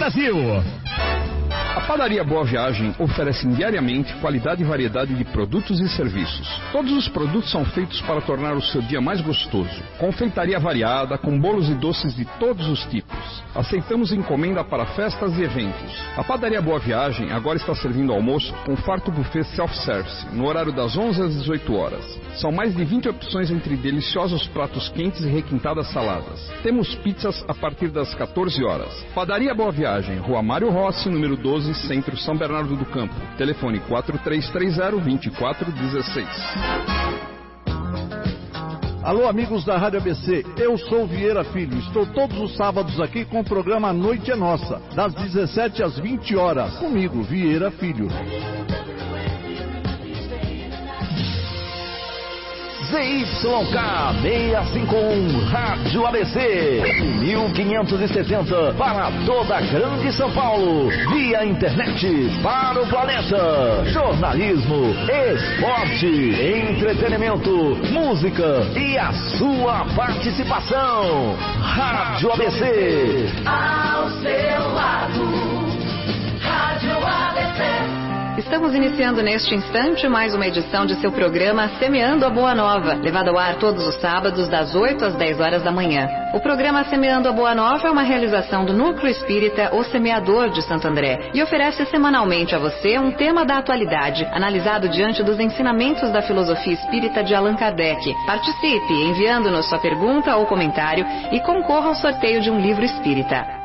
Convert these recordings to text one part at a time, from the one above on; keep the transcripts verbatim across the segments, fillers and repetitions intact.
Brasil. A Padaria Boa Viagem oferece diariamente qualidade e variedade de produtos e serviços. Todos os produtos são feitos para tornar o seu dia mais gostoso. Confeitaria variada, com bolos e doces de todos os tipos. Aceitamos encomenda para festas e eventos. A Padaria Boa Viagem agora está servindo almoço com farto buffet self-service, no horário das onze às dezoito horas. São mais de vinte opções entre deliciosos pratos quentes e requintadas saladas. Temos pizzas a partir das quatorze horas. Padaria Boa Viagem, Rua Mário Rossi, número doze, Centro São Bernardo do Campo. Telefone quatro três três zero, dois quatro um seis. Alô, amigos da Rádio A B C, eu sou Vieira Filho. Estou todos os sábados aqui com o programa A Noite é Nossa, das dezessete às vinte horas. Comigo, Vieira Filho. Z Y K seiscentos e cinquenta e um Rádio A B C, mil quinhentos e sessenta para toda a grande São Paulo, via internet para o planeta. Jornalismo, esporte, entretenimento, música e a sua participação. Rádio A B C, ao seu lado. Rádio A B C. Estamos iniciando neste instante mais uma edição de seu programa Semeando a Boa Nova, levado ao ar todos os sábados das oito às dez horas da manhã. O programa Semeando a Boa Nova é uma realização do Núcleo Espírita O Semeador de Santo André e oferece semanalmente a você um tema da atualidade, analisado diante dos ensinamentos da filosofia espírita de Allan Kardec. Participe enviando-nos sua pergunta ou comentário e concorra ao sorteio de um livro espírita.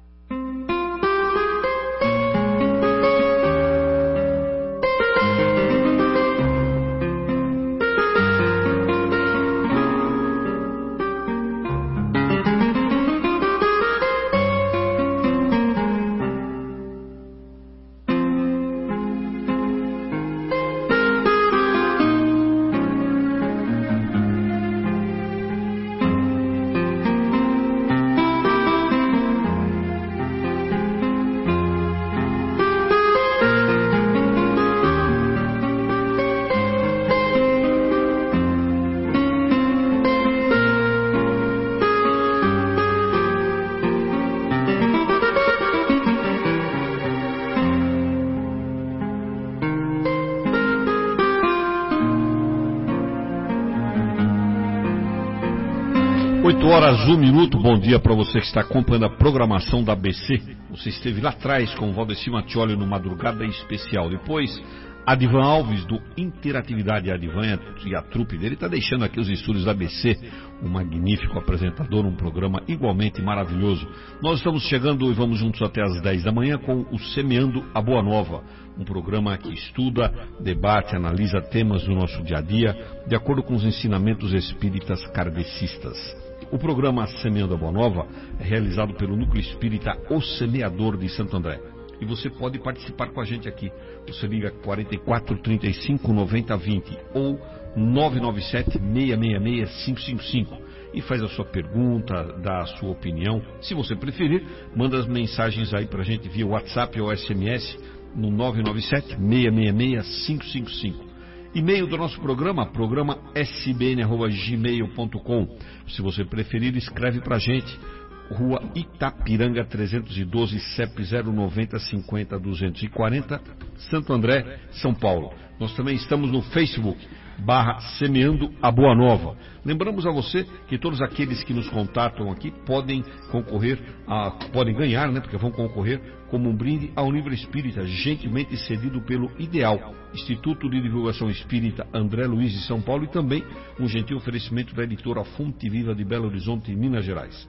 oito horas, um minuto, bom dia para você que está acompanhando a programação da A B C. Você esteve lá atrás com o Valdeci Mattioli no Madrugada Especial. Depois, Adivan Alves do Interatividade Adivan e a trupe dele está deixando aqui os estúdios da A B C. Um magnífico apresentador, um programa igualmente maravilhoso. Nós estamos chegando e vamos juntos até às dez da manhã com o Semeando a Boa Nova. Um programa que estuda, debate, analisa temas do nosso dia a dia, de acordo com os ensinamentos espíritas kardecistas. O programa Semeando a Boa Nova é realizado pelo Núcleo Espírita O Semeador de Santo André. E você pode participar com a gente aqui. Você liga quarenta e quatro, trinta e cinco, noventa, vinte ou nove nove sete, seis seis seis, cinco cinco cinco e faz a sua pergunta, dá a sua opinião. Se você preferir, manda as mensagens aí pra gente via WhatsApp ou S M S no nove nove sete, seis seis seis, cinco cinco cinco. E-mail do nosso programa, programa s b n arroba gmail ponto com. Se você preferir, escreve pra gente. Rua Itapiranga trezentos e doze, C E P zero nove zero cinco zero duzentos e quarenta, Santo André, São Paulo. Nós também estamos no Facebook, barra Semeando a Boa Nova. Lembramos a você que todos aqueles que nos contatam aqui podem concorrer, a, podem ganhar, né, porque vão concorrer como um brinde ao livro espírita, gentilmente cedido pelo Ideal, Instituto de Divulgação Espírita André Luiz de São Paulo, e também um gentil oferecimento da editora Fonte Viva de Belo Horizonte, Minas Gerais.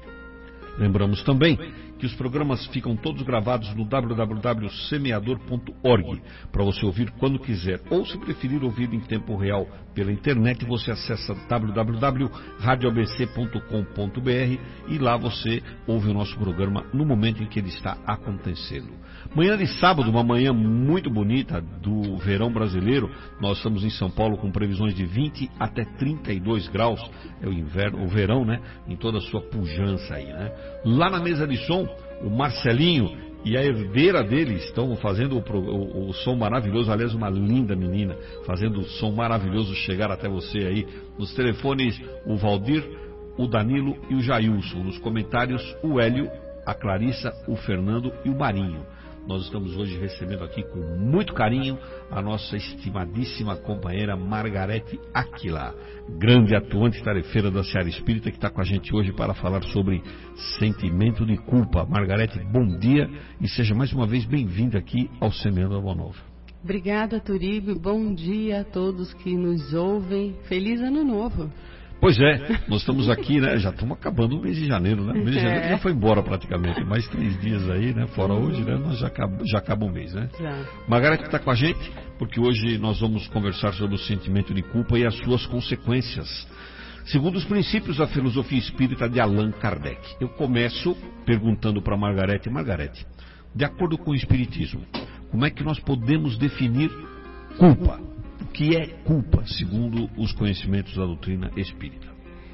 Lembramos também que os programas ficam todos gravados no w w w ponto semeador ponto org para você ouvir quando quiser, ou se preferir ouvir em tempo real pela internet, você acessa w w w ponto radio a b c ponto com ponto b r e lá você ouve o nosso programa no momento em que ele está acontecendo. Manhã de sábado, uma manhã muito bonita do verão brasileiro. Nós estamos em São Paulo com previsões de vinte até trinta e dois graus. É o inverno, o verão, né? Em toda a sua pujança aí, né? Lá na mesa de som, o Marcelinho e a herdeira dele estão fazendo o, o, o som maravilhoso. Aliás, uma linda menina fazendo o som maravilhoso chegar até você aí. Nos telefones, o Valdir, o Danilo e o Jailson. Nos comentários, o Hélio a Clarissa, o Fernando e o Marinho. Nós estamos hoje recebendo aqui com muito carinho a nossa estimadíssima companheira Margarete Aquila, grande atuante tarefeira da Seara Espírita, que está com a gente hoje para falar sobre sentimento de culpa. Margarete, bom dia e seja mais uma vez bem-vinda aqui ao Semeando a Boa Nova. Obrigada, Turíbio. Bom dia a todos que nos ouvem. Feliz Ano Novo. Pois é, nós estamos aqui, né? Já estamos acabando o mês de janeiro, né? O mês de janeiro já foi embora praticamente. Mais três dias aí, né? Fora hoje, né? Nós já acaba, já acaba o mês, né? Já. Margarete está com a gente, porque hoje nós vamos conversar sobre o sentimento de culpa e as suas consequências, segundo os princípios da filosofia espírita de Allan Kardec. Eu começo perguntando para Margarete. Margarete, de acordo com o Espiritismo, como é que nós podemos definir culpa? O que é culpa, segundo os conhecimentos da doutrina espírita?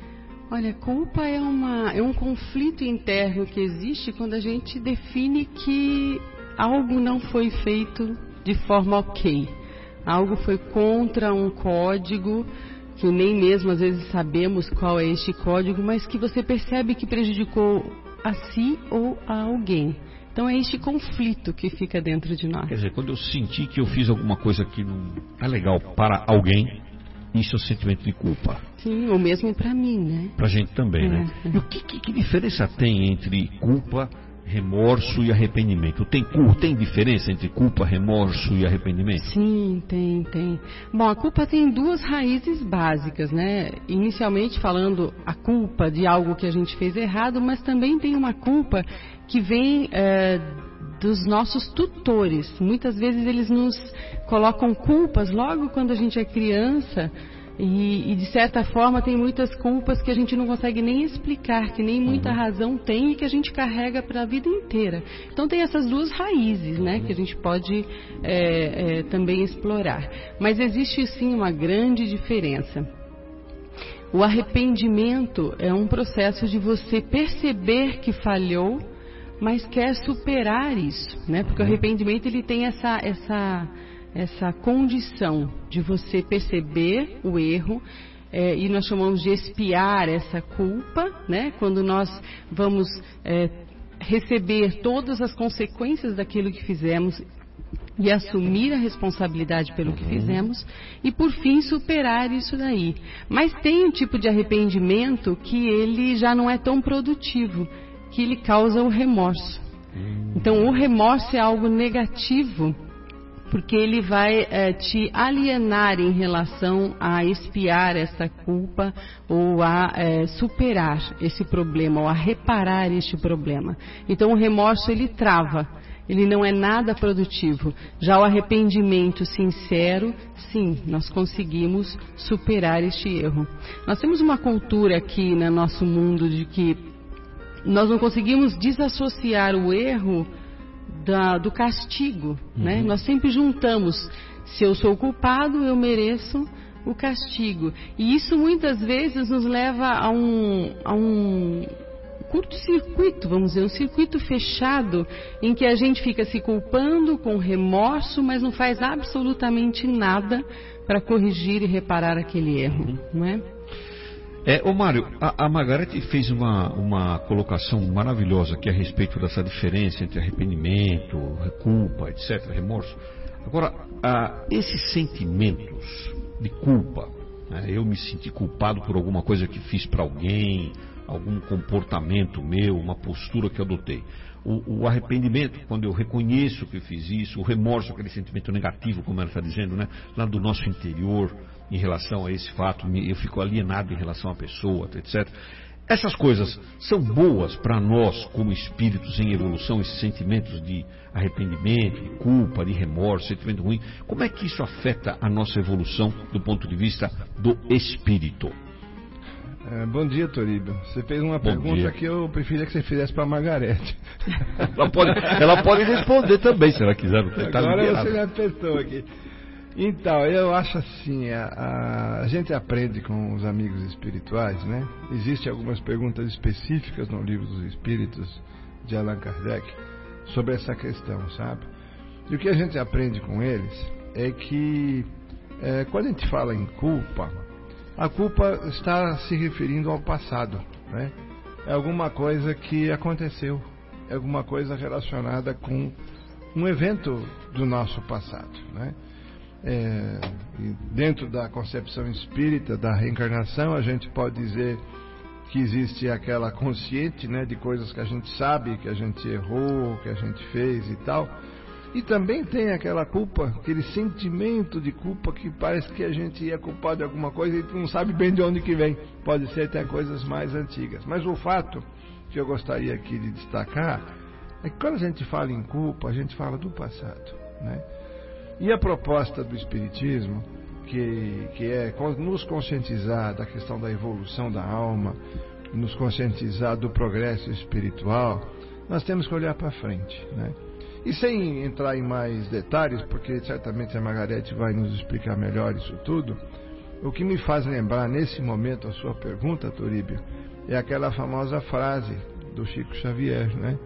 Olha, culpa é, uma, é um conflito interno que existe quando a gente define que algo não foi feito de forma ok. Algo foi contra um código, que nem mesmo às vezes sabemos qual é este código, mas que você percebe que prejudicou a si ou a alguém. Então é este conflito que fica dentro de nós. Quer dizer, quando eu senti que eu fiz alguma coisa que não é legal para alguém, isso é o sentimento de culpa. Sim, ou mesmo para mim, né? Pra gente também, é, né? É. E o que, que, que diferença tem entre culpa, remorso e arrependimento? Tem, tem diferença entre culpa, remorso e arrependimento? Sim, tem, tem. Bom, a culpa tem duas raízes básicas, né? Inicialmente falando a culpa de algo que a gente fez errado, mas também tem uma culpa que vem é, dos nossos tutores. Muitas vezes eles nos colocam culpas logo quando a gente é criança e, e de certa forma tem muitas culpas que a gente não consegue nem explicar, que nem muita razão tem e que a gente carrega para a vida inteira. Então tem essas duas raízes, né, que a gente pode é, é, também explorar. Mas existe sim uma grande diferença. O arrependimento é um processo de você perceber que falhou, mas quer superar isso, né? Porque o arrependimento ele tem essa, essa, essa condição de você perceber o erro, é, e nós chamamos de expiar essa culpa, né? Quando nós vamos é, receber todas as consequências daquilo que fizemos e assumir a responsabilidade pelo que fizemos e por fim superar isso daí. Mas tem um tipo de arrependimento que ele já não é tão produtivo, que ele causa o remorso. Então o remorso é algo negativo, porque ele vai é, te alienar em relação a expiar essa culpa ou a é, superar esse problema, ou a reparar este problema. Então o remorso ele trava, ele não é nada produtivo. Já o arrependimento sincero, sim, nós conseguimos superar este erro. Nós temos uma cultura aqui no nosso mundo de que nós não conseguimos desassociar o erro da, do castigo, uhum. né? Nós sempre juntamos, se eu sou culpado, eu mereço o castigo. E isso muitas vezes nos leva a um, a um curto-circuito, vamos dizer, um circuito fechado, em que a gente fica se culpando com remorso, mas não faz absolutamente nada para corrigir e reparar aquele erro, uhum. não é? É, ô Mário, a, a Margarete fez uma, uma colocação maravilhosa aqui a respeito dessa diferença entre arrependimento, culpa, etcétera, remorso. Agora, a, esses sentimentos de culpa, né, eu me senti culpado por alguma coisa que fiz para alguém, algum comportamento meu, uma postura que eu adotei. O, o arrependimento, quando eu reconheço que eu fiz isso, o remorso, aquele sentimento negativo, como ela está dizendo, né, lá do nosso interior, em relação a esse fato, eu fico alienado em relação à pessoa, etcétera. Essas coisas são boas para nós, como espíritos em evolução, esses sentimentos de arrependimento, de culpa, de remorso, sentimento ruim. Como é que isso afeta a nossa evolução do ponto de vista do espírito? É, bom dia, Toríbio. Você fez uma bom pergunta dia. Que eu preferia que você fizesse para a Margarete. Ela pode, ela pode responder também, se ela quiser. Tá Agora liberado. Você me apertou aqui. Então, eu acho assim, a, a, a gente aprende com os amigos espirituais, né? Existem algumas perguntas específicas no Livro dos Espíritos de Allan Kardec sobre essa questão, sabe? E o que a gente aprende com eles é que é, quando a gente fala em culpa, a culpa está se referindo ao passado, né? É alguma coisa que aconteceu, alguma coisa relacionada com um evento do nosso passado, né? É, dentro da concepção espírita da reencarnação, a gente pode dizer que existe aquela consciente, né, de coisas que a gente sabe, que a gente errou, que a gente fez e tal. E também tem aquela culpa, aquele sentimento de culpa que parece que a gente é culpado de alguma coisa e não sabe bem de onde que vem. Pode ser até coisas mais antigas. Mas o fato que eu gostaria aqui de destacar é que quando a gente fala em culpa, a gente fala do passado, né? E a proposta do Espiritismo, que, que é nos conscientizar da questão da evolução da alma, nos conscientizar do progresso espiritual, nós temos que olhar para frente, né? E sem entrar em mais detalhes, porque certamente a Margarete vai nos explicar melhor isso tudo, o que me faz lembrar nesse momento a sua pergunta, Turíbio, é aquela famosa frase do Chico Xavier, né?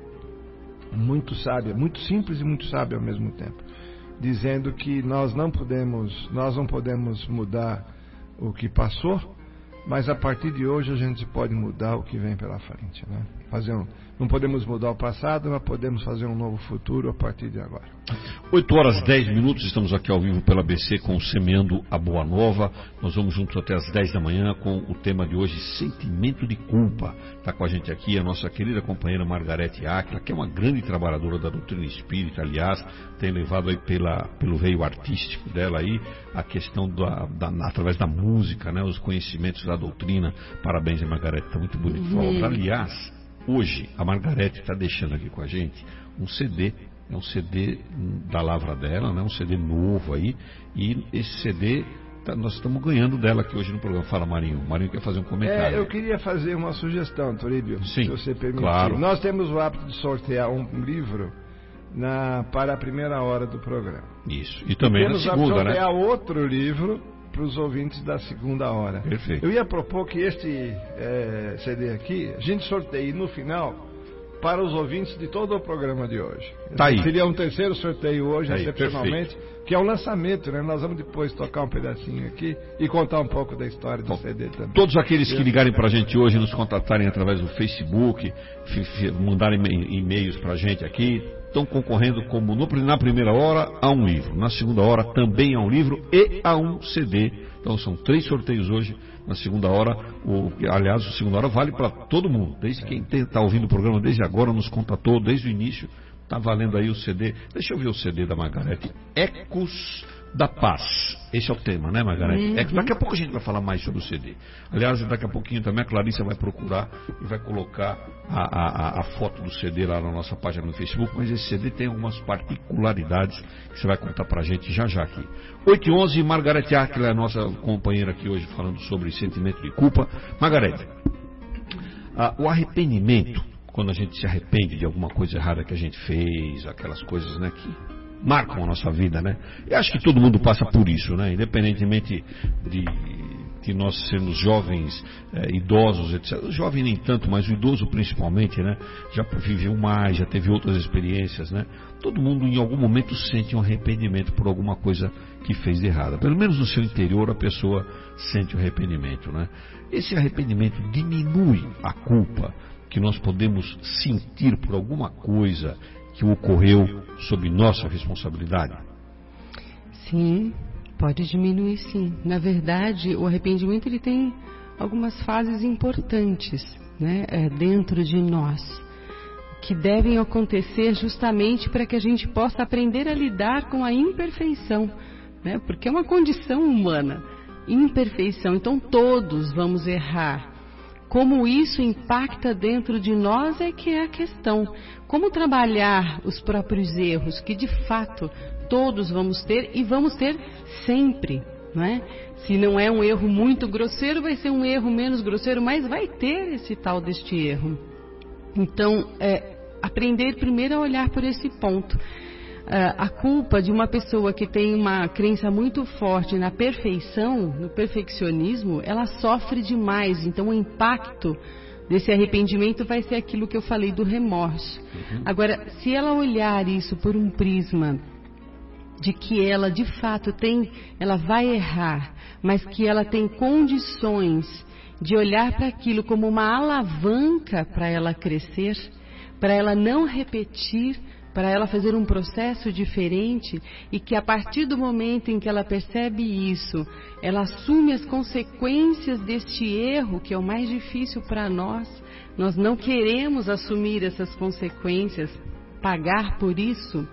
Muito sábia, muito simples e muito sábia ao mesmo tempo, dizendo que nós não podemos, nós não podemos mudar o que passou, mas a partir de hoje a gente pode mudar o que vem pela frente, né? Fazer um, não podemos mudar o passado, mas podemos fazer um novo futuro a partir de agora. oito horas e dez minutos, estamos aqui ao vivo pela B C com o Semeando a Boa Nova. Nós vamos juntos até as dez da manhã com o tema de hoje, sentimento de culpa. Está com a gente aqui a nossa querida companheira Margarete Áquila, que é uma grande trabalhadora da doutrina espírita, aliás, tem levado aí pela, pelo veio artístico dela aí a questão da, da, através da música, né, os conhecimentos da doutrina. Parabéns, Margarete, está muito bonito. Uhum. Aliás, hoje a Margarete está deixando aqui com a gente um C D. É um C D da lavra dela, né? Um C D novo aí. E esse C D tá, nós estamos ganhando dela aqui hoje no programa. Fala, Marinho. O Marinho quer fazer um comentário. É, eu queria fazer uma sugestão, Turíbio, Sim, se você permitir. Claro. Nós temos o hábito de sortear um livro na, para a primeira hora do programa. Isso. E também e na segunda, né? Temos sortear outro livro para os ouvintes da segunda hora. Perfeito. Eu ia propor que este é, C D aqui, a gente sorteie no final para os ouvintes de todo o programa de hoje. Tá aí. Seria um terceiro sorteio hoje, tá excepcionalmente, aí, que é o lançamento, né? Nós vamos depois tocar um pedacinho aqui e contar um pouco da história do Bom, C D também. Todos aqueles que ligarem para a gente hoje, nos contatarem através do Facebook, mandarem e-mails para a gente aqui, estão concorrendo como no, na primeira hora a um livro, na segunda hora também a um livro e a um C D. Então são três sorteios hoje. Na segunda hora, o, aliás, a segunda hora vale para todo mundo. Desde quem está ouvindo o programa desde agora, nos contatou desde o início, está valendo aí o C D. Deixa eu ver o C D da Margarete. Ecos da Paz. Esse é o tema, né, Margarete? Uhum. É, daqui a pouco a gente vai falar mais sobre o C D. Aliás, daqui a pouquinho também a Clarissa vai procurar e vai colocar a, a, a foto do C D lá na nossa página no Facebook, mas esse C D tem algumas particularidades que você vai contar pra gente já já aqui. oito e onze, Margarete Áquila é a nossa companheira aqui hoje falando sobre sentimento de culpa. Margarete, ah, o arrependimento, quando a gente se arrepende de alguma coisa errada que a gente fez, aquelas coisas, né, que marcam a nossa vida, né? Eu acho que todo mundo passa por isso, né? Independentemente de, de nós sermos jovens, é, idosos, etcétera. O jovem nem tanto, mas o idoso principalmente, né? Já viveu mais, já teve outras experiências, né? Todo mundo em algum momento sente um arrependimento por alguma coisa que fez errada. Pelo menos no seu interior a pessoa sente o arrependimento, né? Esse arrependimento diminui a culpa que nós podemos sentir por alguma coisa que ocorreu sob nossa responsabilidade? Sim, pode diminuir, sim. Na verdade, o arrependimento ele tem algumas fases importantes, né, é, dentro de nós, que devem acontecer justamente para que a gente possa aprender a lidar com a imperfeição, né, porque é uma condição humana, imperfeição. Então todos vamos errar. Como isso impacta dentro de nós é que é a questão. Como trabalhar os próprios erros, que de fato todos vamos ter e vamos ter sempre, não é? Se não é um erro muito grosseiro, vai ser um erro menos grosseiro, mas vai ter esse tal deste erro. Então, é, aprender primeiro a olhar por esse ponto. A culpa de uma pessoa que tem uma crença muito forte na perfeição, no perfeccionismo, ela sofre demais. Então o impacto desse arrependimento vai ser aquilo que eu falei do remorso. Uhum. Agora, se ela olhar isso por um prisma de que ela de fato tem, ela vai errar, mas que ela tem condições de olhar para aquilo como uma alavanca para ela crescer, para ela não repetir, para ela fazer um processo diferente, e que a partir do momento em que ela percebe isso, ela assume as consequências deste erro, que é o mais difícil para nós. Nós não queremos assumir essas consequências, pagar por isso.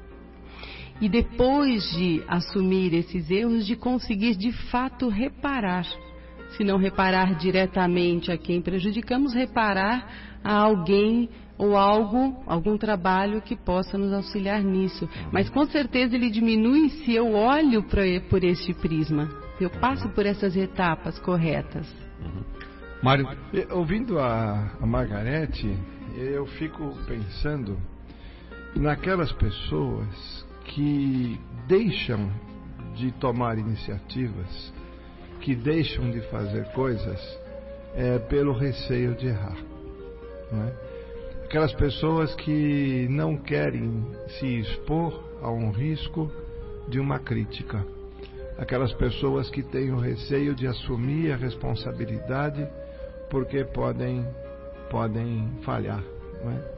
E depois de assumir esses erros, de conseguir de fato reparar. Se não reparar diretamente a quem prejudicamos, reparar a alguém ou algo, algum trabalho que possa nos auxiliar nisso. Mas com certeza ele diminui se eu olho pra, por este prisma. Eu passo por essas etapas corretas. Uhum. Mário? Ouvindo a, a Margarete, eu fico pensando naquelas pessoas que deixam de tomar iniciativas, que deixam de fazer coisas é, pelo receio de errar, não é? Aquelas pessoas que não querem se expor a um risco de uma crítica, aquelas pessoas que têm o receio de assumir a responsabilidade porque podem, podem falhar, não é?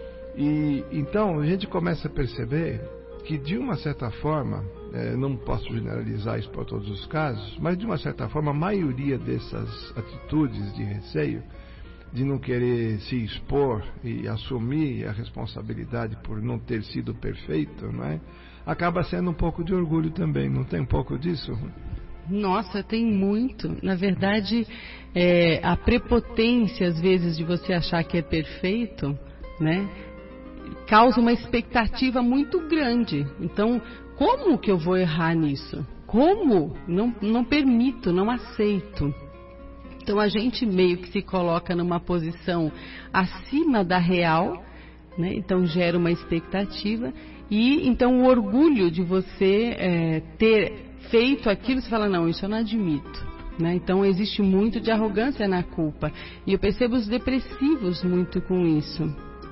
E então a gente começa a perceber que, de uma certa forma, é, não posso generalizar isso para todos os casos, mas de uma certa forma a maioria dessas atitudes de receio, de não querer se expor e assumir a responsabilidade por não ter sido perfeito, não é? Acaba sendo um pouco de orgulho também, não tem um pouco disso? Nossa, tem muito. Na verdade, é, a prepotência, às vezes, de você achar que é perfeito, né, causa uma expectativa muito grande. Então, como que eu vou errar nisso? Como? Não, não permito, não aceito. Então a gente meio que se coloca numa posição acima da real, né? Então gera uma expectativa, e então o orgulho de você é, ter feito aquilo, você fala, não, isso eu não admito, né? Então existe muito de arrogância na culpa, e eu percebo os depressivos muito com isso,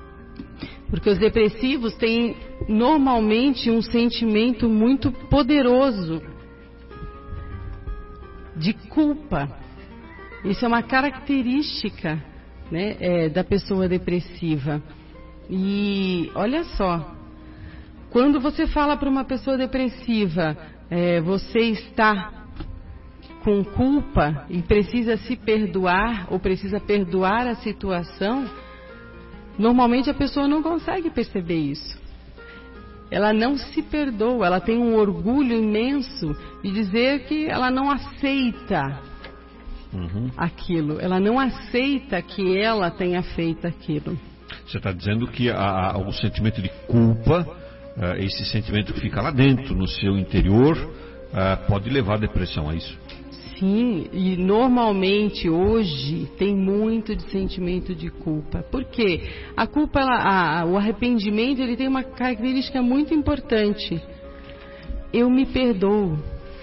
porque os depressivos têm normalmente um sentimento muito poderoso de culpa. Isso é uma característica, né, é, da pessoa depressiva. E olha só, quando você fala para uma pessoa depressiva, é, você está com culpa e precisa se perdoar, ou precisa perdoar a situação, normalmente a pessoa não consegue perceber isso. Ela não se perdoa, ela tem um orgulho imenso de dizer que ela não aceita Uhum. aquilo, ela não aceita que ela tenha feito aquilo. Você está dizendo que a, a, o sentimento de culpa, uh, esse sentimento que fica lá dentro, no seu interior, uh, pode levar à depressão, é isso? Sim, e normalmente hoje tem muito de sentimento de culpa. Por quê? A culpa, ela, a, o arrependimento, ele tem uma característica muito importante. Eu me perdoo.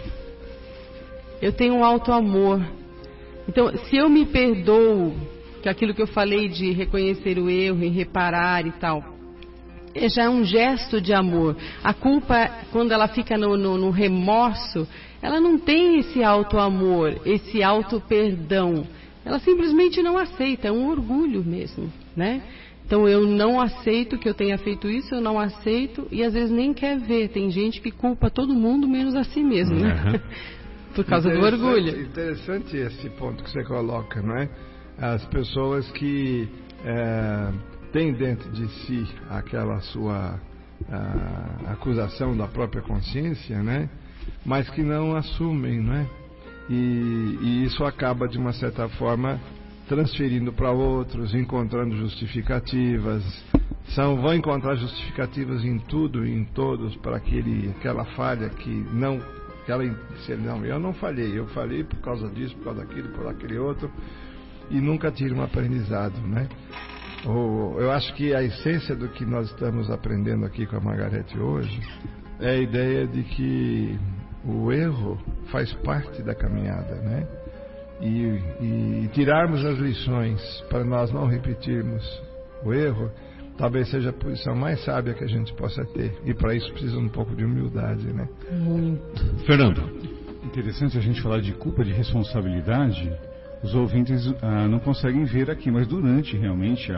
Eu tenho um auto-amor. Então, se eu me perdoo, que é aquilo que eu falei de reconhecer o erro e reparar e tal, é já um gesto de amor. A culpa, quando ela fica no, no, no remorso, ela não tem esse auto-amor, esse auto-perdão. Ela simplesmente não aceita, é um orgulho mesmo, né? Então, eu não aceito que eu tenha feito isso, eu não aceito, e às vezes nem quer ver. Tem gente que culpa todo mundo, menos a si mesmo, né? Uhum. Por causa do orgulho. Interessante esse ponto que você coloca, não é? As pessoas que é, têm dentro de si aquela sua a, acusação da própria consciência, né? Mas que não assumem, não é? E, e isso acaba, de uma certa forma, transferindo para outros, encontrando justificativas. São, vão encontrar justificativas em tudo e em todos para aquele, aquela falha que não... Ela disse, não, eu não falhei, eu falei por causa disso, por causa daquilo, por aquele outro, e nunca tira um aprendizado, né? Ou, eu acho que a essência do que nós estamos aprendendo aqui com a Margarete hoje é a ideia de que o erro faz parte da caminhada, né? E, e tirarmos as lições para nós não repetirmos o erro, talvez seja a posição mais sábia que a gente possa ter. E para isso precisa um pouco de humildade, né? Muito. Fernando. Interessante a gente falar de culpa, de responsabilidade. Os ouvintes ah, não conseguem ver aqui, mas durante realmente a,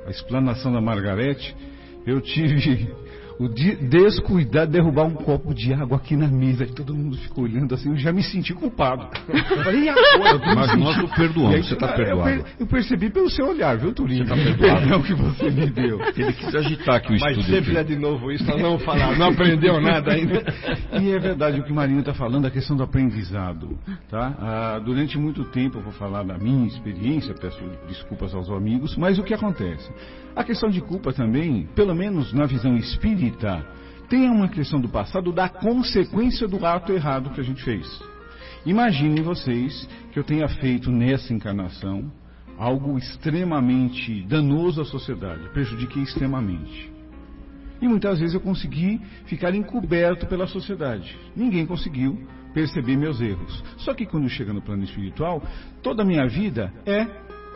a explanação da Margarete, eu tive o de descuidado de derrubar um copo de água aqui na mesa, e todo mundo ficou olhando assim, eu já me senti culpado. Eu falei, e agora? Eu Mas nós o perdoamos, aí, você está perdoado. Eu, eu percebi pelo seu olhar, viu, Turinho? Você está perdoado. O perdão que você me deu. Ele quis agitar aqui o Mas estúdio. sempre é de novo isso, pra não falar, não aprendeu nada ainda. E é verdade o que o Marinho está falando, a questão do aprendizado. Tá? Ah, durante muito tempo eu vou falar da minha experiência, peço desculpas aos amigos, mas o que acontece? A questão de culpa também, pelo menos na visão espírita, tem uma questão do passado da consequência do ato errado que a gente fez. Imaginem vocês que eu tenha feito nessa encarnação algo extremamente danoso à sociedade, prejudiquei extremamente. E muitas vezes eu consegui ficar encoberto pela sociedade. Ninguém conseguiu perceber meus erros. Só que quando chega no plano espiritual, toda a minha vida é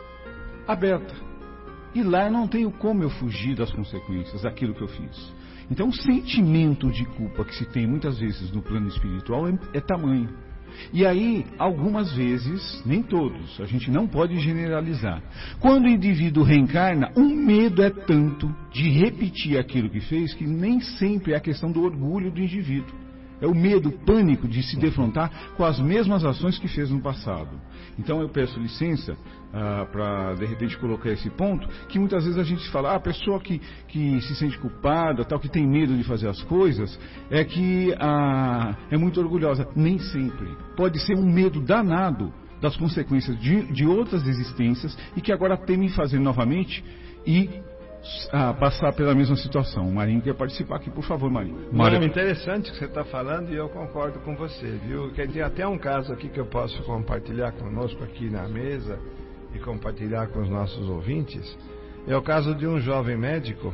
aberta. E lá eu não tenho como eu fugir das consequências daquilo que eu fiz. Então o sentimento de culpa que se tem muitas vezes no plano espiritual é, é tamanho. E aí, algumas vezes, nem todos, a gente não pode generalizar. Quando o indivíduo reencarna, o medo é tanto de repetir aquilo que fez, que nem sempre é a questão do orgulho do indivíduo. É o medo, o pânico de se defrontar com as mesmas ações que fez no passado. Então eu peço licença ah, para, de repente, colocar esse ponto, que muitas vezes a gente fala, ah, a pessoa que, que se sente culpada, tal, que tem medo de fazer as coisas, é que ah, é muito orgulhosa. Nem sempre. Pode ser um medo danado das consequências de, de outras existências e que agora temem fazer novamente e a passar pela mesma situação. O Marinho quer participar aqui, por favor, Marinho. Marinho. Não, interessante o que você está falando e eu concordo com você, viu? Quer dizer, até um caso aqui que eu posso compartilhar conosco aqui na mesa e compartilhar com os nossos ouvintes, é o caso de um jovem médico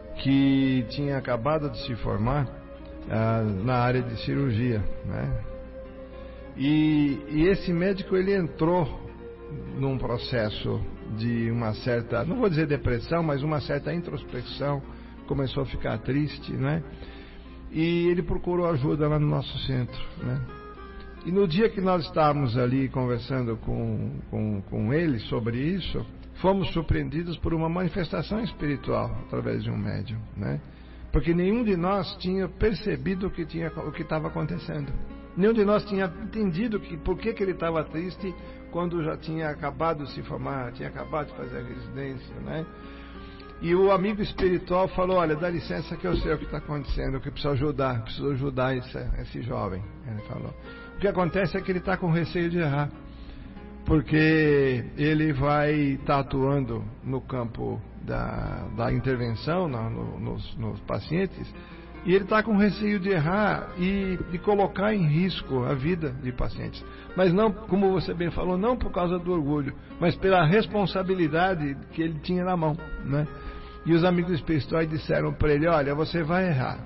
que tinha acabado de se formar ah, na área de cirurgia, né? E, e esse médico, ele entrou num processo de uma certa, não vou dizer depressão, mas uma certa introspecção, começou a ficar triste, né? E ele procurou ajuda lá no nosso centro, né? E no dia que nós estávamos ali conversando com, com, com ele sobre isso, fomos surpreendidos por uma manifestação espiritual através de um médium, né? Porque nenhum de nós tinha percebido o que tinha, o que estava acontecendo. Nenhum de nós tinha entendido que, por que, que ele estava triste quando já tinha acabado de se formar, tinha acabado de fazer a residência, né? E o amigo espiritual falou, olha, dá licença que eu sei o que está acontecendo, que eu preciso ajudar, preciso ajudar esse, esse jovem. Ele falou. O que acontece é que ele está com receio de errar, porque ele vai estar tá atuando no campo da, da intervenção no, no, nos, nos pacientes, e ele está com receio de errar e de colocar em risco a vida de pacientes. Mas não, como você bem falou, não por causa do orgulho, mas pela responsabilidade que ele tinha na mão, né? E os amigos espirituais disseram para ele, olha, você vai errar.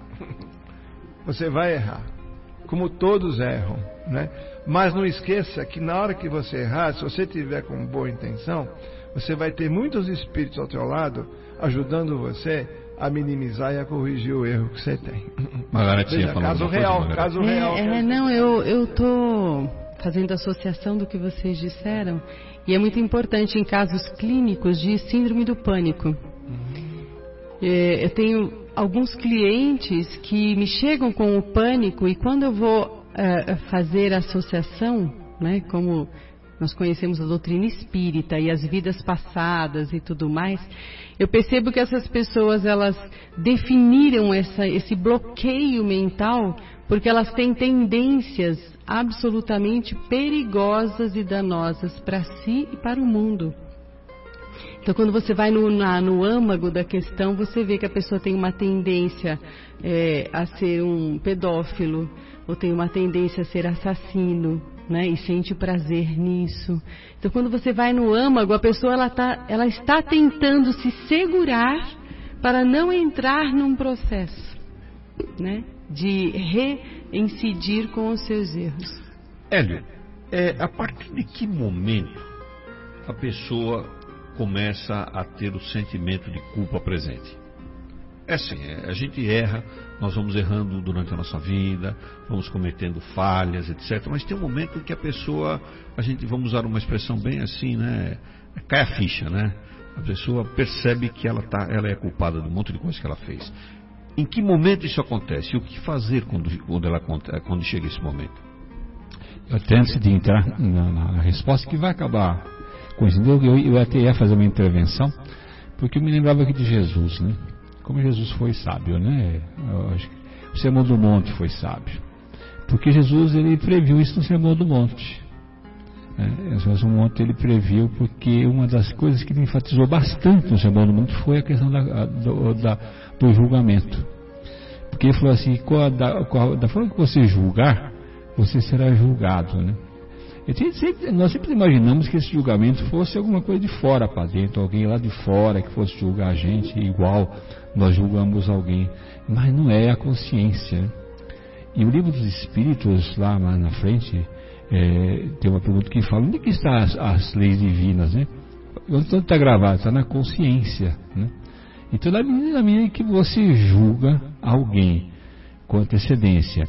Você vai errar. Como todos erram, né? Mas não esqueça que na hora que você errar, se você tiver com boa intenção, você vai ter muitos espíritos ao teu lado ajudando você a minimizar e a corrigir o erro que você tem. Margaretinha, Veja, caso real, coisa, caso é, real. É, não, eu eu tô fazendo associação do que vocês disseram e é muito importante em casos clínicos de síndrome do pânico. Uhum. É, eu tenho alguns clientes que me chegam com o pânico e quando eu vou é, fazer a associação, né, como nós conhecemos a doutrina espírita e as vidas passadas e tudo mais, eu percebo que essas pessoas, elas definiram essa, esse bloqueio mental porque elas têm tendências absolutamente perigosas e danosas para si e para o mundo. Então, quando você vai no, na, no âmago da questão, você vê que a pessoa tem uma tendência é, a ser um pedófilo, ou tem uma tendência a ser assassino, né? E sente prazer nisso. Então, quando você vai no âmago, a pessoa ela, tá, ela está tentando se segurar para não entrar num processo, né, de reincidir com os seus erros. Hélio, é, a partir de que momento a pessoa começa a ter o sentimento de culpa presente? É assim, é, a gente erra, nós vamos errando durante a nossa vida, vamos cometendo falhas, etcétera. Mas tem um momento em que a pessoa, a gente, vamos usar uma expressão bem assim, né? Cai a ficha, né? A pessoa percebe que ela, tá, ela é culpada de um monte de coisa que ela fez. Em que momento isso acontece? E o que fazer quando, quando, ela, quando chega esse momento? Eu até antes de entrar na, na, na resposta, que vai acabar coincidindo, eu, eu até ia fazer uma intervenção, porque eu me lembrava aqui de Jesus, né? Como Jesus foi sábio, né? Eu acho que o Sermão do Monte foi sábio. Porque Jesus, ele previu isso no Sermão do Monte. É, o Sermão do Monte ele previu, porque uma das coisas que ele enfatizou bastante no Sermão do Monte foi a questão da, do, da, do julgamento. Porque ele falou assim, com a, da, com a, da forma que você julgar, você será julgado, né? E sempre, nós sempre imaginamos que esse julgamento fosse alguma coisa de fora para dentro, alguém lá de fora que fosse julgar a gente igual nós julgamos alguém, mas não é a consciência, né? E o livro dos Espíritos, lá, lá na frente, é, tem uma pergunta que fala, onde é que estão as, as leis divinas, né? Onde está gravado? Está na consciência, né? Então, na medida, na medida que você julga alguém com antecedência,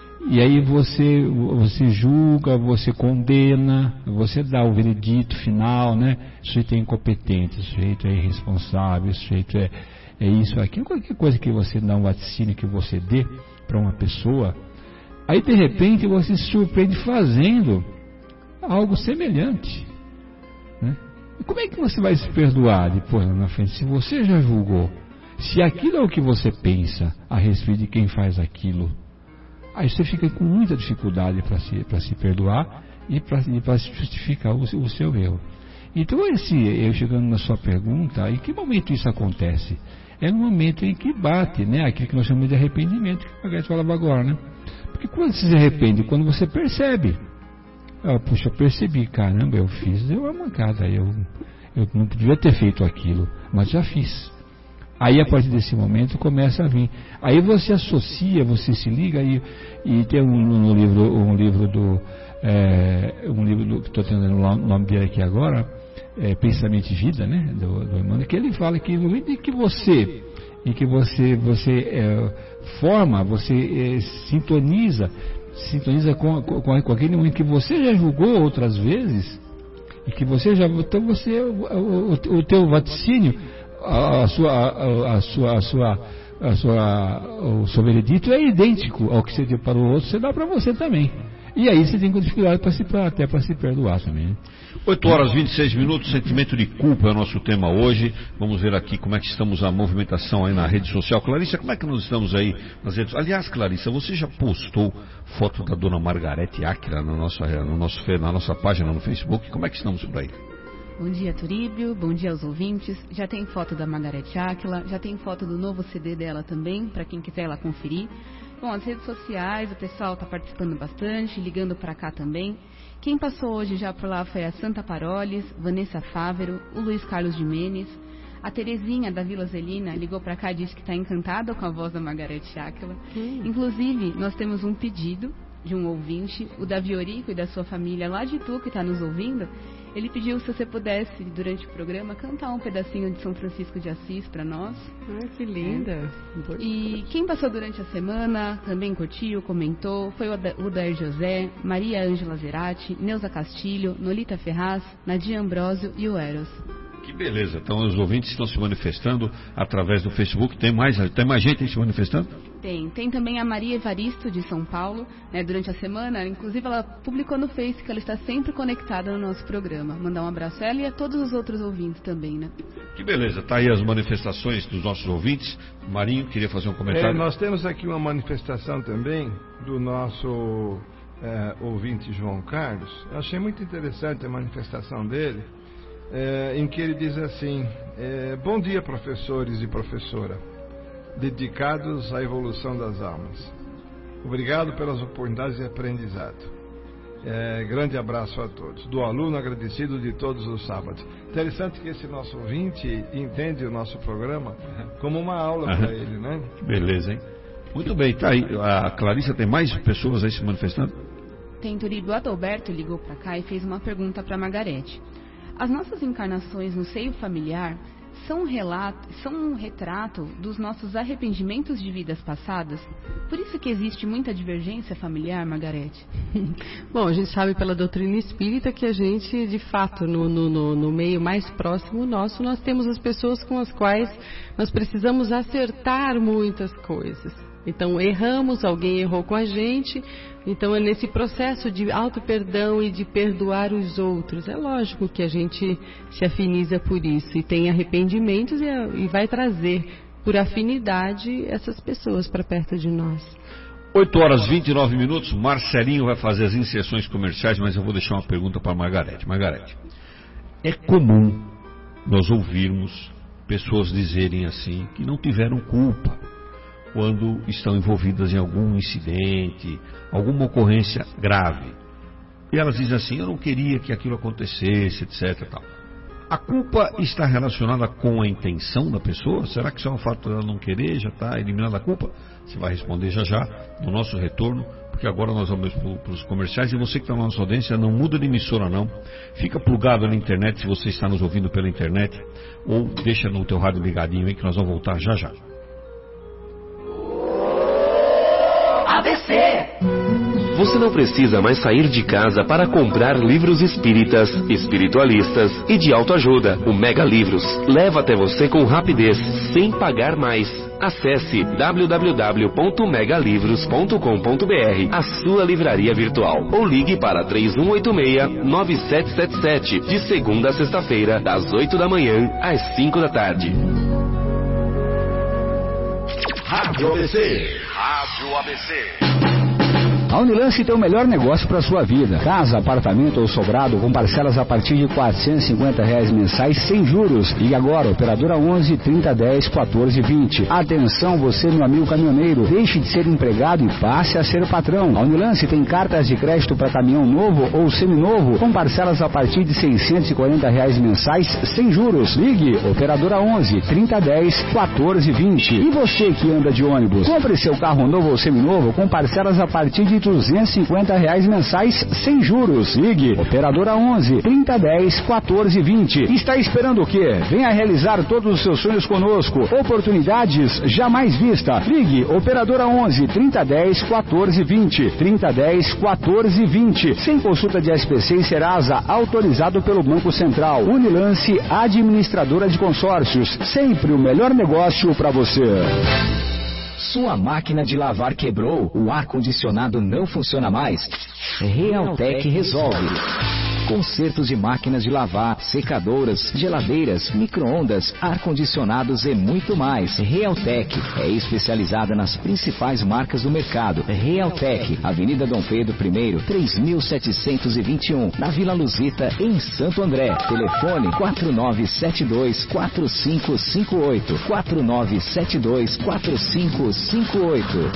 e aí você, você julga, você condena, você dá o veredito final, né? O sujeito é incompetente, o sujeito é irresponsável, o sujeito é, é isso, aquilo, qualquer coisa que você dá, um vaticínio que você dê para uma pessoa, aí de repente você se surpreende fazendo algo semelhante, né? E como é que você vai se perdoar depois lá na frente, se você já julgou, se aquilo é o que você pensa a respeito de quem faz aquilo? Aí você fica com muita dificuldade para se, para se perdoar e para justificar o, o seu erro. Então, esse, eu chegando na sua pergunta, em que momento isso acontece? É no momento em que bate, né? Aquilo que nós chamamos de arrependimento, que a Margarete falava agora, né? Porque quando você se arrepende, quando você percebe, ah, puxa, eu percebi, caramba, eu fiz uma mancada, eu, eu não devia ter feito aquilo, mas já fiz. Aí a partir desse momento começa a vir. Aí você associa, você se liga e, e tem um, um livro, um livro do é, um livro do, que estou tendo o nome dele aqui agora, é, Pensamento e Vida, né? Do, do Emmanuel, que ele fala que no momento em que você, em que você, você é, forma, você é, sintoniza, sintoniza com, com, com aquele momento que você já julgou outras vezes e que você já, então você o, o, o teu vaticínio, A sua, a, a sua, a sua, a sua, o seu veredito é idêntico ao que você deu para o outro, você dá para você também. E aí você tem dificuldade para se, até para se perdoar também. oito horas e vinte e seis minutos, sentimento de culpa é o nosso tema hoje. Vamos ver aqui como é que estamos a movimentação aí na rede social. Clarissa, como é que nós estamos aí nas redes? Aliás, Clarissa, você já postou foto da dona Margarete Áquila na nossa, no nosso, na nossa página no Facebook? Como é que estamos por aí? Bom dia, Turíbio. Bom dia aos ouvintes. Já tem foto da Margarete Áquila, já tem foto do novo C D dela também, para quem quiser lá conferir. Bom, as redes sociais, o pessoal está participando bastante, ligando para cá também. Quem passou hoje já por lá foi a Santa Paroles, Vanessa Fávero, o Luiz Carlos Jimenez. A Terezinha, da Vila Zelina, ligou para cá e disse que está encantada com a voz da Margarete Áquila. Hum. Inclusive, nós temos um pedido de um ouvinte, o Davi Orico e da sua família lá de Itu, que está nos ouvindo. Ele pediu se você pudesse, durante o programa, cantar um pedacinho de São Francisco de Assis para nós. Ai, que linda! É. E quem passou durante a semana, também curtiu, comentou, foi o Dair José, Maria Ângela Zerati, Neuza Castilho, Nolita Ferraz, Nadia Ambrósio e o Eros. Que beleza, então os ouvintes estão se manifestando através do Facebook. Tem mais, tem mais gente aí se manifestando? Tem, tem também a Maria Evaristo de São Paulo, né, durante a semana, inclusive ela publicou no Face que ela está sempre conectada no nosso programa. Mandar um abraço a ela e a todos os outros ouvintes também, né? Que beleza, tá aí as manifestações dos nossos ouvintes. Marinho, queria fazer um comentário. É, nós temos aqui uma manifestação também do nosso é, ouvinte João Carlos. Eu achei muito interessante a manifestação dele. É, em que ele diz assim: é, bom dia, professores e professora, dedicados à evolução das almas. Obrigado pelas oportunidades de aprendizado. É, grande abraço a todos. Do aluno agradecido de todos os sábados. Interessante que esse nosso ouvinte entende o nosso programa como uma aula para ele, né? Beleza, hein? Muito bem, tá aí. A Clarissa, tem mais pessoas aí se manifestando? Tem, Turíbio. O Adalberto ligou para cá e fez uma pergunta para a Margarete. As nossas encarnações no seio familiar são um relato, são um retrato dos nossos arrependimentos de vidas passadas? Por isso que existe muita divergência familiar, Margarete? Bom, a gente sabe pela doutrina espírita que a gente, de fato, no, no, no meio mais próximo nosso, nós temos as pessoas com as quais nós precisamos acertar muitas coisas. Então, erramos, alguém errou com a gente, então é nesse processo de auto-perdão e de perdoar os outros. É lógico que a gente se afiniza por isso e tem arrependimentos e, e vai trazer, por afinidade, essas pessoas para perto de nós. oito horas e vinte e nove minutos, Marcelinho vai fazer as inserções comerciais, mas eu vou deixar uma pergunta para a Margarete. Margarete, é comum nós ouvirmos pessoas dizerem assim, que não tiveram culpa quando estão envolvidas em algum incidente, alguma ocorrência grave. E elas dizem assim, eu não queria que aquilo acontecesse, etc. Tal. A culpa está relacionada com a intenção da pessoa? Será que isso é um fato dela não querer, já está eliminada a culpa? Você vai responder já já, no nosso retorno, porque agora nós vamos para os comerciais. E você que está na nossa audiência, não muda de emissora não. Fica plugado na internet, se você está nos ouvindo pela internet, ou deixa no teu rádio ligadinho aí que nós vamos voltar já já. A B C. Você não precisa mais sair de casa para comprar livros espíritas, espiritualistas e de autoajuda. O Mega Livros leva até você com rapidez, sem pagar mais. Acesse w w w ponto mega livros ponto com ponto b r, a sua livraria virtual, ou ligue para três um oito seis, nove sete sete sete, de segunda a sexta-feira, das oito da manhã às cinco da tarde. Rádio A B C. Rádio A B C. A Unilance tem o melhor negócio para sua vida. Casa, apartamento ou sobrado com parcelas a partir de quatrocentos e cinquenta reais mensais sem juros. Ligue agora, operadora onze, trinta, dez, quatorze, vinte. Atenção você, meu amigo caminhoneiro. Deixe de ser empregado e passe a ser patrão. A Unilance tem cartas de crédito para caminhão novo ou seminovo com parcelas a partir de seiscentos e quarenta reais mensais sem juros. Ligue, operadora onze, trinta, dez, quatorze, vinte. E você que anda de ônibus, compre seu carro novo ou seminovo com parcelas a partir de duzentos e cinquenta reais mensais sem juros. Ligue, operadora onze, trinta, dez, quatorze, vinte. Está esperando o quê? Venha realizar todos os seus sonhos conosco. Oportunidades jamais vista. Ligue, operadora onze, trinta, dez, quatorze, vinte. trinta, dez, quatorze, vinte. Sem consulta de S P C e Serasa, autorizado pelo Banco Central. Unilance, administradora de consórcios. Sempre o melhor negócio para você. Sua máquina de lavar quebrou? O ar-condicionado não funciona mais? Realtec resolve. Consertos de máquinas de lavar, secadoras, geladeiras, micro-ondas, ar-condicionados e muito mais. Realtec é especializada nas principais marcas do mercado. Realtec, Avenida Dom Pedro I, três mil setecentos e vinte e um, na Vila Luzita, em Santo André. Telefone quatro nove sete dois, quatro cinco cinco oito, quatro nove sete dois, quatro cinco cinco oito.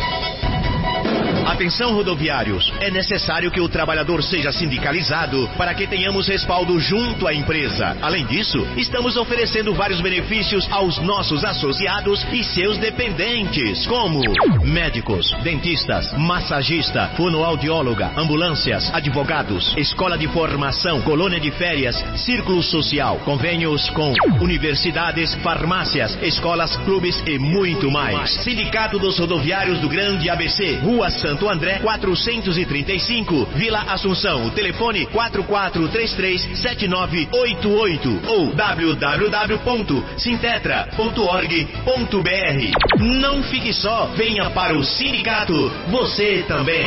Atenção, rodoviários, é necessário que o trabalhador seja sindicalizado para que tenhamos respaldo junto à empresa. Além disso, estamos oferecendo vários benefícios aos nossos associados e seus dependentes, como médicos, dentistas, massagista, fonoaudióloga, ambulâncias, advogados, escola de formação, colônia de férias, círculo social, convênios com universidades, farmácias, escolas, clubes e muito mais. Sindicato dos Rodoviários do Grande A B C, Rua Santo André, quatrocentos e trinta e cinco, Vila Assunção. O telefone quatro quatro três três, sete nove oito oito ou w w w ponto sintetra ponto org ponto b r. Não fique só, venha para o sindicato, você também.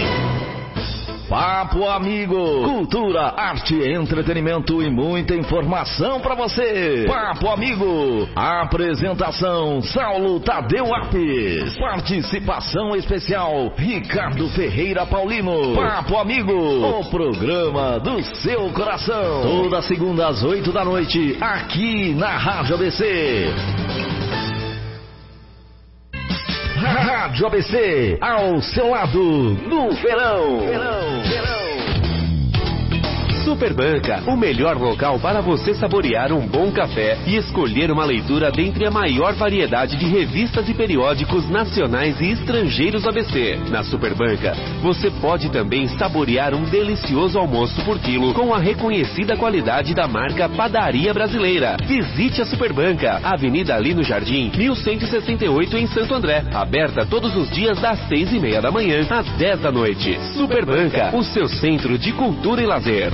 Papo Amigo, cultura, arte, entretenimento e muita informação para você. Papo Amigo, apresentação Saulo Tadeu Apes, participação especial Ricardo Ferreira Paulino. Papo Amigo, o programa do seu coração. Toda segunda às oito da noite, aqui na Rádio A B C. Rádio A B C, ao seu lado, no verão. verão, verão. Superbanca, o melhor local para você saborear um bom café e escolher uma leitura dentre a maior variedade de revistas e periódicos nacionais e estrangeiros A B C. Na Superbanca, você pode também saborear um delicioso almoço por quilo com a reconhecida qualidade da marca Padaria Brasileira. Visite a Superbanca, Avenida Lino Jardim, mil cento e sessenta e oito em Santo André. Aberta todos os dias das seis e meia da manhã às dez da noite. Superbanca, o seu centro de cultura e lazer.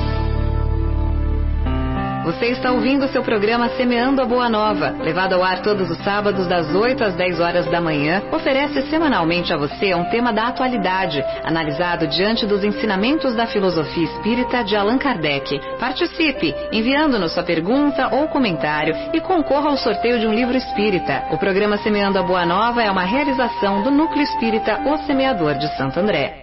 Você está ouvindo o seu programa Semeando a Boa Nova, levado ao ar todos os sábados das oito às dez horas da manhã. Oferece semanalmente a você um tema da atualidade, analisado diante dos ensinamentos da filosofia espírita de Allan Kardec. Participe, enviando-nos sua pergunta ou comentário e concorra ao sorteio de um livro espírita. O programa Semeando a Boa Nova é uma realização do Núcleo Espírita O Semeador de Santo André.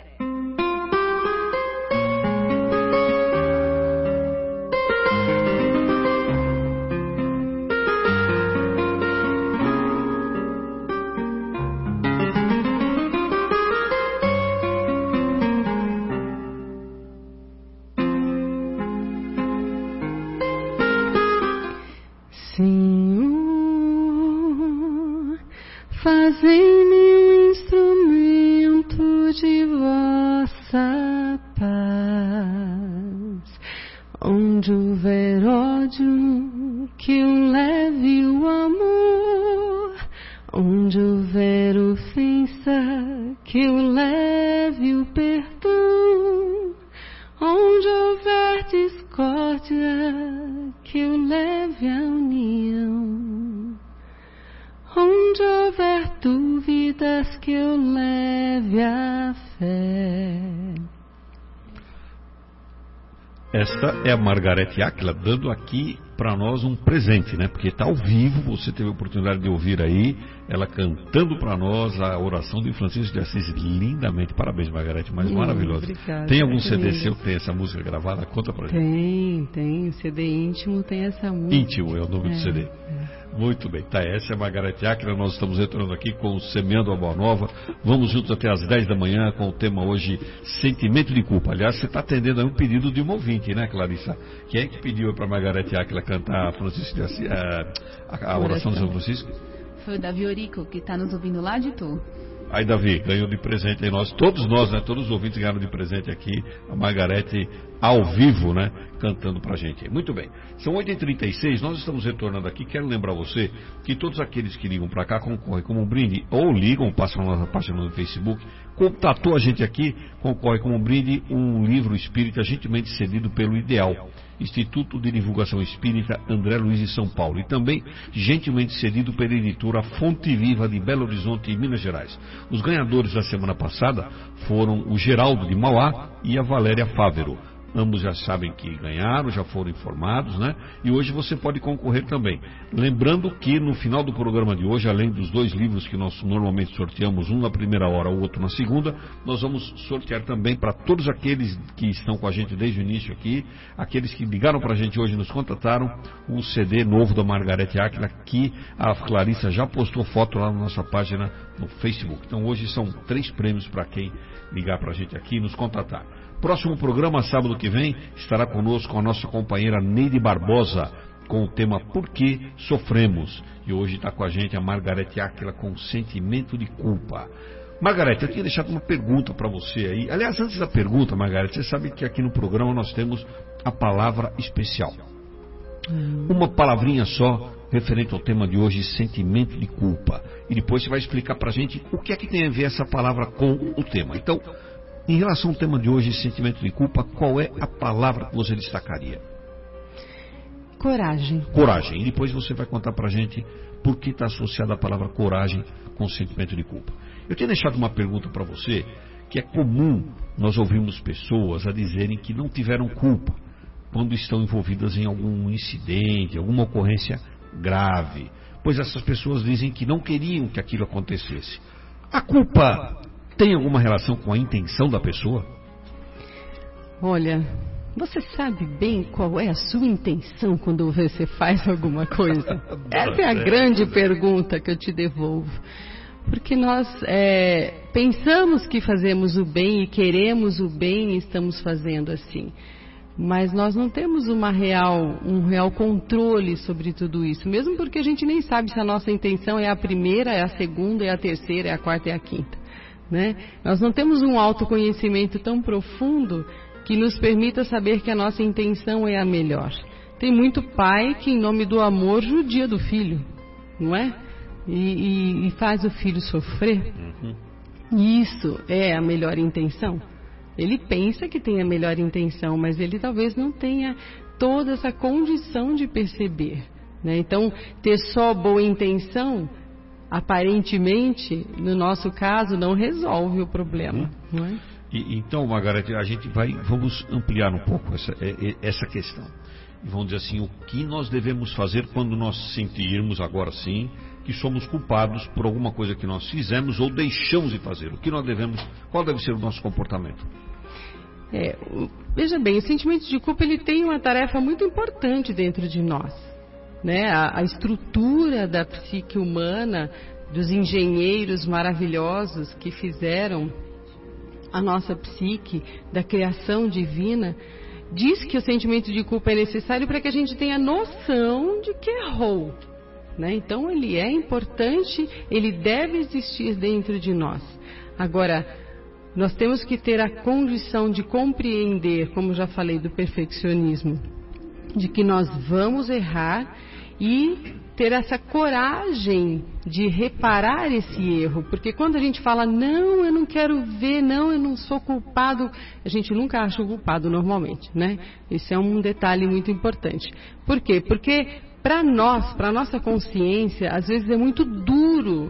Esta é a Margarete Áquila dando aqui para nós um presente, né? Porque está ao vivo, você teve a oportunidade de ouvir aí, ela cantando para nós a oração de Francisco de Assis lindamente. Parabéns, Margarete, mas hum, maravilhosa. Obrigada, tem algum C D lindo. Seu que tem essa música gravada? Conta pra gente. Tem, tem. O C D íntimo tem essa música. Íntimo é o nome é, do C D. É. Muito bem, tá, essa é a Margarete Áquila, nós estamos retornando aqui com o Semeando a Boa Nova. Vamos juntos até às dez da manhã com o tema hoje, sentimento de culpa. Aliás, você está atendendo aí um pedido de um ouvinte, né, Clarissa? Quem é que pediu para a Margarete Áquila cantar a, Francisco de Assis, a, a, a oração de São Francisco? Foi o Davi Orico, que está nos ouvindo lá de Tu. Aí, Davi, ganhou de presente aí nós, todos nós, né, todos os ouvintes ganharam de presente aqui a Margarete ao vivo, né, cantando pra gente. Muito bem, são oito e trinta e seis, nós estamos retornando aqui. Quero lembrar você que todos aqueles que ligam pra cá concorrem como um brinde, ou ligam, passam na nossa página no Facebook, contatou a gente aqui, concorre como um brinde um livro espírita gentilmente cedido pelo Ideal, Instituto de Divulgação Espírita André Luiz de São Paulo, e também gentilmente cedido pela editora Fonte Viva de Belo Horizonte e Minas Gerais. Os ganhadores da semana passada foram o Geraldo de Mauá e a Valéria Fávero. Ambos já sabem que ganharam, já foram informados, né? E hoje você pode concorrer também. Lembrando que no final do programa de hoje, além dos dois livros que nós normalmente sorteamos, um na primeira hora, o outro na segunda, nós vamos sortear também para todos aqueles que estão com a gente desde o início aqui, aqueles que ligaram para a gente hoje e nos contataram, o C D novo da Margarete Áquila, que a Clarissa já postou foto lá na nossa página no Facebook. Então hoje são três prêmios para quem ligar para a gente aqui e nos contatar. Próximo programa, sábado que vem, estará conosco a nossa companheira Neide Barbosa, com o tema Por que Sofremos? E hoje está com a gente a Margarete Áquila com sentimento de culpa. Margarete, eu tinha deixado uma pergunta para você aí. Aliás, antes da pergunta, Margarete, você sabe que aqui no programa nós temos a palavra especial. Hum. Uma palavrinha só referente ao tema de hoje, sentimento de culpa. E depois você vai explicar para a gente o que é que tem a ver essa palavra com o tema. Então, em relação ao tema de hoje, sentimento de culpa, qual é a palavra que você destacaria? Coragem. Coragem. E depois você vai contar pra gente por que está associada a palavra coragem com sentimento de culpa. Eu tinha deixado uma pergunta para você, que é comum nós ouvirmos pessoas a dizerem que não tiveram culpa quando estão envolvidas em algum incidente, alguma ocorrência grave, pois essas pessoas dizem que não queriam que aquilo acontecesse. A culpa tem alguma relação com a intenção da pessoa? Olha, você sabe bem qual é a sua intenção quando você faz alguma coisa? Essa é a grande pergunta que eu te devolvo. Porque nós é, pensamos que fazemos o bem e queremos o bem e estamos fazendo assim. mas nós não temos uma real, um real controle sobre tudo isso, mesmo porque a gente nem sabe se a nossa intenção é a primeira, é a segunda, é a terceira, é a quarta, é a quinta, né? Nós não temos um autoconhecimento tão profundo que nos permita saber que a nossa intenção é a melhor. Tem muito pai que, em nome do amor, judia do filho, não é? E, e, e faz o filho sofrer. Uhum. Isso é a melhor intenção? Ele pensa que tem a melhor intenção, mas ele talvez não tenha toda essa condição de perceber, né? Então, ter só boa intenção, aparentemente, no nosso caso, não resolve o problema, uhum. não é? E, então, Margarete, a gente vai, vamos ampliar um pouco essa, essa questão. E vamos dizer assim, o que nós devemos fazer quando nós sentirmos, agora sim, que somos culpados por alguma coisa que nós fizemos ou deixamos de fazer? O que nós devemos, qual deve ser o nosso comportamento? É, veja bem, o sentimento de culpa, ele tem uma tarefa muito importante dentro de nós, né? A, a estrutura da psique humana, dos engenheiros maravilhosos que fizeram a nossa psique, da criação divina, diz que o sentimento de culpa é necessário para que a gente tenha noção de que errou, né? Então ele é importante, ele deve existir dentro de nós. Agora, nós temos que ter a condição de compreender, como já falei do perfeccionismo, de que nós vamos errar e ter essa coragem de reparar esse erro, porque quando a gente fala, não, eu não quero ver, não, eu não sou culpado, a gente nunca acha o culpado normalmente, né? Isso é um detalhe muito importante. Por quê? Porque para nós, para a nossa consciência, às vezes é muito duro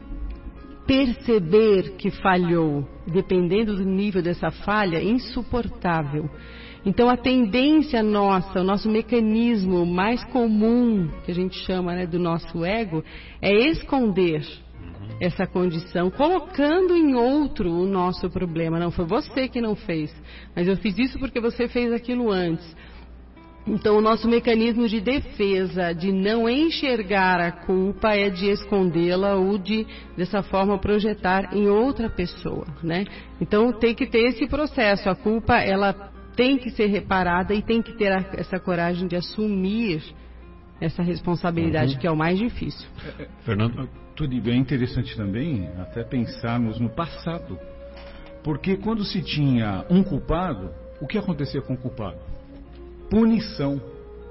perceber que falhou, dependendo do nível dessa falha, insuportável. Então a tendência nossa, o nosso mecanismo mais comum, que a gente chama, né, do nosso ego, é esconder essa condição, colocando em outro o nosso problema. Não, foi você que não fez, mas eu fiz isso porque você fez aquilo antes. Então o nosso mecanismo de defesa, de não enxergar a culpa, é de escondê-la ou de, dessa forma, projetar em outra pessoa, né? Então tem que ter esse processo. A culpa, ela tem que ser reparada e tem que ter a, essa coragem de assumir essa responsabilidade, uhum. que é o mais difícil. É, é, Fernando, tudo bem, interessante também até pensarmos no passado. Porque quando se tinha um culpado, o que acontecia com o culpado? Punição.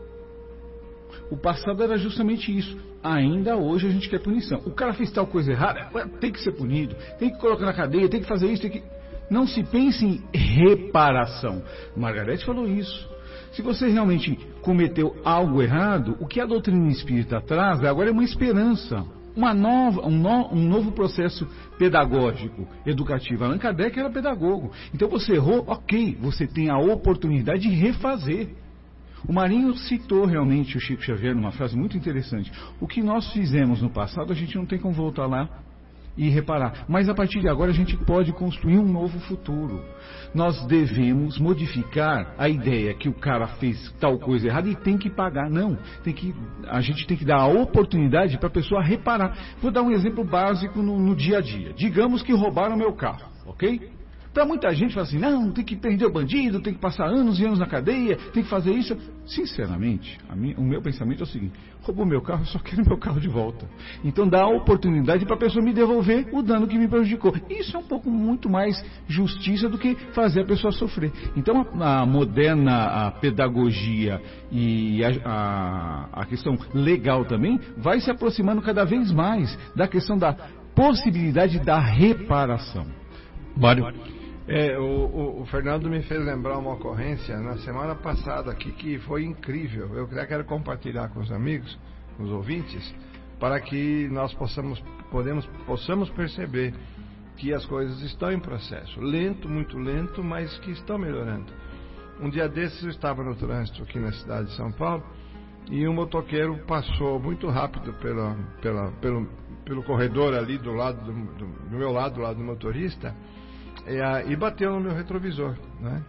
O passado era justamente isso. Ainda hoje a gente quer punição. O cara fez tal coisa errada, tem que ser punido, tem que colocar na cadeia, tem que fazer isso, tem que... Não se pense em reparação. Margarete falou isso. Se você realmente cometeu algo errado, o que a doutrina espírita traz agora é uma esperança, uma nova, um, no, um novo processo pedagógico, educativo. Allan Kardec era pedagogo. Então você errou, ok, você tem a oportunidade de refazer. O Marinho citou realmente o Chico Xavier numa frase muito interessante. O que nós fizemos no passado, a gente não tem como voltar lá e reparar. Mas a partir de agora a gente pode construir um novo futuro. Nós devemos modificar a ideia que o cara fez tal coisa errada e tem que pagar. Não, tem que, a gente tem que dar a oportunidade para a pessoa reparar. Vou dar um exemplo básico no, no dia a dia. Digamos que roubaram meu carro, ok? Para muita gente fala assim, não, tem que prender o bandido, tem que passar anos e anos na cadeia, tem que fazer isso. Sinceramente, a minha, o meu pensamento é o seguinte, roubou meu carro, eu só quero meu carro de volta. Então dá a oportunidade para a pessoa me devolver o dano que me prejudicou. Isso é um pouco muito mais justiça do que fazer a pessoa sofrer. Então a, a moderna a pedagogia e a, a, a questão legal também vai se aproximando cada vez mais da questão da possibilidade da reparação. Mário? É, o, o, o Fernando me fez lembrar uma ocorrência na semana passada aqui que foi incrível. Eu quero compartilhar com os amigos, com os ouvintes, para que nós possamos, podemos, possamos perceber que as coisas estão em processo. Lento, muito lento, mas que estão melhorando. Um dia desses eu estava no trânsito aqui na cidade de São Paulo e um motoqueiro passou muito rápido pela, pela, pelo, pelo corredor ali do lado do, do, do meu lado, do lado do motorista, e, e bateu no meu retrovisor, né?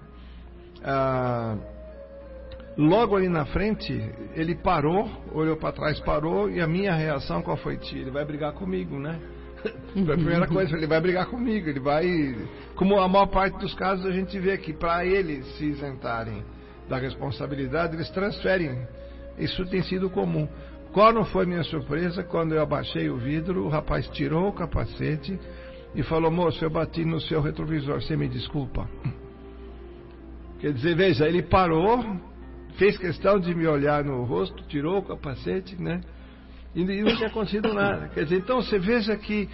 Ah, logo ali na frente ele parou, olhou para trás, parou, e a minha reação qual foi? Tia, ele vai brigar comigo, né? Foi a primeira coisa, ele vai brigar comigo, ele vai, como a maior parte dos casos a gente vê aqui, para eles se isentarem da responsabilidade, eles transferem. Isso tem sido comum. Qual não foi minha surpresa quando eu abaixei o vidro, o rapaz tirou o capacete e falou: moço, eu bati no seu retrovisor, você me desculpa. Quer dizer, veja, ele parou, fez questão de me olhar no rosto, tirou o capacete, né? E não tinha acontecido nada. Quer dizer, então você veja que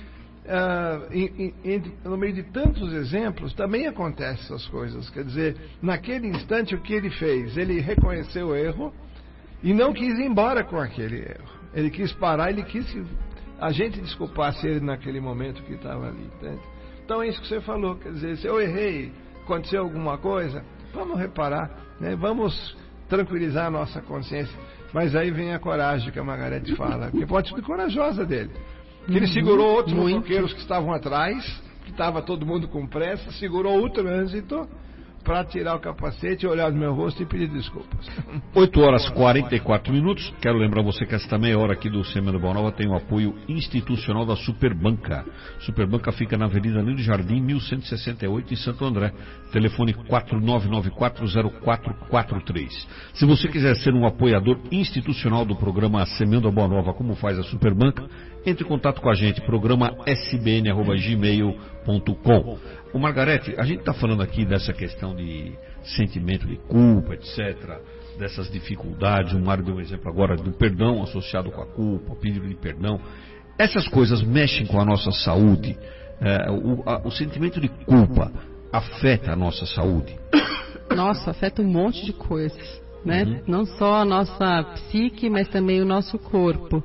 uh, em, em, no meio de tantos exemplos também acontecem essas coisas. Quer dizer, naquele instante o que ele fez? Ele reconheceu o erro e não quis ir embora com aquele erro. Ele quis parar, ele quis que a gente desculpasse ele naquele momento que estava ali. Entende? Então é isso que você falou. Quer dizer, se eu errei, aconteceu alguma coisa, vamos reparar, né? Vamos tranquilizar a nossa consciência. Mas aí vem a coragem que a Margarete fala, que pode ser corajosa dele. Que ele segurou outros motoqueiros que estavam atrás, que estava todo mundo com pressa, segurou o trânsito para tirar o capacete, olhar no meu rosto e pedir desculpas. oito horas e quarenta e quatro minutos. Quero lembrar você que esta meia hora aqui do Semana Boa Nova tem o apoio institucional da Superbanca. Superbanca fica na Avenida Nilo Jardim, mil cento e sessenta e oito, em Santo André. Telefone quatro nove nove quatro zero quatro quatro três. Se você quiser ser um apoiador institucional do programa Semana Boa Nova, como faz a Superbanca, entre em contato com a gente, programa s b n arroba gmail ponto com. O Margarete, a gente está falando aqui dessa questão de sentimento de culpa, etcétera, dessas dificuldades. O Mário deu um exemplo agora do perdão associado com a culpa, o pedido de perdão. Essas coisas mexem com a nossa saúde. É, o, a, o sentimento de culpa afeta a nossa saúde? Nossa, afeta um monte de coisas, né? Uhum. Não só a nossa psique, mas também o nosso corpo.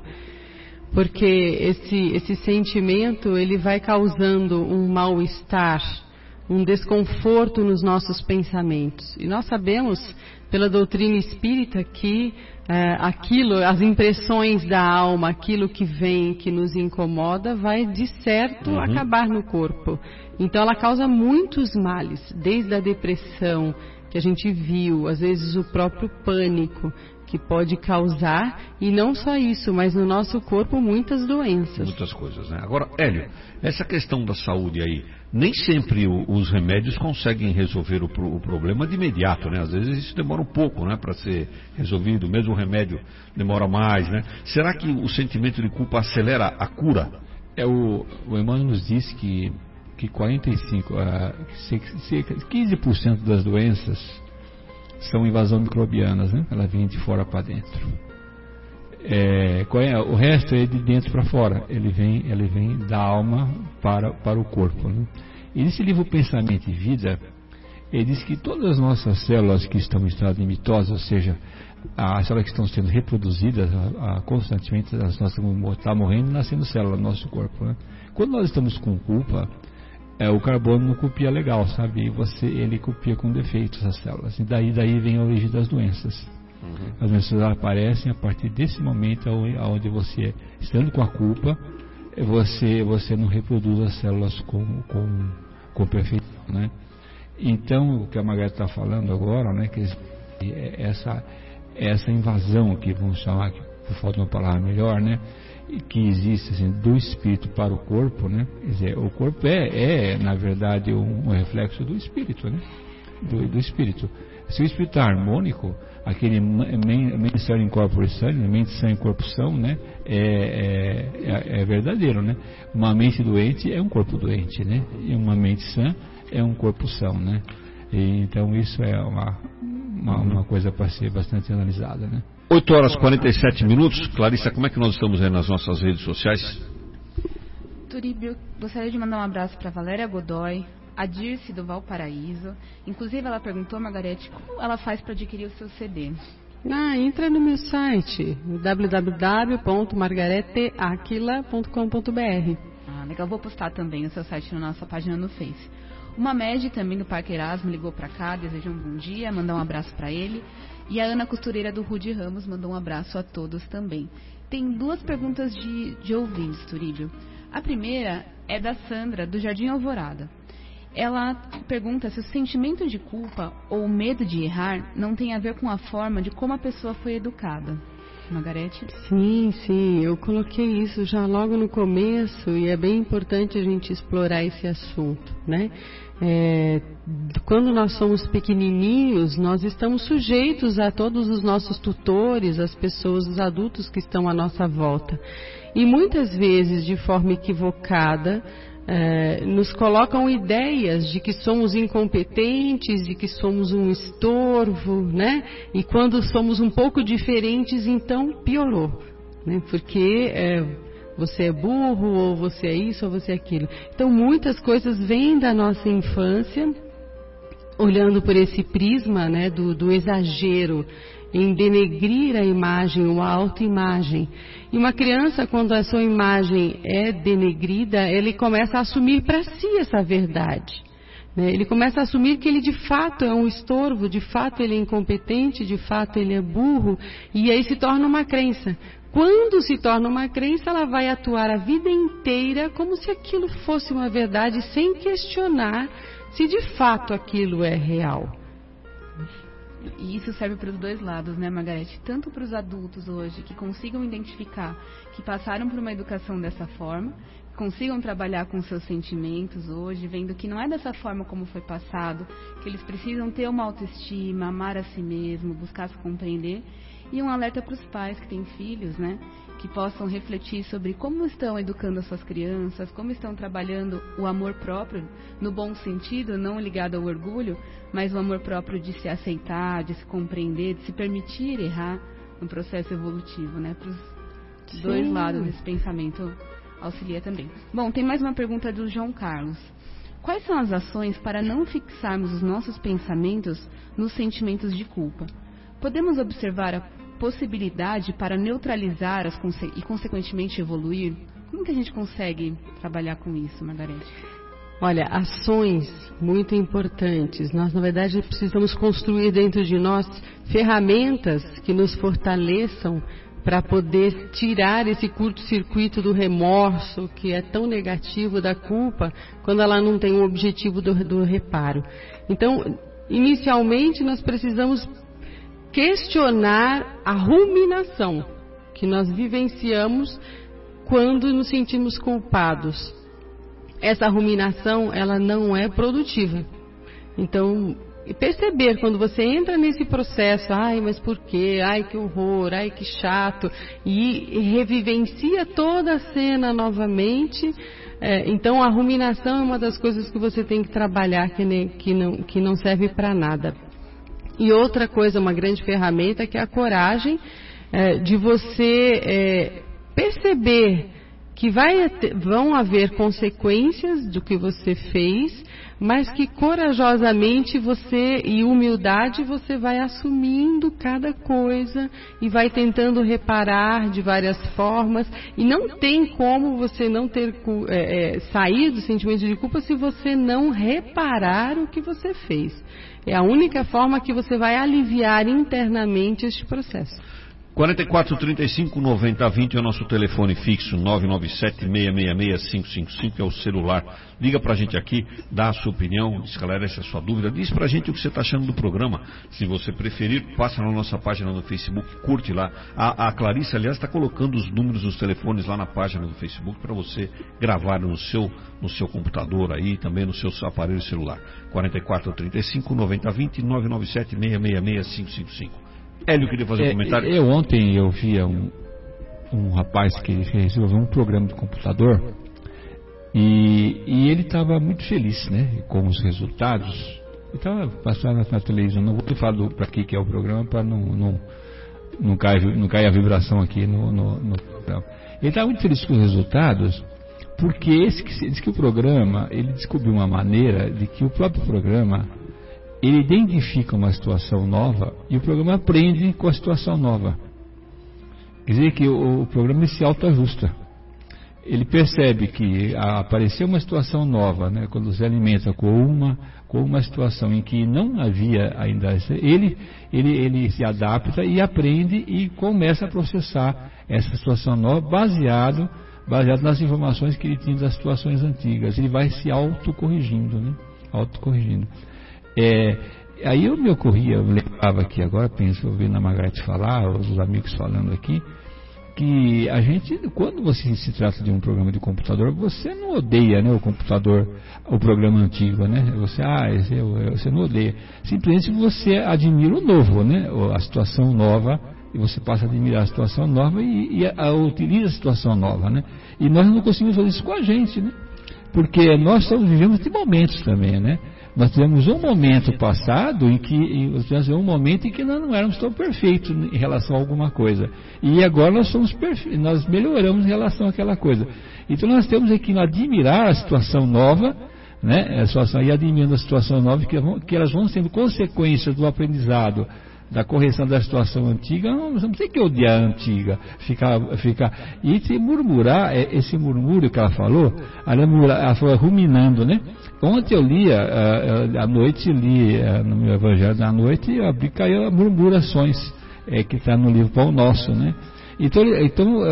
Porque esse, esse sentimento, ele vai causando um mal-estar, um desconforto nos nossos pensamentos. E nós sabemos, pela doutrina espírita, que é, aquilo, as impressões da alma, aquilo que vem, que nos incomoda, vai de certo uhum. acabar no corpo. Então ela causa muitos males, desde a depressão, que a gente viu, às vezes o próprio pânico, que pode causar, e não só isso, mas no nosso corpo muitas doenças. Muitas coisas, né? Agora, Hélio, essa questão da saúde aí, nem sempre o, os remédios conseguem resolver o, o problema de imediato, né? Às vezes isso demora um pouco, né, para ser resolvido, mesmo o remédio demora mais, né? Será que o sentimento de culpa acelera a cura? É, o, o Emmanuel nos disse que, que quarenta e cinco, uh, quinze por cento das doenças são invasão microbianas, né? Ela vem de fora para dentro. É, qual é? O resto é de dentro para fora. Ele vem, ele vem da alma para, para o corpo, né? E nesse livro Pensamento e Vida, ele diz que todas as nossas células que estão em estado de mitose, ou seja, as células que estão sendo reproduzidas a, a, constantemente, elas estão morrendo e nascendo células no nosso corpo, né? Quando nós estamos com culpa, É, o carbono não copia legal, sabe? E você, ele copia com defeitos as células. E daí, daí vem a origem das doenças. Uhum. As doenças aparecem a partir desse momento onde você, estando com a culpa, você, você não reproduz as células com, com, com perfeição, né? Então, o que a Margarete está falando agora, né? Que essa, essa invasão, que vamos chamar, por falta de uma palavra melhor, né? Que existe assim, do espírito para o corpo, né? Quer dizer, o corpo é, é na verdade um, um reflexo do espírito, né? Do, do espírito. Se o espírito está harmônico, aquele mente sã in corpore sano, mente sã em corpo são, né? É, é, é verdadeiro, né? Uma mente doente é um corpo doente, né? E uma mente sã é um corpo são, né? E, então isso é uma, uma, uma coisa para ser bastante analisada, né? oito horas e quarenta e sete minutos. Clarissa, como é que nós estamos aí nas nossas redes sociais? Turíbio, gostaria de mandar um abraço para Valéria Godoy, a Dirce do Valparaíso. Inclusive, ela perguntou, Margarete, como ela faz para adquirir o seu C D? Ah, entra no meu site, w w w ponto margarete aquila ponto com ponto b r. Ah, legal. Vou postar também o seu site na nossa página no Face. Uma média também do Parque Erasmo ligou para cá, desejou um bom dia, mandou um abraço para ele. E a Ana Costureira do Rude Ramos mandou um abraço a todos também. Tem duas perguntas de, de ouvintes, Turíbio. A primeira é da Sandra, do Jardim Alvorada. Ela pergunta se o sentimento de culpa ou o medo de errar não tem a ver com a forma de como a pessoa foi educada. Margarete? Sim, sim, eu coloquei isso já logo no começo e é bem importante a gente explorar esse assunto, né? É, quando nós somos pequenininhos, nós estamos sujeitos a todos os nossos tutores, as pessoas, os adultos que estão à nossa volta. E muitas vezes, de forma equivocada, é, nos colocam ideias de que somos incompetentes, de que somos um estorvo, né? E quando somos um pouco diferentes, então piorou, né? Porque é, você é burro, ou você é isso, ou você é aquilo. Então muitas coisas vêm da nossa infância, olhando por esse prisma, né, do, do exagero em denegrir a imagem, ou a autoimagem. E uma criança, quando a sua imagem é denegrida, ele começa a assumir para si essa verdade, né? Ele começa a assumir que ele de fato é um estorvo, de fato ele é incompetente, de fato ele é burro, e aí se torna uma crença. Quando se torna uma crença, ela vai atuar a vida inteira como se aquilo fosse uma verdade, sem questionar se de fato aquilo é real. E isso serve para os dois lados, né, Margarete? Tanto para os adultos hoje, que consigam identificar que passaram por uma educação dessa forma, consigam trabalhar com seus sentimentos hoje, vendo que não é dessa forma como foi passado, que eles precisam ter uma autoestima, amar a si mesmo, buscar se compreender. E um alerta para os pais que têm filhos, né? Que possam refletir sobre como estão educando as suas crianças, como estão trabalhando o amor próprio, no bom sentido, não ligado ao orgulho, mas o amor próprio de se aceitar, de se compreender, de se permitir errar no processo evolutivo, né? Para os dois lados desse pensamento auxilia também. Bom, tem mais uma pergunta do João Carlos. Quais são as ações para não fixarmos os nossos pensamentos nos sentimentos de culpa? Podemos observar a possibilidade para neutralizar as conse- e, consequentemente, evoluir? Como que a gente consegue trabalhar com isso, Margarete? Olha, ações muito importantes. Nós, na verdade, precisamos construir dentro de nós ferramentas que nos fortaleçam para poder tirar esse curto-circuito do remorso, que é tão negativo, da culpa, quando ela não tem o objetivo do, do reparo. Então, inicialmente, nós precisamos questionar a ruminação que nós vivenciamos quando nos sentimos culpados. Essa ruminação, ela não é produtiva. Então, perceber quando você entra nesse processo, ai, mas por quê? Ai, que horror, ai, que chato, e revivencia toda a cena novamente. É, então, a ruminação é uma das coisas que você tem que trabalhar, que, nem, que, não, que não serve para nada. E outra coisa, uma grande ferramenta, que é a coragem é, de você é, perceber que vai, vão haver consequências do que você fez, mas que corajosamente você, e humildade, você vai assumindo cada coisa e vai tentando reparar de várias formas. E não tem como você não ter é, é, sair do sentimento de culpa se você não reparar o que você fez. É a única forma que você vai aliviar internamente este processo. quarenta e quatro, trinta e cinco, noventa, vinte é o nosso telefone fixo, nove nove sete, seis seis seis, cinco cinco cinco é o celular. Liga pra gente aqui, dá a sua opinião, esclarece a sua dúvida, diz pra gente o que você está achando do programa. Se você preferir, passa na nossa página no Facebook, curte lá. A, a Clarice, aliás, está colocando os números dos telefones lá na página do Facebook para você gravar no seu, no seu computador aí, também no seu aparelho celular. quarenta e quatro, trinta e cinco, noventa, vinte, nove nove sete, seis seis seis, cinco cinco cinco. Hélio, queria fazer um comentário. Eu ontem eu via um, um rapaz que resolveu um programa de computador e, e ele estava muito feliz, né, com os resultados. Ele estava passando na, na televisão. Não vou falar para que que é o programa para não não não cair não cair a vibração aqui no, no, no programa. Ele estava muito feliz com os resultados porque esse que diz que o programa, ele descobriu uma maneira de que o próprio programa, ele identifica uma situação nova e o programa aprende com a situação nova. Quer dizer que o, o programa se autoajusta. Ele percebe que apareceu uma situação nova, né, quando se alimenta com uma, com uma situação em que não havia ainda, ele, ele, ele se adapta e aprende e começa a processar essa situação nova baseado, baseado nas informações que ele tinha das situações antigas. Ele vai se autocorrigindo, né, autocorrigindo. É, aí eu me ocorria, eu me lembrava aqui agora, penso, ouvindo a Margarete falar, os amigos falando aqui, que a gente, quando você se trata de um programa de computador, você não odeia, né, o computador, o programa antigo, né? Você, ah, esse, você não odeia. Simplesmente você admira o novo, né? A situação nova, e você passa a admirar a situação nova e, e a, a, utiliza a situação nova, né? E nós não conseguimos fazer isso com a gente, né? Porque nós estamos vivendo de momentos também, né? Nós tivemos um momento passado em que nós tivemos um momento em que nós não éramos tão perfeitos em relação a alguma coisa. E agora nós somos perfe... nós melhoramos em relação àquela coisa. Então nós temos aqui que admirar a situação nova, né? A situação, e admirando a situação nova, que, que elas vão sendo consequências do aprendizado, da correção da situação antiga. Não, não tem que odiar a antiga, ficar, ficar. E se murmurar, esse murmúrio que ela falou, ela falou ruminando, né? Ontem eu li, à noite, li no meu Evangelho da Noite, e abri, caiu murmurações, é, que está no livro Pão Nosso, né? Então, então o,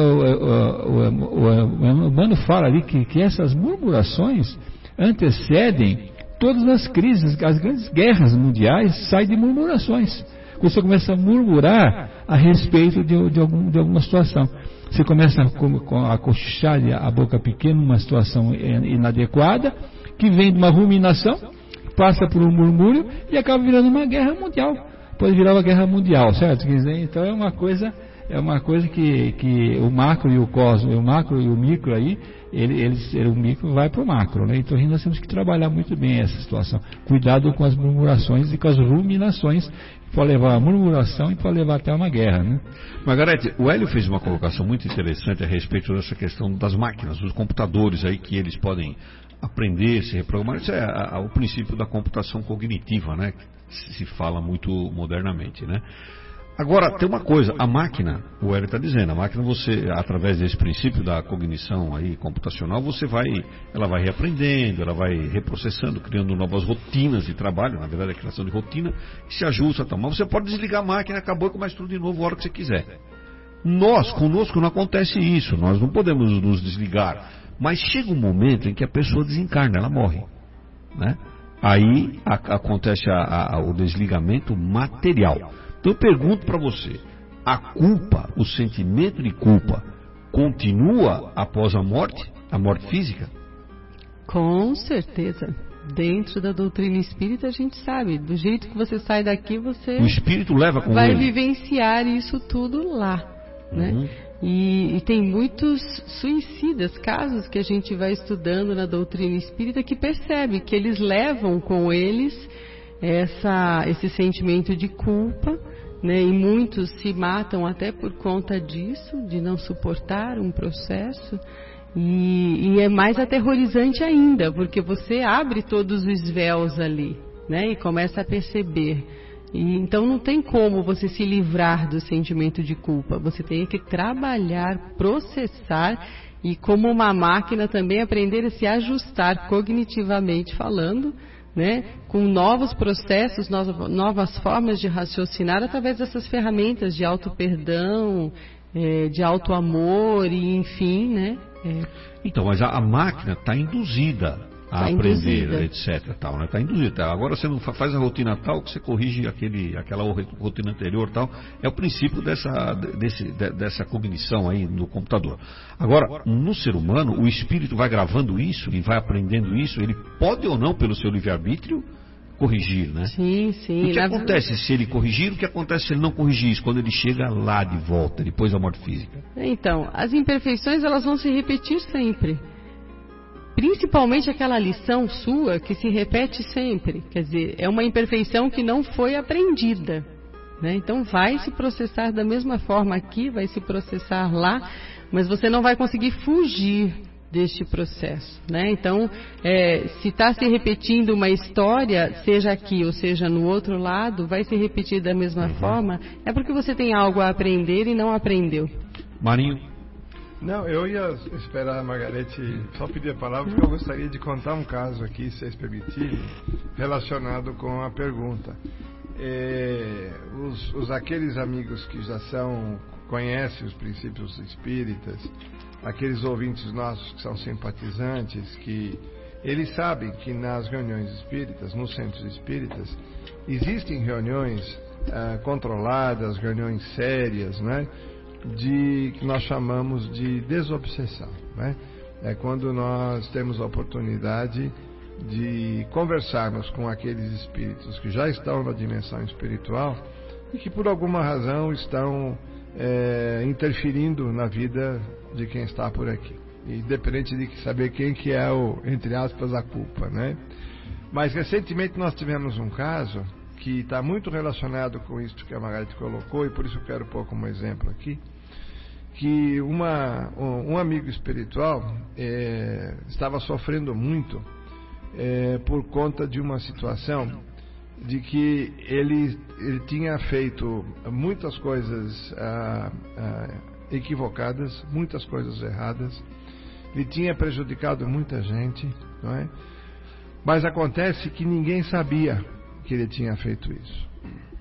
o, o, o Emmanuel fala ali que, que essas murmurações antecedem todas as crises, as grandes guerras mundiais saem de murmurações. Você começa a murmurar a respeito de, de, algum, de alguma situação. Você começa a, a cochichar a boca pequena numa situação inadequada, que vem de uma ruminação, passa por um murmúrio e acaba virando uma guerra mundial. Pode virar uma guerra mundial, certo? Quer dizer, então é uma coisa, é uma coisa que, que o macro e o cosmo, o macro e o micro aí, ele, eles, ele, o micro vai para o macro, né? Então nós temos que trabalhar muito bem essa situação. Cuidado com as murmurações e com as ruminações, pode levar a murmuração e pode levar até uma guerra, né? Margarete, o Hélio fez uma colocação muito interessante a respeito dessa questão das máquinas, dos computadores aí, que eles podem aprender, se reprogramar. Isso é a, a, o princípio da computação cognitiva, né? Que se fala muito modernamente, né? Agora, tem uma coisa, a máquina, o Hélio está dizendo, a máquina, você, através desse princípio da cognição aí, computacional, você vai, ela vai reaprendendo, ela vai reprocessando, criando novas rotinas de trabalho, na verdade é a criação de rotina, que se ajusta, tal. Mas você pode desligar a máquina, acabou e começa tudo de novo a hora que você quiser. Nós, conosco não acontece isso, nós não podemos nos desligar, mas chega um momento em que a pessoa desencarna, ela morre, né? Aí a, acontece a, a, o desligamento material. Então eu pergunto para você, a culpa, o sentimento de culpa, continua após a morte, a morte física? Com certeza. Dentro da doutrina espírita a gente sabe, do jeito que você sai daqui, você o espírito leva com vai ele. vivenciar isso tudo lá, né? Uhum. E, e tem muitos suicidas, casos que a gente vai estudando na doutrina espírita, que percebe que eles levam com eles essa, esse sentimento de culpa, né? E muitos se matam até por conta disso, de não suportar um processo. E, e é mais aterrorizante ainda, porque você abre todos os véus ali, né? E começa a perceber. E, então não tem como você se livrar do sentimento de culpa. Você tem que trabalhar, processar e, como uma máquina, também aprender a se ajustar cognitivamente falando, né, com novos processos, novas formas de raciocinar através dessas ferramentas de auto-perdão, é, de auto-amor e enfim, né? É. Então, mas a, a máquina está induzida a tá aprender, induzida. etc. Tal, né? Está induzida. Agora você não faz a rotina tal que você corrige aquele, aquela rotina anterior tal. É o princípio dessa, desse, dessa cognição aí no computador. Agora, no ser humano, o espírito vai gravando isso e vai aprendendo isso. Ele pode ou não, pelo seu livre-arbítrio, corrigir, né? Sim, sim. E o que Na... acontece se ele corrigir? O que acontece se ele não corrigir isso? Quando ele chega lá de volta, depois da morte física? Então, as imperfeições, elas vão se repetir sempre. Principalmente aquela lição sua que se repete sempre. Quer dizer, é uma imperfeição que não foi aprendida, né? Então vai se processar da mesma forma aqui, vai se processar lá, mas você não vai conseguir fugir deste processo, né? Então, é, se está se repetindo uma história, seja aqui ou seja no outro lado, vai se repetir da mesma uhum. forma, é porque você tem algo a aprender e não aprendeu. Marinho? Não, eu ia esperar a Margarete só pedir a palavra, porque eu gostaria de contar um caso aqui, se vocês permitirem, relacionado com a pergunta. É, os, os aqueles amigos que já são, conhecem os princípios espíritas, aqueles ouvintes nossos que são simpatizantes, que eles sabem que nas reuniões espíritas, nos centros espíritas, existem reuniões ah, controladas, reuniões sérias, né? De que nós chamamos de desobsessão, né? É quando nós temos a oportunidade de conversarmos com aqueles espíritos que já estão na dimensão espiritual e que por alguma razão estão é, interferindo na vida de quem está por aqui, independente de saber quem que é o, entre aspas, a culpa, né? Mas recentemente nós tivemos um caso que está muito relacionado com isso que a Margareth colocou, e por isso eu quero pôr como exemplo aqui, que uma, um, um amigo espiritual é, estava sofrendo muito é, por conta de uma situação de que ele, ele tinha feito muitas coisas ah, ah, equivocadas, muitas coisas erradas, ele tinha prejudicado muita gente, não é? Mas acontece que ninguém sabia que ele tinha feito isso.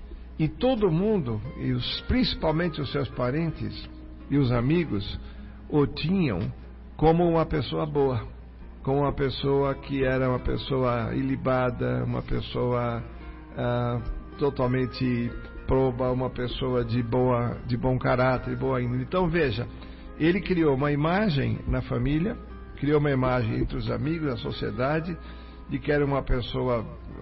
E todo mundo, e os, principalmente os seus parentes e os amigos, o tinham como uma pessoa boa, como uma pessoa que era uma pessoa ilibada, uma pessoa ah, totalmente proba, uma pessoa de, boa, de bom caráter, boa índole. Então veja, ele criou uma imagem na família, criou uma imagem entre os amigos, na sociedade, de que era uma pessoa,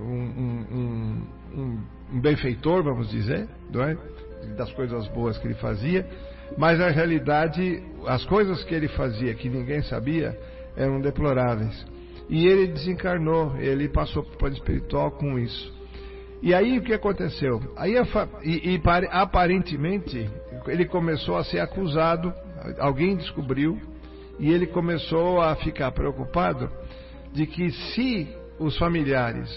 um, um, um, um benfeitor, vamos dizer, não é? Das coisas boas que ele fazia, mas na realidade as coisas que ele fazia que ninguém sabia eram deploráveis. E ele desencarnou, ele passou para o plano espiritual com isso. E aí o que aconteceu? Aí, e, e aparentemente ele começou a ser acusado, alguém descobriu, e ele começou a ficar preocupado de que se os familiares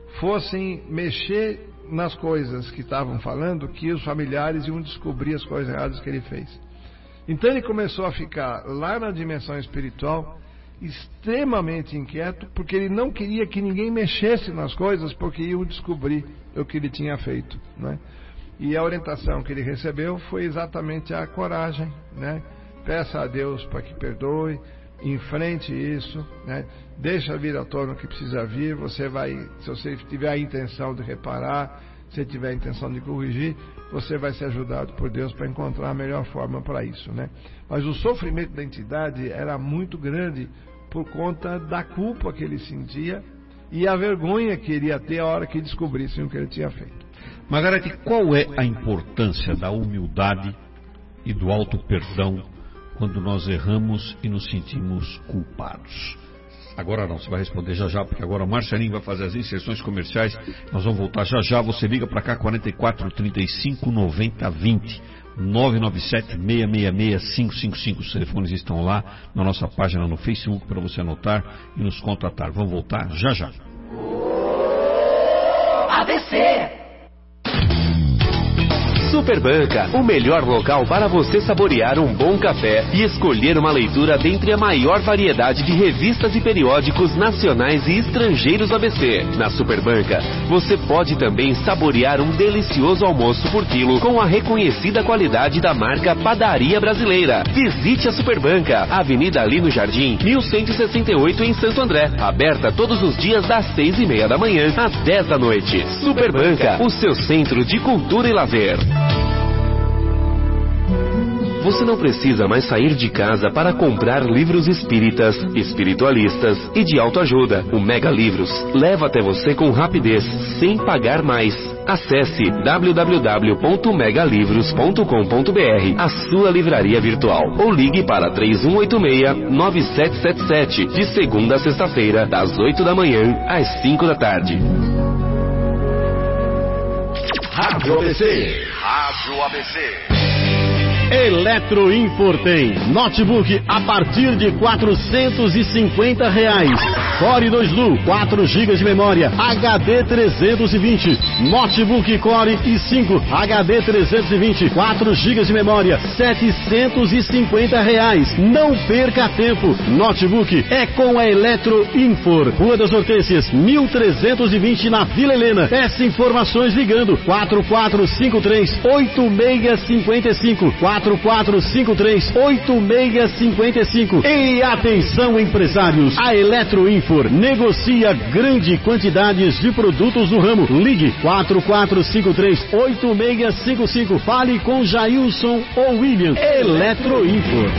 fossem mexer nas coisas que estavam falando, que os familiares iam descobrir as coisas erradas que ele fez. Então ele começou a ficar lá na dimensão espiritual extremamente inquieto, porque ele não queria que ninguém mexesse nas coisas, porque iam descobrir o que ele tinha feito, né? E a orientação que ele recebeu foi exatamente a coragem, né? Peça a Deus para que perdoe, enfrente isso, né? Deixa vir à tona o que precisa vir. Você vai, se você tiver a intenção de reparar, se tiver a intenção de corrigir, você vai ser ajudado por Deus para encontrar a melhor forma para isso, né? Mas o sofrimento da entidade era muito grande por conta da culpa que ele sentia e a vergonha que ele ia ter a hora que descobrissem o que ele tinha feito. Margareth, qual é a importância da humildade e do auto-perdão quando nós erramos e nos sentimos culpados? Agora não, você vai responder já já, porque agora o Marcelinho vai fazer as inserções comerciais. Nós vamos voltar já já. Você liga para cá, quarenta e quatro, trinta e cinco, noventa, vinte, nove nove sete, seis seis seis, cinco cinco cinco. Os telefones estão lá na nossa página no Facebook para você anotar e nos contatar. Vamos voltar já já. A B C. Superbanca, o melhor local para você saborear um bom café e escolher uma leitura dentre a maior variedade de revistas e periódicos nacionais e estrangeiros do A B C. Na Superbanca, você pode também saborear um delicioso almoço por quilo com a reconhecida qualidade da marca Padaria Brasileira. Visite a Superbanca, Avenida Lino Jardim, mil cento e sessenta e oito em Santo André. Aberta todos os dias das seis e meia da manhã às dez da noite. Superbanca, o seu centro de cultura e lazer. Você não precisa mais sair de casa para comprar livros espíritas, espiritualistas e de autoajuda. O Mega Livros leva até você com rapidez, sem pagar mais. Acesse w w w ponto mega livros ponto com ponto b r, a sua livraria virtual, ou ligue para três um oito seis, nove sete sete sete, de segunda a sexta-feira, das oito da manhã às cinco da tarde. Rádio A B C. Rádio A B C. Eletroimportem, notebook a partir de quatrocentos e cinquenta reais. Core dois Lu, quatro gigas de memória, H D trezentos e vinte. Notebook Core i cinco, H D trezentos e vinte, quatro gigas de memória, setecentos e cinquenta reais. Não perca tempo. Notebook é com a Eletroinfor. Rua das Hortências, mil trezentos e vinte na Vila Helena. Peça informações ligando quatro quatro cinco três, oito seis cinco cinco. quatro quatro cinco três, oito seis cinco cinco. E atenção, empresários, a Eletroinfor negocia grande quantidades de produtos do ramo. Ligue quatro quatro cinco três, oito seis cinco cinco. Fale com Jailson ou William. Eletroinfor.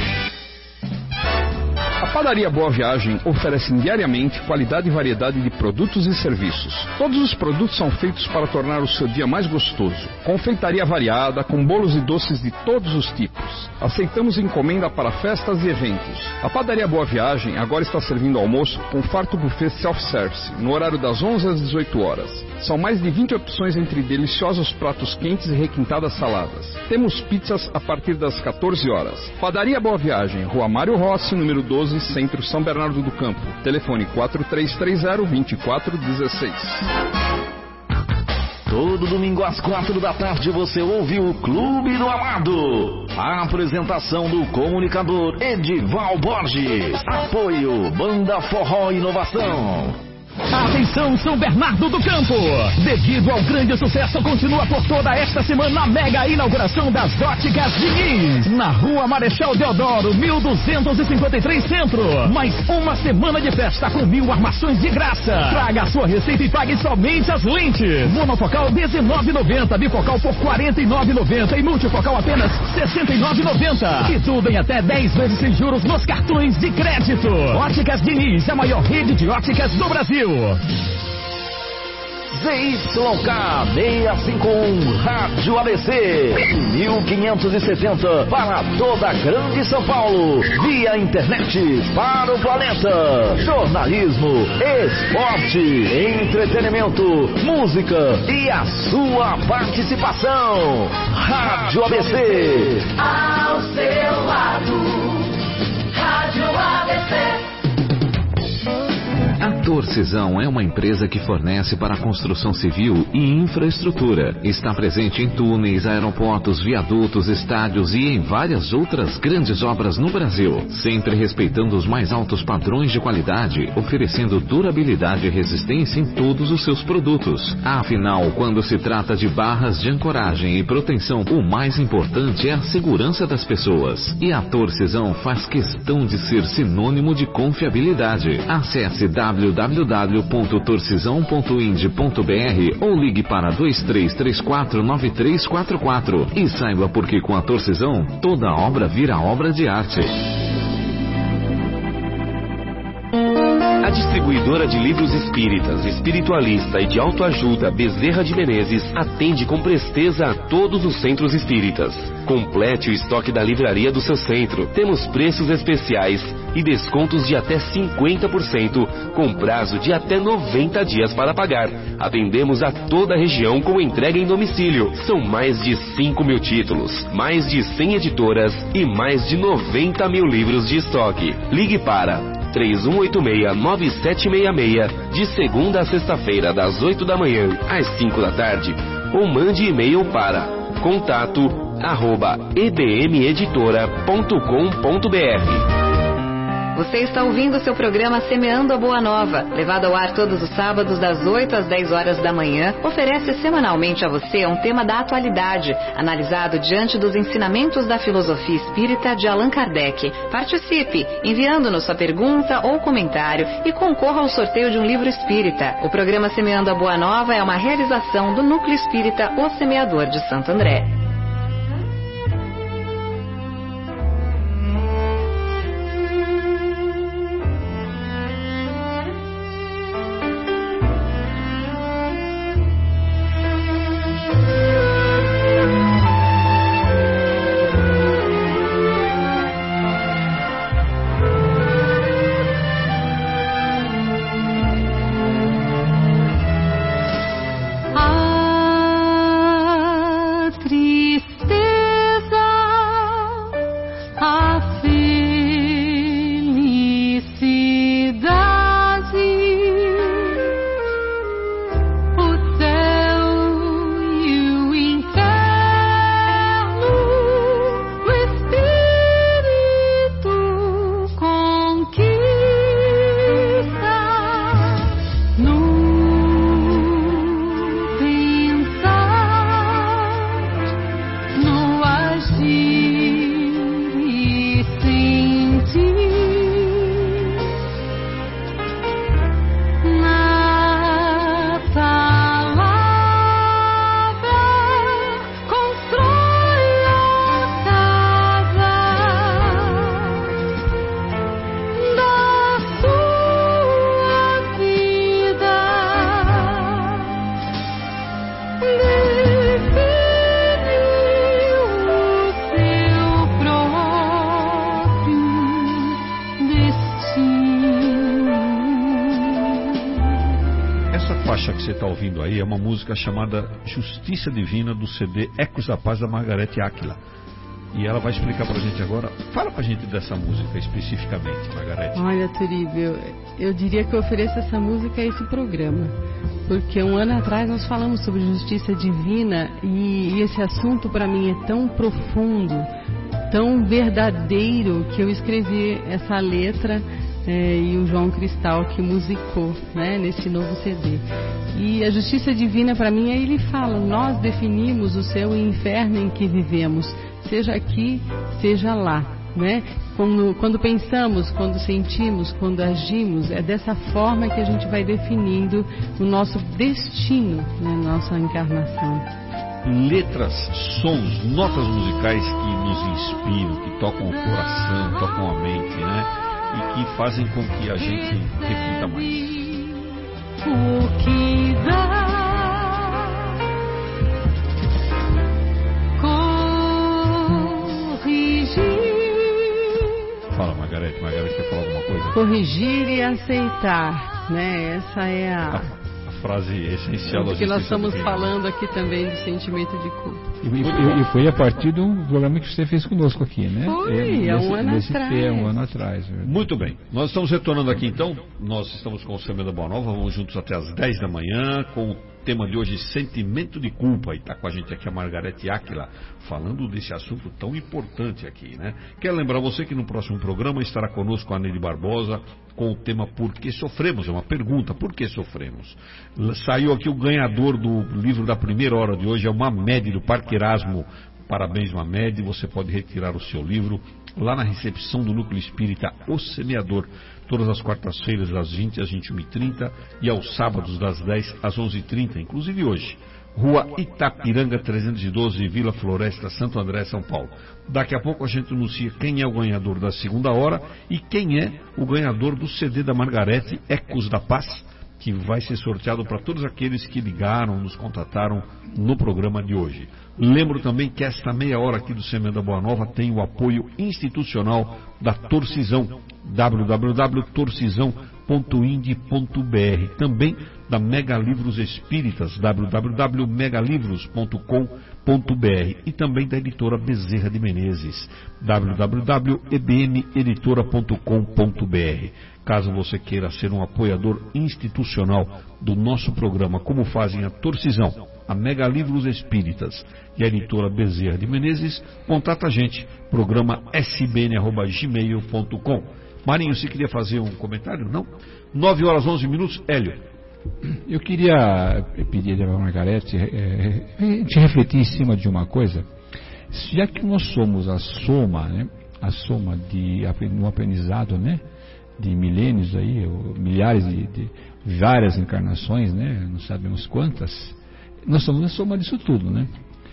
A Padaria Boa Viagem oferece diariamente qualidade e variedade de produtos e serviços. Todos os produtos são feitos para tornar o seu dia mais gostoso. Confeitaria variada, com bolos e doces de todos os tipos. Aceitamos encomenda para festas e eventos. A Padaria Boa Viagem agora está servindo almoço com farto buffet self-service, no horário das onze às dezoito horas. São mais de vinte opções entre deliciosos pratos quentes e requintadas saladas. Temos pizzas a partir das quatorze horas. Padaria Boa Viagem, Rua Mário Rossi, número doze, Centro São Bernardo do Campo. Telefone quatro três três zero, dois quatro um seis. Todo domingo às quatro da tarde você ouve o Clube do Amado. A apresentação do comunicador Edival Borges. Apoio Banda Forró Inovação. Atenção, São Bernardo do Campo! Devido ao grande sucesso, continua por toda esta semana a mega inauguração das Óticas Diniz, na Rua Marechal Deodoro, mil duzentos e cinquenta e três Centro. Mais uma semana de festa com mil armações de graça. Traga a sua receita e pague somente as lentes. Monofocal dezenove reais e noventa centavos, bifocal por quarenta e nove reais e noventa centavos e multifocal apenas sessenta e nove reais e noventa centavos. E tudo em até dez vezes sem juros nos cartões de crédito. Óticas Diniz, a maior rede de óticas do Brasil. Z Y K seiscentos e cinquenta e um Rádio A B C, mil quinhentos e setenta para toda a grande São Paulo, via internet para o planeta. Jornalismo, esporte, entretenimento, música e a sua participação. Rádio A B C. Ao seu lado, Rádio A B C. A Torcisão é uma empresa que fornece para a construção civil e infraestrutura. Está presente em túneis, aeroportos, viadutos, estádios e em várias outras grandes obras no Brasil, sempre respeitando os mais altos padrões de qualidade, oferecendo durabilidade e resistência em todos os seus produtos. Afinal, quando se trata de barras de ancoragem e proteção, o mais importante é a segurança das pessoas. E a Torcisão faz questão de ser sinônimo de confiabilidade. Acesse w w w ponto torcisão ponto ind ponto b r ou ligue para dois três três quatro nove três quatro quatro e saiba porque com a Torcisão toda obra vira obra de arte. A distribuidora de livros espíritas, espiritualista e de autoajuda Bezerra de Menezes atende com presteza a todos os centros espíritas. Complete o estoque da livraria do seu centro. Temos preços especiais e descontos de até cinquenta por cento, com prazo de até noventa dias para pagar. Atendemos a toda a região com entrega em domicílio. São mais de cinco mil títulos, mais de cem editoras e mais de noventa mil livros de estoque. Ligue para três um oito seis, nove sete seis seis, de segunda a sexta-feira, das oito da manhã às cinco da tarde, ou mande e-mail para contato arroba e b m editora ponto com ponto b r. Você está ouvindo seu programa Semeando a Boa Nova, levado ao ar todos os sábados das oito às dez horas da manhã. Oferece semanalmente a você um tema da atualidade, analisado diante dos ensinamentos da filosofia espírita de Allan Kardec. Participe, enviando-nos sua pergunta ou comentário e concorra ao sorteio de um livro espírita. O programa Semeando a Boa Nova é uma realização do Núcleo Espírita O Semeador de Santo André. A essa faixa que você está ouvindo aí é uma música chamada Justiça Divina, do C D Ecos da Paz, da Margarete Áquila. E ela vai explicar pra gente agora. Fala pra gente dessa música especificamente, Margarete. Olha, Turíbio, eu, eu diria que eu ofereço essa música a esse programa, porque um ano atrás nós falamos sobre justiça divina e, e esse assunto para mim é tão profundo, tão verdadeiro, que eu escrevi essa letra é, e o João Cristal que musicou, né, nesse novo C D. E a justiça divina para mim, aí ele fala: nós definimos o céu e o inferno em que vivemos, seja aqui, seja lá, né? Quando, quando pensamos, quando sentimos, quando agimos, é dessa forma que a gente vai definindo o nosso destino, né? Nossa encarnação. Letras, sons, notas musicais que nos inspiram, que tocam o coração, tocam a mente, né? E que fazem com que a gente reflita mais. O que dá Fala, Margarete. Margarete quer falar alguma coisa? Corrigir e aceitar, né? Essa é a, a, a frase essencial da que nós estamos divina. Falando aqui também do sentimento de culpa. E, e, e foi a partir do programa que você fez conosco aqui, né? Foi, há um ano nesse atrás. Pé, um ano atrás. Muito bem. Nós estamos retornando aqui então. Nós estamos com o Semana da Boa Nova. Vamos juntos até as dez da manhã com o tema de hoje, sentimento de culpa. E está com a gente aqui a Margarete Áquila, falando desse assunto tão importante aqui, né? Quero lembrar você que no próximo programa estará conosco a Neide Barbosa com o tema Por que Sofremos? É uma pergunta, por que sofremos? Saiu aqui o ganhador do livro da primeira hora de hoje, é o Mamed do Parque Erasmo. Parabéns, Mamed, você pode retirar o seu livro lá na recepção do Núcleo Espírita O Semeador, todas as quartas-feiras das vinte às vinte e uma e trinta e aos sábados das dez às onze e trinta, inclusive hoje. Rua Itapiranga trezentos e doze, Vila Floresta, Santo André, São Paulo. Daqui a pouco a gente anuncia quem é o ganhador da segunda hora e quem é o ganhador do C D da Margarete, Ecos da Paz, que vai ser sorteado para todos aqueles que ligaram, nos contataram no programa de hoje. Lembro também que esta meia hora aqui do Semana da Boa Nova tem o apoio institucional da Torcisão, w w w ponto torcisão ponto ind ponto b r, também da Mega Livros Espíritas, w w w ponto mega livros ponto com ponto b r, e também da editora Bezerra de Menezes, w w w ponto e b m editora ponto com ponto b r. Caso você queira ser um apoiador institucional do nosso programa, como fazem a Torcisão, a Mega Livros Espíritas e a editora Bezerra de Menezes, contata a gente, programa s b n arroba gmail ponto com. Marinho, você queria fazer um comentário? Não? nove horas e onze minutos, Hélio. Eu queria pedir a Margarete é, a gente refletir em cima de uma coisa. Já que nós somos a soma, né, a soma de um aprendizado, né, de milênios aí, ou milhares de, de várias encarnações, né, não sabemos quantas, nós somos a soma disso tudo, né?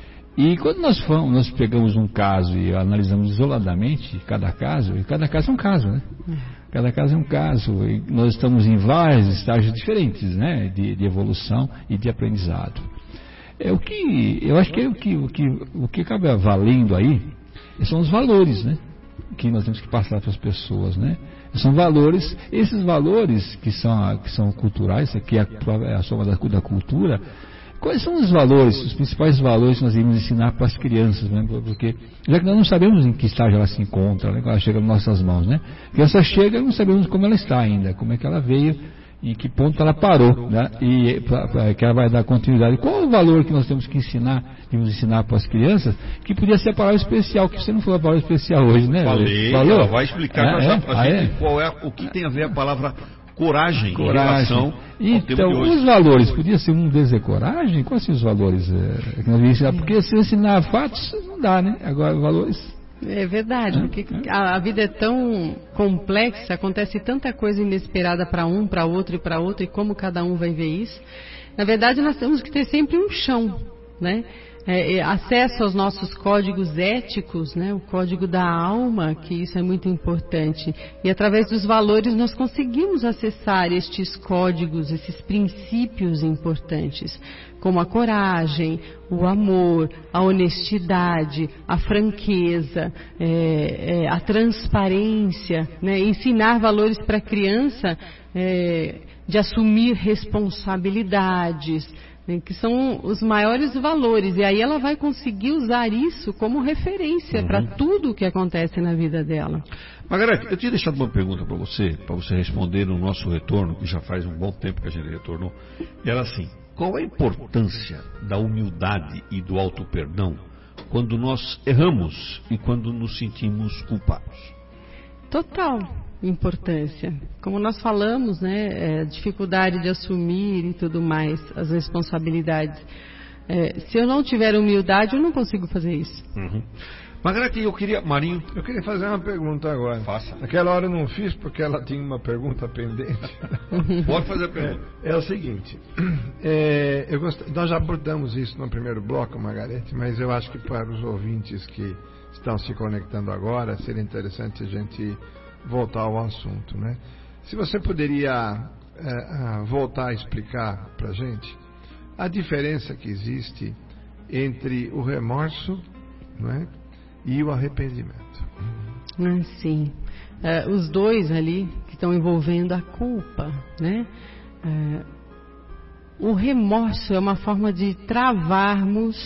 E quando nós fomos, nós pegamos um caso e analisamos isoladamente cada caso, e cada caso é um caso, né? Cada caso é um caso, e nós estamos em vários estágios diferentes, né? De, de evolução e de aprendizado. É o que, eu acho que é o que, o que, o que acaba valendo aí são os valores, né? Que nós temos que passar para as pessoas, né? São valores, esses valores que são, que são culturais, que é a, a soma da, da cultura. Quais são os valores, os principais valores que nós iremos ensinar para as crianças, né? Porque já que nós não sabemos em que estágio ela se encontra, né? Ela chega nas nossas mãos, né? A criança chega e não sabemos como ela está ainda, como é que ela veio, em que ponto ela parou, né? E pra, pra, que ela vai dar continuidade. Qual é o valor que nós temos que ensinar, temos ensinar para as crianças, que podia ser a palavra especial, que você não falou a palavra especial hoje, né? Falei, falou? Ela vai explicar é, para a é, gente é. qual é, o que tem a ver a palavra coragem, coragem. Em relação então, ao tema de hoje. Os valores, podia ser um deles é coragem? Quais são os valores é, que nós vamos ensinar? Porque se ensinar fatos, não dá, né? Agora, valores... É verdade, porque a, a vida é tão complexa, acontece tanta coisa inesperada para um, para outro e para outro, e como cada um vai ver isso. Na verdade, nós temos que ter sempre um chão, né? é, acesso aos nossos códigos éticos, né, o código da alma, que isso é muito importante. E através dos valores nós conseguimos acessar estes códigos, esses princípios importantes, como a coragem, o amor, a honestidade, a franqueza, é, é, a transparência, né, ensinar valores para a criança, é, de assumir responsabilidades, que são os maiores valores, e aí ela vai conseguir usar isso como referência uhum. para tudo o que acontece na vida dela. Margarete, eu tinha deixado uma pergunta para você, para você responder no nosso retorno, que já faz um bom tempo que a gente retornou. Era assim: qual a importância da humildade e do auto-perdão quando nós erramos e quando nos sentimos culpados? Total importância. Como nós falamos, né, é, dificuldade de assumir e tudo mais, as responsabilidades. É, se eu não tiver humildade, eu não consigo fazer isso. Uhum. Margarete, eu queria... Marinho? Eu queria fazer uma pergunta agora. Faça. Naquela hora eu não fiz porque ela tinha uma pergunta pendente. Pode fazer a pergunta. É, é o seguinte, é, eu gost... nós já abordamos isso no primeiro bloco, Margarete, mas eu acho que para os ouvintes que estão se conectando agora, seria interessante a gente voltar ao assunto, né? Se você poderia é, voltar a explicar para a gente a diferença que existe entre o remorso, não é, e o arrependimento. Ah, sim. Uh, os dois ali que estão envolvendo a culpa, né? Uh, o remorso é uma forma de travarmos,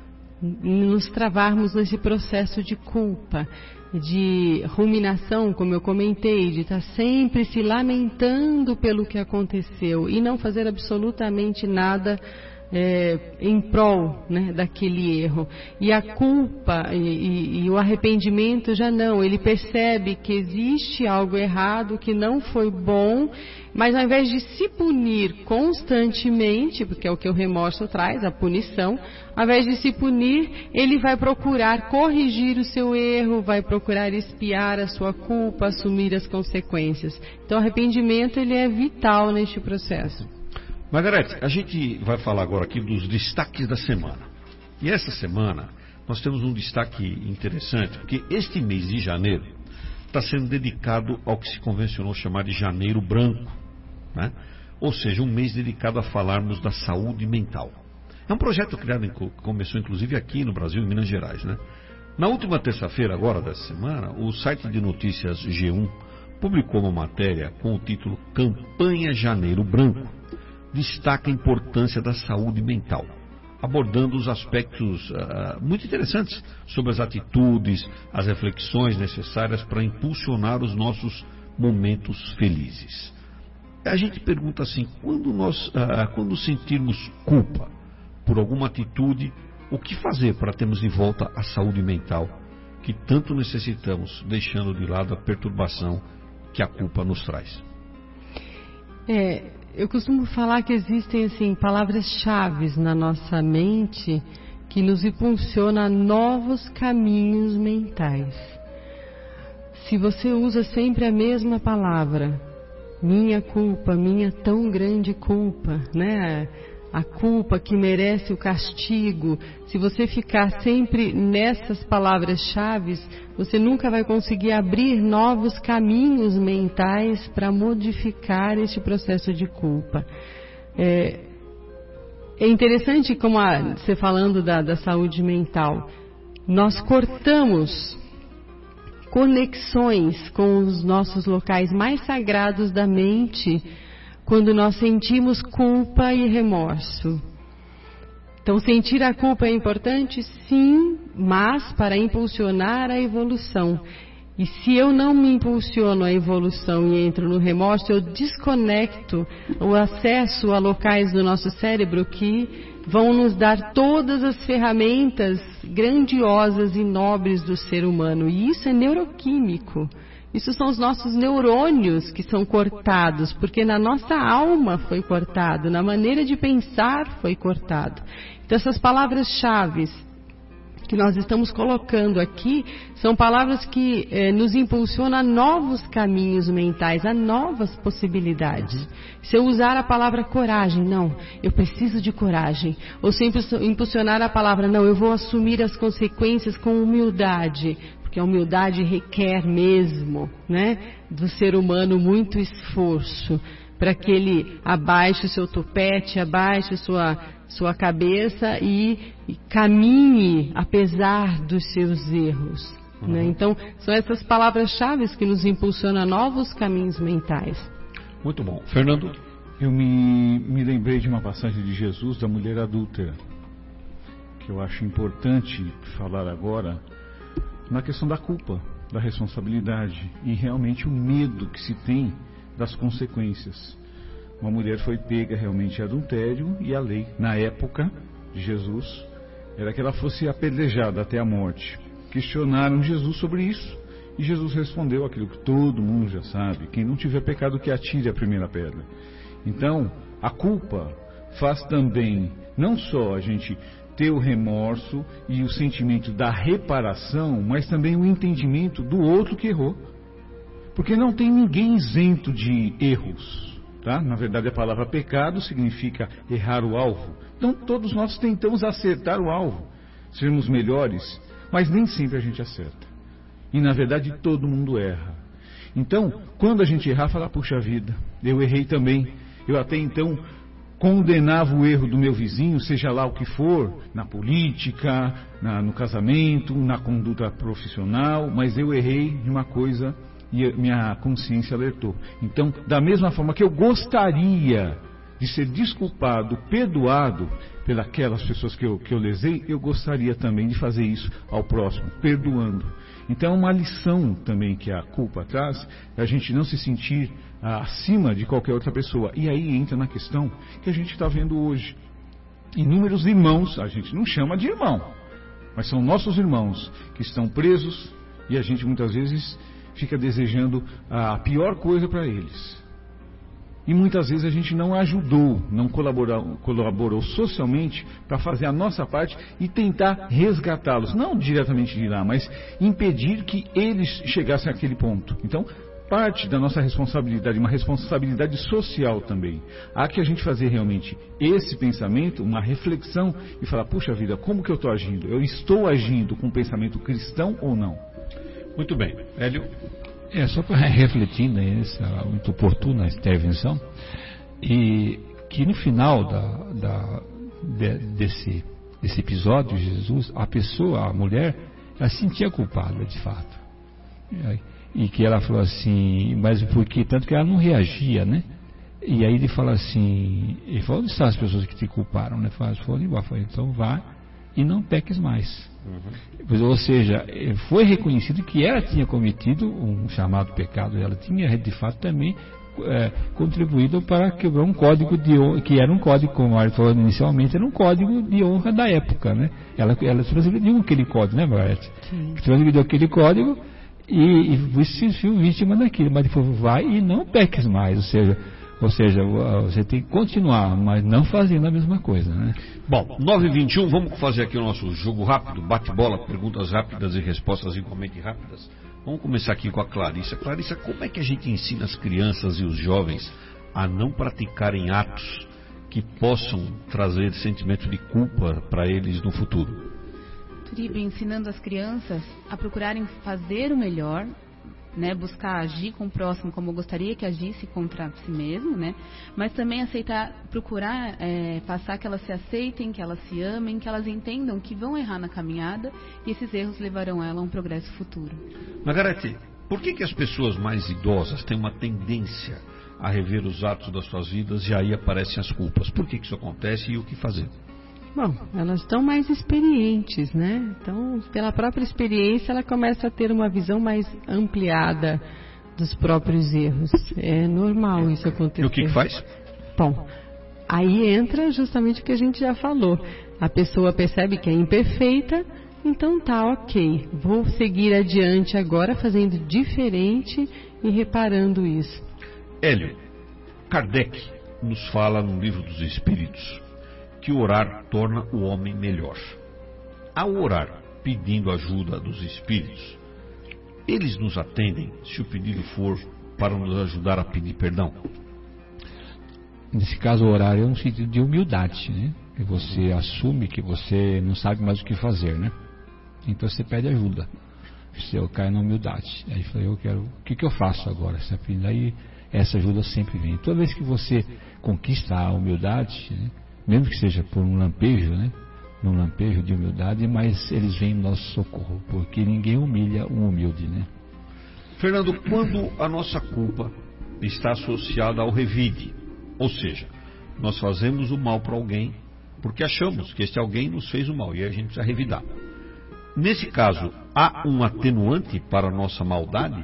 nos travarmos nesse processo de culpa, de ruminação, como eu comentei, de estar sempre se lamentando pelo que aconteceu e não fazer absolutamente nada é, em prol, né, daquele erro. E a culpa e, e, e o arrependimento já não, ele percebe que existe algo errado, que não foi bom, mas ao invés de se punir constantemente, porque é o que o remorso traz, a punição, ao invés de se punir, ele vai procurar corrigir o seu erro, vai procurar expiar a sua culpa, assumir as consequências. Então o arrependimento ele é vital neste processo. Margarete, a gente vai falar agora aqui dos destaques da semana. E essa semana nós temos um destaque interessante, porque este mês de janeiro está sendo dedicado ao que se convencionou chamar de Janeiro Branco, né? Ou seja, um mês dedicado a falarmos da saúde mental. É um projeto criado, em, que começou inclusive aqui no Brasil, em Minas Gerais, né? Na última terça-feira, agora dessa semana, o site de notícias G um publicou uma matéria com o título Campanha Janeiro Branco destaca a importância da saúde mental, abordando os aspectos uh, muito interessantes sobre as atitudes, as reflexões necessárias para impulsionar os nossos momentos felizes. A gente pergunta assim, quando nós uh, quando sentirmos culpa por alguma atitude, o que fazer para termos de volta a saúde mental que tanto necessitamos, deixando de lado a perturbação que a culpa nos traz? É, eu costumo falar que existem assim palavras-chave na nossa mente que nos impulsionam a novos caminhos mentais. Se você usa sempre a mesma palavra, minha culpa, minha tão grande culpa, né? A culpa que merece o castigo, se você ficar sempre nessas palavras-chave, você nunca vai conseguir abrir novos caminhos mentais para modificar este processo de culpa. É, é interessante como a, você falando da, da saúde mental, nós cortamos conexões com os nossos locais mais sagrados da mente quando nós sentimos culpa e remorso. Então, sentir a culpa é importante? Sim, mas para impulsionar a evolução. E se eu não me impulsiono a evolução e entro no remorso, eu desconecto o acesso a locais do nosso cérebro que vão nos dar todas as ferramentas grandiosas e nobres do ser humano. E isso é neuroquímico. Isso são os nossos neurônios que são cortados, porque na nossa alma foi cortado, na maneira de pensar foi cortado. Então essas palavras-chave, que nós estamos colocando aqui são palavras que eh, nos impulsionam a novos caminhos mentais, a novas possibilidades. Se eu usar a palavra coragem, não, eu preciso de coragem. Ou se impulsionar a palavra, não, eu vou assumir as consequências com humildade, porque a humildade requer mesmo, né, do ser humano muito esforço, para que ele abaixe o seu tupete, abaixe sua, sua cabeça e, e caminhe apesar dos seus erros. Uhum. Né? Então, são essas palavras-chave que nos impulsionam a novos caminhos mentais. Muito bom. Fernando? Eu me, me lembrei de uma passagem de Jesus da mulher adúltera, que eu acho importante falar agora, na questão da culpa, da responsabilidade e realmente o medo que se tem das consequências. Uma mulher foi pega realmente em adultério e a lei, na época de Jesus, era que ela fosse apedrejada até a morte. Questionaram Jesus sobre isso e Jesus respondeu aquilo que todo mundo já sabe: quem não tiver pecado que atire a primeira pedra. Então, a culpa faz também não só a gente ter o remorso e o sentimento da reparação, mas também o entendimento do outro que errou. Porque não tem ninguém isento de erros, tá? Na verdade, a palavra pecado significa errar o alvo. Então, todos nós tentamos acertar o alvo, sermos melhores, mas nem sempre a gente acerta. E, na verdade, todo mundo erra. Então, quando a gente errar, fala, puxa vida, eu errei também. Eu até então condenava o erro do meu vizinho, seja lá o que for, na política, na, no casamento, na conduta profissional, mas eu errei de uma coisa e minha consciência alertou. Então, da mesma forma que eu gostaria de ser desculpado, perdoado pelas pessoas que eu, que eu lesei, eu gostaria também de fazer isso ao próximo, perdoando. Então, uma lição também que a culpa traz é a gente não se sentir ah, acima de qualquer outra pessoa. E aí entra na questão que a gente está vendo hoje. Inúmeros irmãos, a gente não chama de irmão, mas são nossos irmãos que estão presos e a gente muitas vezes fica desejando a pior coisa para eles. E muitas vezes a gente não ajudou, não colaborou, colaborou socialmente para fazer a nossa parte e tentar resgatá-los. Não diretamente de lá, mas impedir que eles chegassem àquele ponto. Então, parte da nossa responsabilidade, uma responsabilidade social também. Há que a gente fazer realmente esse pensamento, uma reflexão e falar, puxa vida, como que eu estou agindo? Eu estou agindo com um pensamento cristão ou não? Muito bem. Hélio? É, só para refletir nessa muito oportuna intervenção, e que no final da, da, de, desse, desse episódio, Jesus, a pessoa, a mulher, ela se sentia culpada, de fato. E, e que ela falou assim, mas porque tanto que ela não reagia, né? E aí ele fala assim, ele falou, onde estão as pessoas que te culparam, né? Falou, foram embora. Falei, então vá e não peques mais. Uhum. Ou seja, foi reconhecido que ela tinha cometido um chamado pecado, ela tinha de fato também é, contribuído para quebrar um código de honra, que era um código, como a Marta falou inicialmente, era um código de honra da época, né? Ela, ela transgrediu aquele código, né, Marta? Transgrediu aquele código e, e se viu vítima daquilo, mas ele falou, vai e não peques mais, ou seja, Ou seja, você tem que continuar, mas não fazendo a mesma coisa, né? Bom, nove e vinte e um, vamos fazer aqui o nosso jogo rápido, bate-bola, perguntas rápidas e respostas igualmente rápidas. Vamos começar aqui com a Clarissa. Clarissa, como é que a gente ensina as crianças e os jovens a não praticarem atos que possam trazer sentimento de culpa para eles no futuro? Turibe, ensinando as crianças a procurarem fazer o melhor, né, buscar agir com o próximo como eu gostaria que agisse contra si mesmo, né, mas também aceitar, procurar é, passar que elas se aceitem, que elas se amem, que elas entendam que vão errar na caminhada e esses erros levarão ela a um progresso futuro. Margarete, por que que as pessoas mais idosas têm uma tendência a rever os atos das suas vidas e aí aparecem as culpas? Por que que isso acontece e o que fazer? Bom, elas estão mais experientes, né? Então, pela própria experiência, ela começa a ter uma visão mais ampliada dos próprios erros. É normal isso acontecer. E o que que faz? Bom, aí entra justamente o que a gente já falou. A pessoa percebe que é imperfeita, então tá, ok. Vou seguir adiante agora fazendo diferente e reparando isso. Hélio, Kardec nos fala no Livro dos Espíritos que orar torna o homem melhor. Ao orar pedindo ajuda dos espíritos, eles nos atendem se o pedido for para nos ajudar a pedir perdão? Nesse caso, o horário é um sentido de humildade, né? E você assume que você não sabe mais o que fazer, né? Então você pede ajuda. Você cai na humildade. Aí fala, eu quero, o que, que eu faço agora? Aí essa ajuda sempre vem. Toda vez que você conquista a humildade, né? Mesmo que seja por um lampejo, né? Num lampejo de humildade, mas eles vêm no nosso socorro, porque ninguém humilha um humilde, né? Fernando, quando a nossa culpa está associada ao revide, ou seja, nós fazemos o mal para alguém porque achamos que este alguém nos fez o mal e a gente precisa revidar. Nesse caso, há um atenuante para a nossa maldade?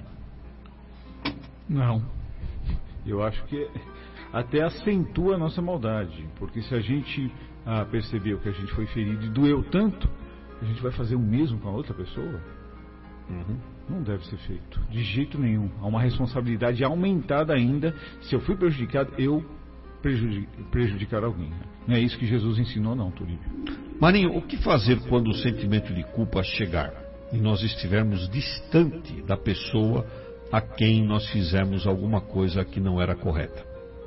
Não. Eu acho que até acentua a nossa maldade, porque se a gente ah, percebeu que a gente foi ferido e doeu tanto, a gente vai fazer o mesmo com a outra pessoa? Uhum. Não deve ser feito, de jeito nenhum. Há uma responsabilidade aumentada ainda. Se eu fui prejudicado, eu prejudicar, prejudicar alguém. Não é isso que Jesus ensinou, não, Turíbio. Marinho, o que fazer quando o sentimento de culpa chegar e nós estivermos distante da pessoa a quem nós fizemos alguma coisa que não era correta?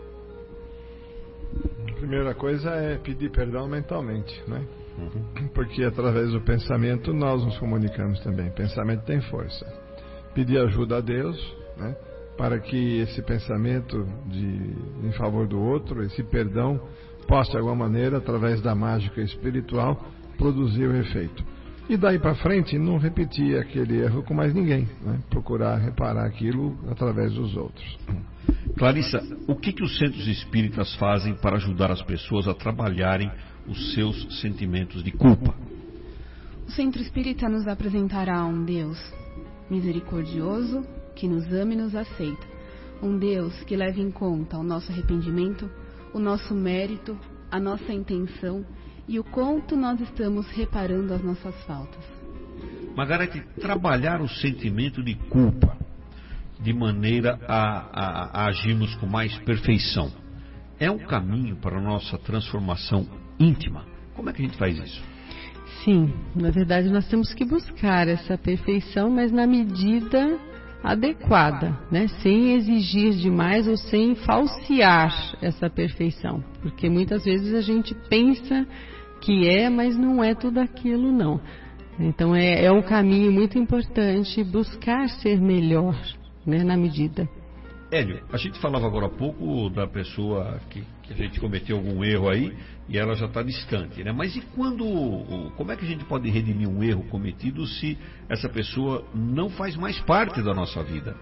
A primeira coisa é pedir perdão mentalmente, né? Uhum. Porque através do pensamento nós nos comunicamos também. Pensamento tem força. Pedir ajuda a Deus, né? Para que esse pensamento de, em favor do outro, esse perdão, possa de alguma maneira, através da mágica espiritual, produzir o efeito. E daí para frente, não repetir aquele erro com mais ninguém, né? Procurar reparar aquilo através dos outros. Clarissa, o que, que os centros espíritas fazem para ajudar as pessoas a trabalharem os seus sentimentos de culpa? O centro espírita nos apresentará um Deus misericordioso, que nos ama e nos aceita. Um Deus que leva em conta o nosso arrependimento, o nosso mérito, a nossa intenção e o quanto nós estamos reparando as nossas faltas. Margarete, trabalhar o sentimento de culpa de maneira a, a, a agirmos com mais perfeição é um caminho para a nossa transformação íntima. Como é que a gente faz isso? Sim, na verdade nós temos que buscar essa perfeição, mas na medida adequada, né? Sem exigir demais ou sem falsear essa perfeição, porque muitas vezes a gente pensa que é, mas não é tudo aquilo não. Então é, é um caminho muito importante buscar ser melhor, né, na medida. Hélio, a gente falava agora há pouco da pessoa que, que a gente cometeu algum erro aí e ela já está distante, né? Mas e quando, como é que a gente pode redimir um erro cometido se essa pessoa não faz mais parte da nossa vida?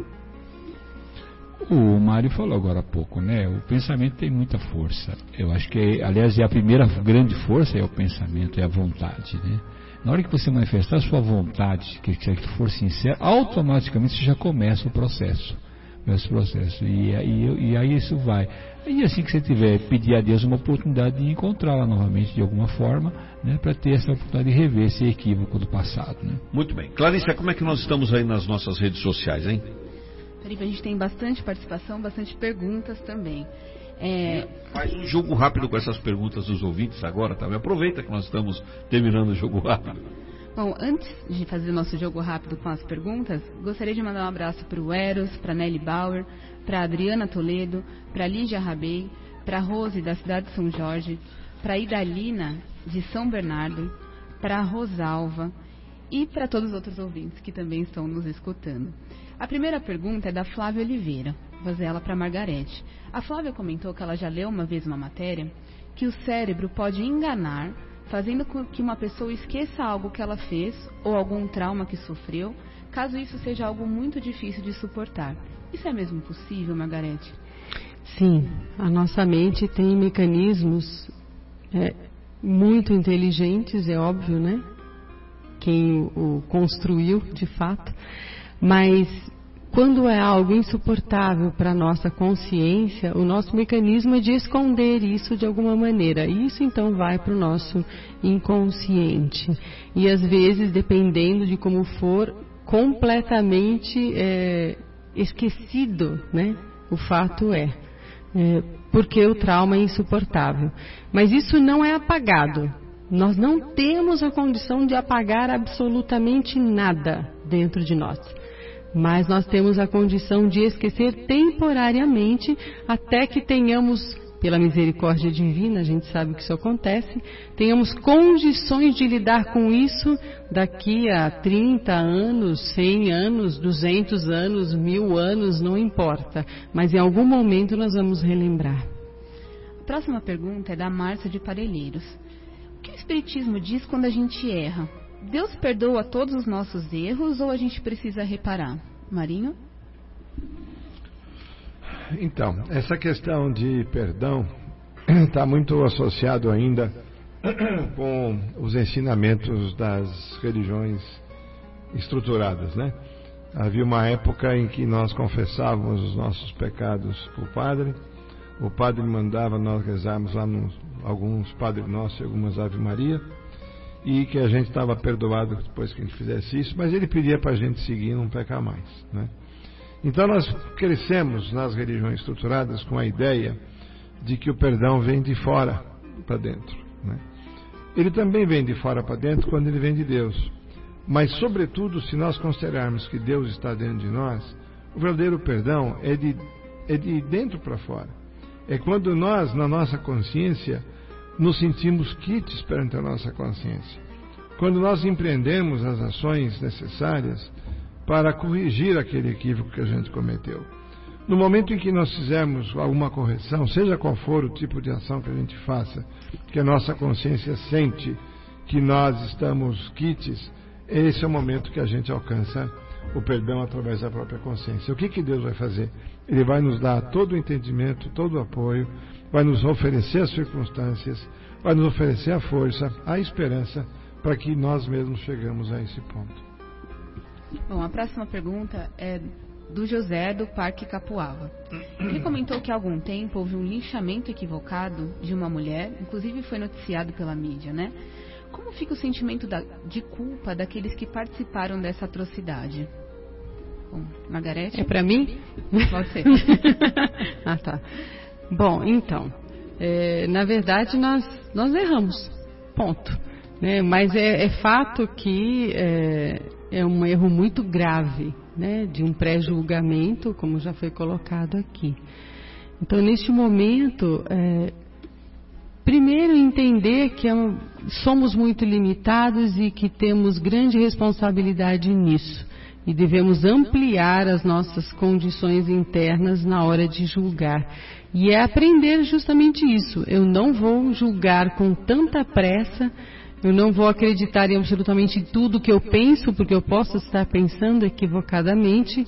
O Mário falou agora há pouco, né? O pensamento tem muita força. Eu acho que, aliás, é a primeira grande força é o pensamento, é a vontade, né? Na hora que você manifestar a sua vontade, que, que for sincero, automaticamente você já começa o processo. Esse processo. E aí, e aí isso vai. E assim que você tiver, pedir a Deus uma oportunidade de encontrá-la novamente de alguma forma, né, para ter essa oportunidade de rever esse equívoco do passado. Né? Muito bem. Clarissa, como é que nós estamos aí nas nossas redes sociais, hein? Felipe, a gente tem bastante participação, bastante perguntas também. É... Faz um jogo rápido com essas perguntas dos ouvintes agora, tá? Aproveita que nós estamos terminando o jogo rápido. Bom, antes de fazer o nosso jogo rápido com as perguntas, gostaria de mandar um abraço para o Eros, para a Nelly Bauer, para a Adriana Toledo, para a Lígia Rabei, para a Rose da cidade de São Jorge, para a Idalina de São Bernardo, para a Rosalva e para todos os outros ouvintes que também estão nos escutando. A primeira pergunta é da Flávia Oliveira, vou fazer ela para a Margarete. A Flávia comentou que ela já leu uma vez uma matéria que o cérebro pode enganar, fazendo com que uma pessoa esqueça algo que ela fez ou algum trauma que sofreu, caso isso seja algo muito difícil de suportar. Isso é mesmo possível, Margarete? Sim, a nossa mente tem mecanismos é, muito inteligentes, é óbvio, né? Quem o construiu, de fato, mas quando é algo insuportável para a nossa consciência, o nosso mecanismo é de esconder isso de alguma maneira. E isso então vai para o nosso inconsciente. E às vezes, dependendo de como for, completamente é, esquecido, né? O fato é, é, porque o trauma é insuportável. Mas isso não é apagado. Nós não temos a condição de apagar absolutamente nada dentro de nós. Mas nós temos a condição de esquecer temporariamente até que tenhamos, pela misericórdia divina, a gente sabe que isso acontece, tenhamos condições de lidar com isso daqui a trinta anos, cem anos, duzentos anos, mil anos, não importa. Mas em algum momento nós vamos relembrar. A próxima pergunta é da Márcia de Parelheiros. O que o Espiritismo diz quando a gente erra? Deus perdoa todos os nossos erros ou a gente precisa reparar? Marinho? Então, essa questão de perdão está muito associado ainda com os ensinamentos das religiões estruturadas, né? Havia uma época em que nós confessávamos os nossos pecados para o padre, o padre mandava nós rezarmos lá nos, alguns Padre Nosso e algumas Ave Maria, e que a gente estava perdoado depois que a gente fizesse isso, mas ele pedia para a gente seguir e não pecar mais, né? Então nós crescemos nas religiões estruturadas com a ideia de que o perdão vem de fora para dentro, né? Ele também vem de fora para dentro quando ele vem de Deus, mas sobretudo se nós considerarmos que Deus está dentro de nós, o verdadeiro perdão é de, é de dentro para fora. É quando nós, na nossa consciência, nos sentimos quites perante a nossa consciência. Quando nós empreendemos as ações necessárias para corrigir aquele equívoco que a gente cometeu. No momento em que nós fizermos alguma correção, seja qual for o tipo de ação que a gente faça, que a nossa consciência sente que nós estamos quites, esse é o momento que a gente alcança o perdão através da própria consciência. O que que Deus vai fazer? Ele vai nos dar todo o entendimento, todo o apoio, vai nos oferecer as circunstâncias, vai nos oferecer a força, a esperança, para que nós mesmos chegamos a esse ponto. Bom, a próxima pergunta é do José, do Parque Capuava. Ele comentou que há algum tempo houve um linchamento equivocado de uma mulher, inclusive foi noticiado pela mídia, né? Como fica o sentimento da, de culpa daqueles que participaram dessa atrocidade? Bom, Margarete? É para mim? Pode ser. Ah, tá. Bom, então, é, na verdade nós, nós erramos, ponto. Né? Mas é, é fato que é, é um erro muito grave, né? De um pré-julgamento, como já foi colocado aqui. Então, neste momento, é, primeiro entender que é um, somos muito limitados e que temos grande responsabilidade nisso. E devemos ampliar as nossas condições internas na hora de julgar. E é aprender justamente isso. Eu não vou julgar com tanta pressa, eu não vou acreditar em absolutamente tudo que eu penso, porque eu posso estar pensando equivocadamente,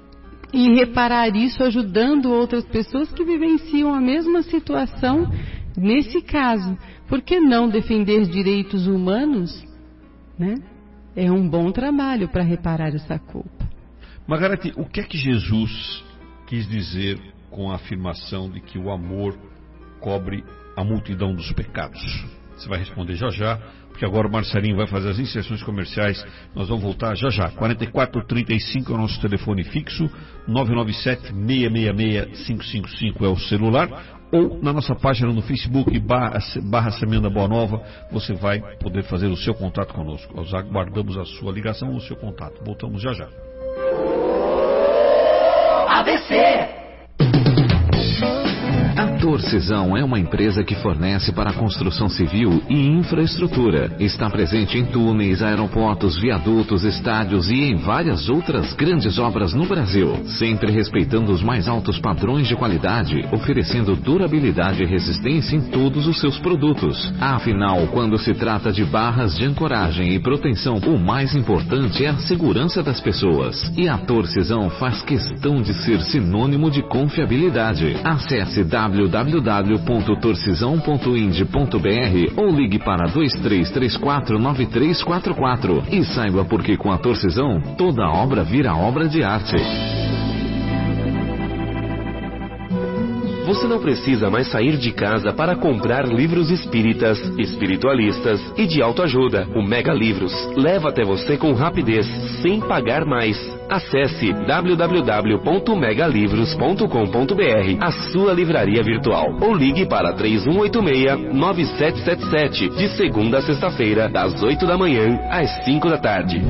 e reparar isso ajudando outras pessoas que vivenciam a mesma situação nesse caso. Por que não defender direitos humanos, né? É um bom trabalho para reparar essa culpa. Margarete, o que é que Jesus quis dizer com a afirmação de que o amor cobre a multidão dos pecados? Você vai responder já já, porque agora o Marcelinho vai fazer as inserções comerciais. Nós vamos voltar já já. quarenta e quatro, trinta e cinco é o nosso telefone fixo, nove nove sete, seis seis seis, cinco cinco cinco é o celular. Ou na nossa página no Facebook, barra, barra Semeando a Boa Nova, você vai poder fazer o seu contato conosco. Nós aguardamos a sua ligação ou o seu contato. Voltamos já já. A B C. A Torcisão é uma empresa que fornece para a construção civil e infraestrutura. Está presente em túneis, aeroportos, viadutos, estádios e em várias outras grandes obras no Brasil, sempre respeitando os mais altos padrões de qualidade, oferecendo durabilidade e resistência em todos os seus produtos. Afinal, quando se trata de barras de ancoragem e proteção, o mais importante é a segurança das pessoas. E a Torcisão faz questão de ser sinônimo de confiabilidade. Acesse w w w ponto torcisão ponto ind ponto b r ou ligue para dois três três quatro, nove três quatro quatro e saiba por que com a Torcisão toda obra vira obra de arte. você não precisa mais sair de casa para comprar livros espíritas, espiritualistas e de autoajuda. O Mega Livros leva até você com rapidez, sem pagar mais. Acesse w w w ponto mega livros ponto com ponto b r, a sua livraria virtual, ou ligue para três um oito seis, nove sete sete sete, de segunda a sexta-feira, das oito da manhã às cinco da tarde.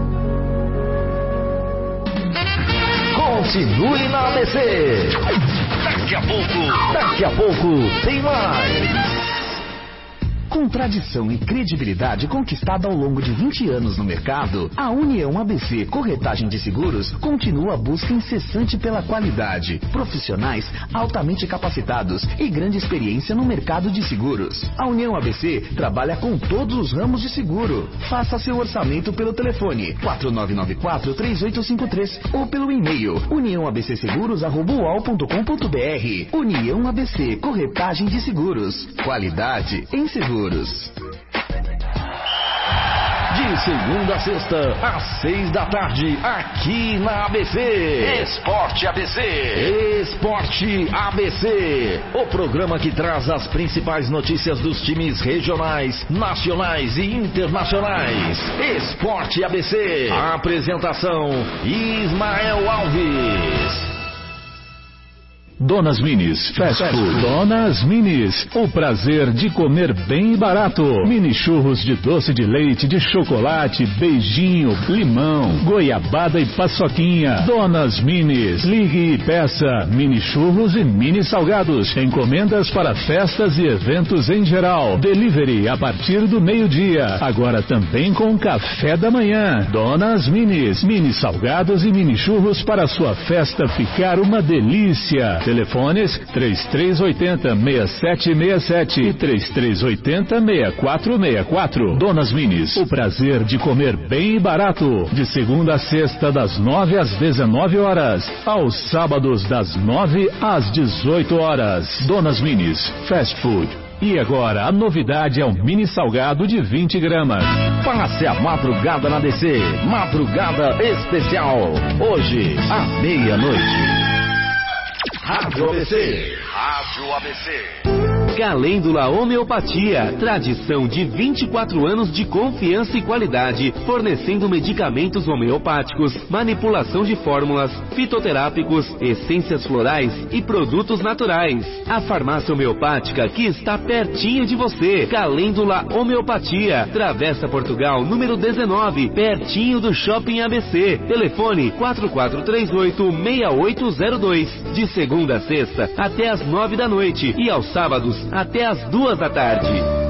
Continue na A B C. Daqui a pouco, daqui a pouco, tem mais. Com tradição e credibilidade conquistada ao longo de vinte anos no mercado, a União A B C Corretagem de Seguros continua a busca incessante pela qualidade, profissionais altamente capacitados e grande experiência no mercado de seguros. A União A B C trabalha com todos os ramos de seguro. Faça seu orçamento pelo telefone quatro nove nove quatro, três oito cinco três ou pelo e-mail união a b c seguros arroba u o l ponto com ponto b r. União A B C Corretagem de Seguros. Qualidade em seguros. De segunda a sexta, às seis da tarde, aqui na A B C. Esporte A B C. Esporte A B C. O programa que traz as principais notícias dos times regionais, nacionais e internacionais. Esporte A B C. Apresentação: Ismael Alves. Donas Minis Fast Food. Donas Minis, o prazer de comer bem e barato. Mini churros de doce de leite, de chocolate, beijinho, limão, goiabada e paçoquinha. Donas Minis, ligue e peça mini churros e mini salgados. Encomendas para festas e eventos em geral. Delivery a partir do meio-dia. Agora também com café da manhã. Donas Minis, mini salgados e mini churros para sua festa ficar uma delícia. Telefones três três oito zero, seis sete seis sete e três três oito zero, seis quatro seis quatro. Donas Minis, o prazer de comer bem e barato. De segunda a sexta, das nove às dezenove horas. Aos sábados, das nove às dezoito horas. Donas Minis Fast Food. E agora, a novidade é o mini salgado de vinte gramas. Passe a madrugada na D C. Madrugada especial. Hoje, à meia-noite. Rádio A B C. Rádio A B C. Calêndula Homeopatia, tradição de vinte e quatro anos de confiança e qualidade, fornecendo medicamentos homeopáticos, manipulação de fórmulas, fitoterápicos, essências florais e produtos naturais. A farmácia homeopática que está pertinho de você. Calêndula Homeopatia, Travessa Portugal, número dezenove, pertinho do Shopping A B C. Telefone quatro quatro três oito, seis oito zero dois, de segunda a sexta até às nove da noite e aos sábados até às duas da tarde.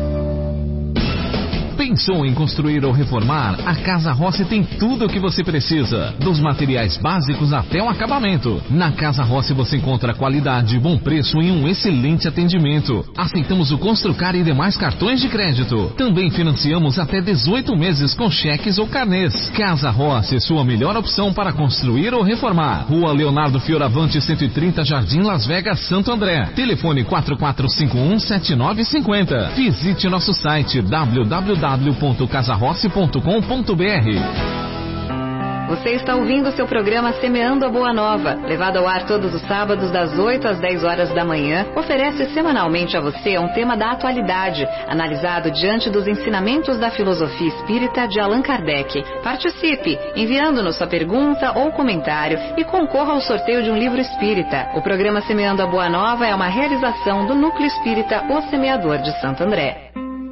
Pensou em construir ou reformar? A Casa Rossi tem tudo o que você precisa, dos materiais básicos até o acabamento. Na Casa Rossi você encontra qualidade, bom preço e um excelente atendimento. Aceitamos o Construcar e demais cartões de crédito. Também financiamos até dezoito meses com cheques ou carnês. Casa Rossi, sua melhor opção para construir ou reformar. Rua Leonardo Fioravante, cento e trinta, Jardim Las Vegas, Santo André. Telefone quatro quatro cinco um, sete nove cinco zero. Visite nosso site w w w ponto casa rossi ponto com ponto b r. Você está ouvindo seu programa Semeando a Boa Nova, levado ao ar todos os sábados das oito às dez horas da manhã. Oferece semanalmente a você um tema da atualidade, analisado diante dos ensinamentos da filosofia espírita de Allan Kardec. Participe, enviando-nos sua pergunta ou comentário e concorra ao sorteio de um livro espírita. O programa Semeando a Boa Nova é uma realização do Núcleo Espírita O Semeador de Santo André.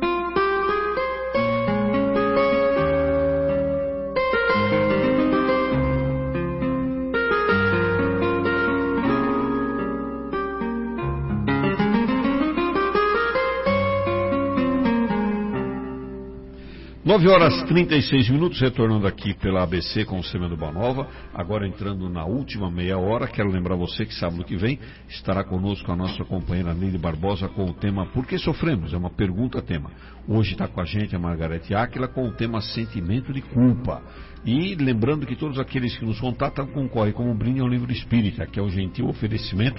nove horas e trinta e seis minutos, retornando aqui pela A B C com o Semeando Boa Nova, agora entrando na última meia hora. Quero lembrar você que sábado que vem estará conosco a nossa companheira Neide Barbosa com o tema Por que Sofremos? É uma pergunta-tema. Hoje está com a gente a Margarete Áquila com o tema Sentimento de Culpa. E lembrando que todos aqueles que nos contatam concorrem como brinde ao livro espírita, que é o gentil oferecimento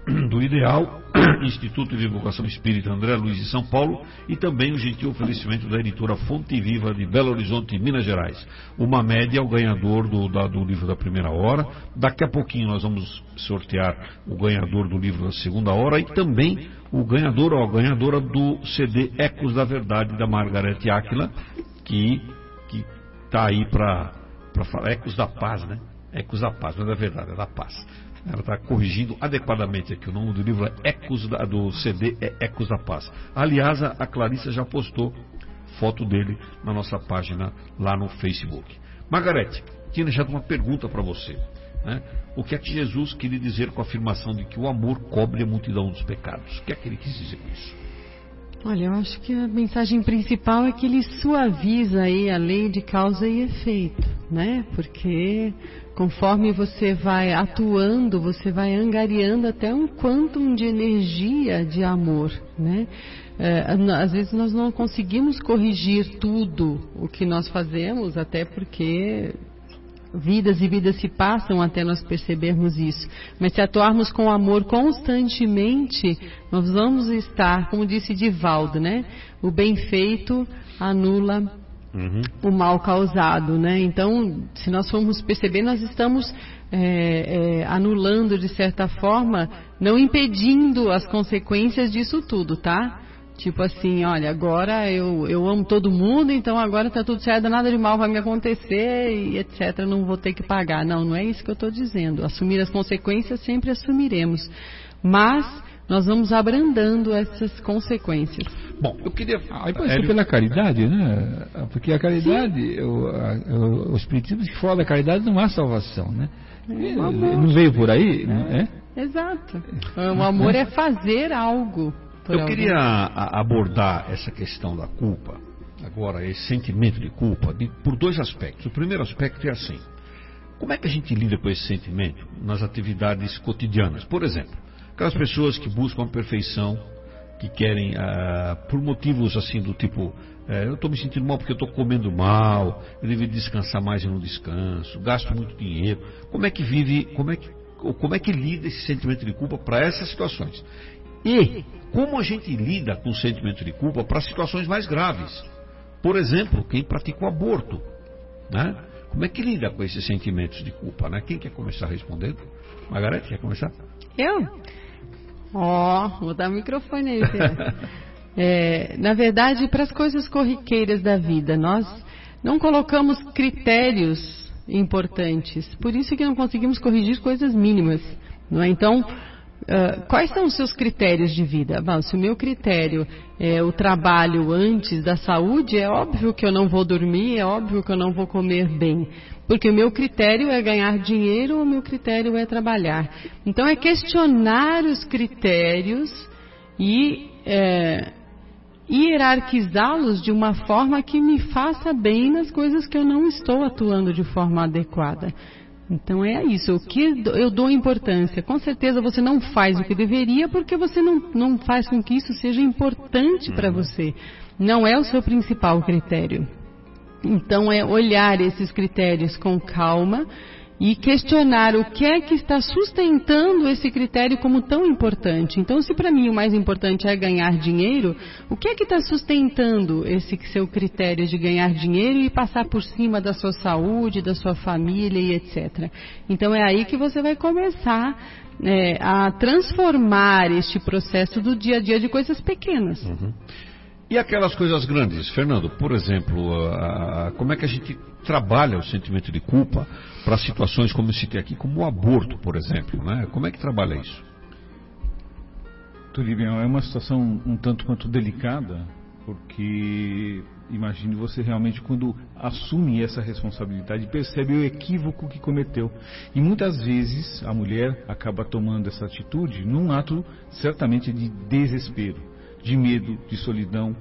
do Ideal, Instituto de Divulgação Espírita André Luiz de São Paulo, e também o gentil oferecimento da editora Fonte Viva de Belo Horizonte, Minas Gerais. Uma média, o ganhador do, da, do livro da primeira hora. Daqui a pouquinho nós vamos sortear o ganhador do livro da segunda hora e também o ganhador ou a ganhadora do C D Ecos da Verdade da Margarete Áquila, que que está aí para falar. Ecos da Paz, né? Ecos da Paz, não é da verdade, é da paz. Ela está corrigindo adequadamente aqui. O nome do livro é Ecos da, do C D é Ecos da Paz. Aliás, a, a Clarissa já postou foto dele na nossa página lá no Facebook. Margarete, tinha deixado uma pergunta para você, né? O que é que Jesus queria dizer com a afirmação de que o amor cobre a multidão dos pecados? O que é que ele quis dizer com isso? Olha, eu acho que a mensagem principal é que ele suaviza aí a lei de causa e efeito, né? Porque conforme você vai atuando, você vai angariando até um quantum de energia de amor, né? É, às vezes nós não conseguimos corrigir tudo o que nós fazemos, até porque vidas e vidas se passam até nós percebermos isso. Mas se atuarmos com amor constantemente, nós vamos estar, como disse Divaldo, né? O bem feito anula uhum. o mal causado, né? Então, se nós formos perceber, nós estamos é, é, anulando de certa forma, não impedindo as consequências disso tudo, tá? Tipo assim, olha, agora eu, eu amo todo mundo, então agora está tudo certo, nada de mal vai me acontecer e etcétera, não vou ter que pagar. Não, não é isso que eu estou dizendo. Assumir as consequências sempre assumiremos, mas nós vamos abrandando essas consequências. Bom, eu queria... Aí pode ser pela caridade, né? Porque a caridade, o, a, o Espiritismo, que fora da caridade não há salvação, né? É, não veio por aí, né? É? Exato. O amor é fazer algo. Eu queria a, abordar essa questão da culpa, agora, esse sentimento de culpa, de, por dois aspectos. O primeiro aspecto é assim: como é que a gente lida com esse sentimento nas atividades cotidianas? Por exemplo, aquelas pessoas que buscam a perfeição, que querem, ah, por motivos assim do tipo, eh, eu estou me sentindo mal porque eu estou comendo mal, eu deveria descansar mais e não descanso, gasto muito dinheiro. Como é que vive, como é que, como é que lida esse sentimento de culpa para essas situações? E como a gente lida com o sentimento de culpa para situações mais graves? Por exemplo, quem pratica o aborto, né? Como é que lida com esses sentimentos de culpa, né? Quem quer começar respondendo? Margarete, quer começar? Eu? Ó, oh, vou dar o microfone aí. é, na verdade, para as coisas corriqueiras da vida, nós não colocamos critérios importantes. Por isso que não conseguimos corrigir coisas mínimas, não é? Então... Uh, quais são os seus critérios de vida? Bom, se o meu critério é o trabalho antes da saúde, é óbvio que eu não vou dormir, é óbvio que eu não vou comer bem, porque o meu critério é ganhar dinheiro, o meu critério é trabalhar. Então é questionar os critérios e é, hierarquizá-los de uma forma que me faça bem nas coisas que eu não estou atuando de forma adequada. Então é isso, o que eu dou importância. Com certeza você não faz o que deveria porque você não, não faz com que isso seja importante para você. Não é o seu principal critério. Então é olhar esses critérios com calma e questionar o que é que está sustentando esse critério como tão importante. Então, se para mim o mais importante é ganhar dinheiro, o que é que está sustentando esse seu critério de ganhar dinheiro e passar por cima da sua saúde, da sua família e etcétera. Então, é aí que você vai começar é, a transformar este processo do dia a dia de coisas pequenas. Uhum. E aquelas coisas grandes, Fernando, por exemplo, a, a, como é que a gente trabalha o sentimento de culpa para situações como eu citei aqui, como o aborto, por exemplo, né? Como é que trabalha isso? Tulibião, é uma situação um tanto quanto delicada, porque imagine você realmente quando assume essa responsabilidade, percebe o equívoco que cometeu. E muitas vezes a mulher acaba tomando essa atitude num ato certamente de desespero, de medo, de solidão,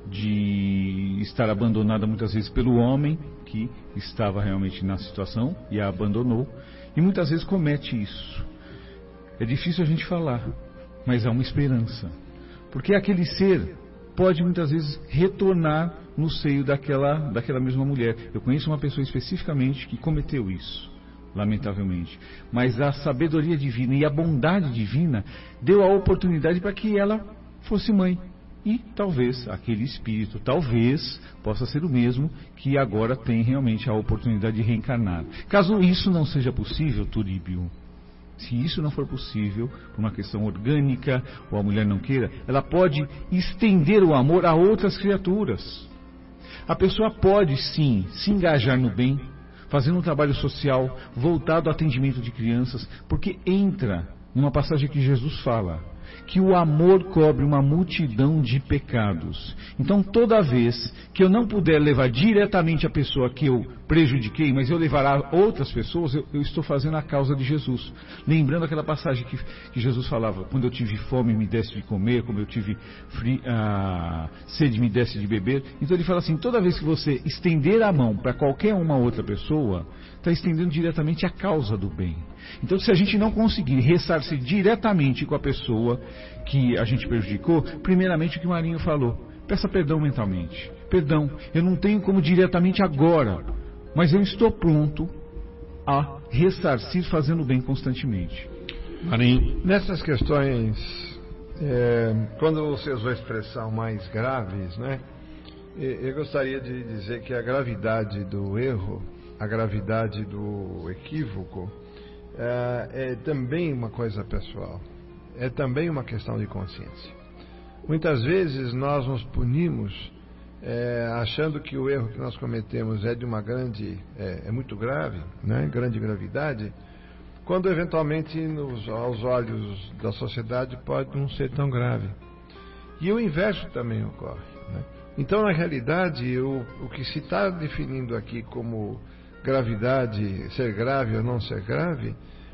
de estar abandonada muitas vezes pelo homem que estava realmente na situação e a abandonou, e muitas vezes comete isso. É difícil a gente falar, mas há uma esperança, porque aquele ser pode muitas vezes retornar no seio daquela, daquela mesma mulher. Eu conheço uma pessoa especificamente que cometeu isso, lamentavelmente. Mas a sabedoria divina e a bondade divina deu a oportunidade para que ela fosse mãe. E talvez aquele espírito, talvez, possa ser o mesmo que agora tem realmente a oportunidade de reencarnar. Caso isso não seja possível, Turíbio, se isso não for possível, por uma questão orgânica, ou a mulher não queira, ela pode estender o amor a outras criaturas. A pessoa pode sim se engajar no bem, fazendo um trabalho social voltado ao atendimento de crianças, porque entra numa passagem que Jesus fala que o amor cobre uma multidão de pecados. Então, toda vez que eu não puder levar diretamente a pessoa que eu prejudiquei, mas eu levar a outras pessoas, eu, eu estou fazendo a causa de Jesus. Lembrando aquela passagem que, que Jesus falava, quando eu tive fome me desse de comer, como eu tive fri, ah, sede me desse de beber. Então ele fala assim, toda vez que você estender a mão para qualquer uma outra pessoa, está estendendo diretamente a causa do bem. Então, se a gente não conseguir ressarcir diretamente com a pessoa que a gente prejudicou, primeiramente o que o Marinho falou, peça perdão mentalmente. Perdão, eu não tenho como diretamente agora, mas eu estou pronto a ressarcir fazendo bem constantemente. Marinho. Nessas questões, é, quando você usou a expressão mais graves, né, eu gostaria de dizer que a gravidade do erro, a gravidade do equívoco, é, é também uma coisa pessoal, é também uma questão de consciência. Muitas vezes nós nos punimos é, achando que o erro que nós cometemos é de uma grande, é, é muito grave, né, grande gravidade, quando eventualmente nos, aos olhos da sociedade pode não ser tão grave. E o inverso também ocorre, né? Então, na realidade, o, o que se está definindo aqui como gravidade, ser grave ou não ser grave,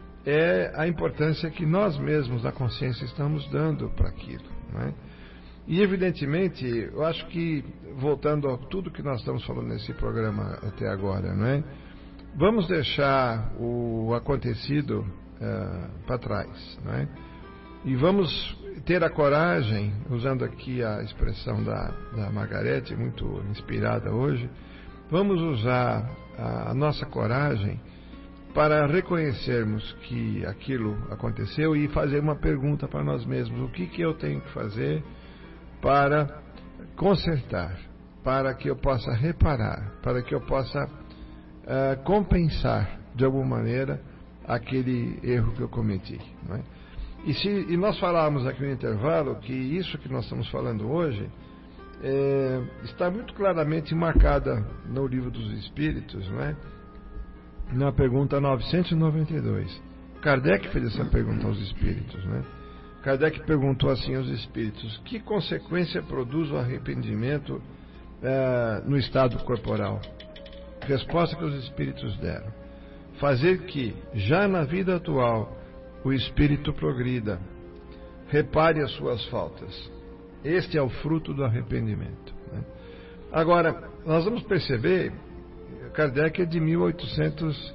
é a importância que nós mesmos, da consciência, estamos dando para aquilo, né? E, evidentemente, eu acho que, voltando a tudo que nós estamos falando nesse programa até agora, né, vamos deixar o acontecido uh, para trás, né, e vamos ter a coragem, usando aqui a expressão da, da Margarete, muito inspirada hoje, vamos usar a, a nossa coragem para reconhecermos que aquilo aconteceu e fazer uma pergunta para nós mesmos: o que, que eu tenho que fazer para consertar, para que eu possa reparar, para que eu possa uh, compensar de alguma maneira aquele erro que eu cometi, não é? E, se, e nós falávamos aqui no intervalo que isso que nós estamos falando hoje é, está muito claramente marcada no Livro dos Espíritos, não é? Na pergunta novecentos e noventa e dois. Kardec fez essa pergunta aos Espíritos, né? Kardec perguntou assim aos Espíritos: que consequência produz o arrependimento é, no estado corporal? Resposta que os Espíritos deram: fazer que, já na vida atual, o espírito progrida, repare as suas faltas. Este é o fruto do arrependimento, né? Agora, nós vamos perceber, Kardec é de mil oitocentos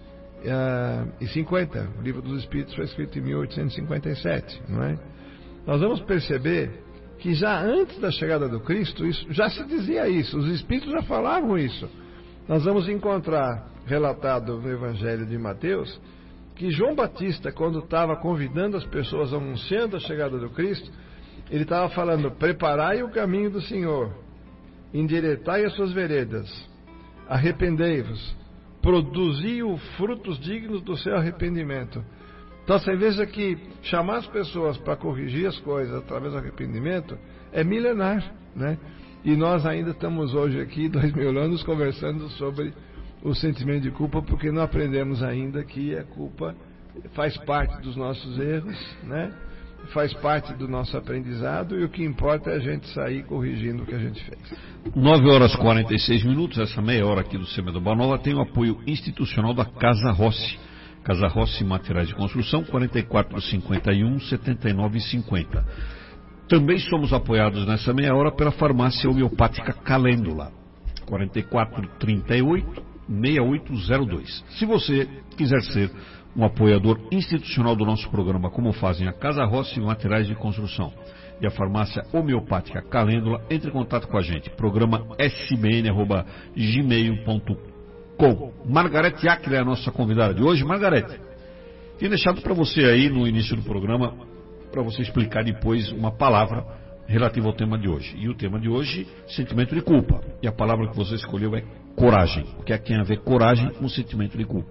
e cinquenta, o Livro dos Espíritos foi escrito em mil oitocentos e cinquenta e sete, não é? Nós vamos perceber que já antes da chegada do Cristo, isso, já se dizia isso, os Espíritos já falavam isso. Nós vamos encontrar relatado no Evangelho de Mateus que João Batista, quando estava convidando as pessoas, anunciando a chegada do Cristo, ele estava falando: preparai o caminho do Senhor, endireitai as suas veredas, arrependei-vos, produzi os frutos dignos do seu arrependimento. Então você veja que chamar as pessoas para corrigir as coisas através do arrependimento é milenar, né? E nós ainda estamos hoje aqui, dois mil anos, conversando sobre o sentimento de culpa, porque não aprendemos ainda que a culpa faz parte dos nossos erros, né? Faz parte do nosso aprendizado, e o que importa é a gente sair corrigindo o que a gente fez. nove horas e quarenta e seis minutos, essa meia hora aqui do Semeando Boa Nova tem o apoio institucional da Casa Rossi. Casa Rossi Materiais de Construção, quarenta e quatro, cinquenta e um, setenta e nove, cinquenta. Também somos apoiados nessa meia hora pela Farmácia Homeopática Calêndula, quarenta e quatro, trinta e oito, sessenta e oito zero dois. Se você quiser ser um apoiador institucional do nosso programa, como fazem a Casa Rossi Materiais de Construção e a Farmácia Homeopática Calêndula, entre em contato com a gente. Programa s b n arroba gmail ponto com Margarete Áquila, é a nossa convidada de hoje. Margarete, tinha deixado para você aí no início do programa, para você explicar depois uma palavra relativa ao tema de hoje. E o tema de hoje, sentimento de culpa. E a palavra que você escolheu é coragem. O que é que tem a ver coragem com sentimento de culpa?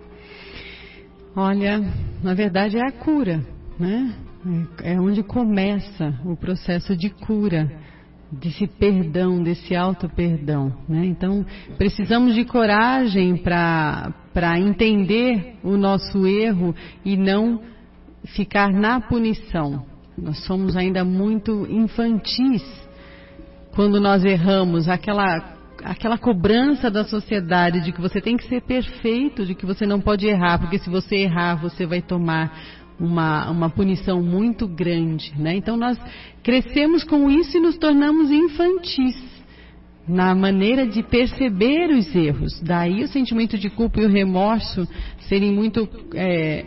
Olha, na verdade é a cura, né? É onde começa o processo de cura, desse perdão, desse auto-perdão, né? Então, precisamos de coragem para para entender o nosso erro e não ficar na punição. Nós somos ainda muito infantis quando nós erramos, aquela, aquela cobrança da sociedade de que você tem que ser perfeito, de que você não pode errar, porque se você errar você vai tomar uma, uma punição muito grande, né? Então nós crescemos com isso e nos tornamos infantis na maneira de perceber os erros. Daí o sentimento de culpa e o remorso serem muito é,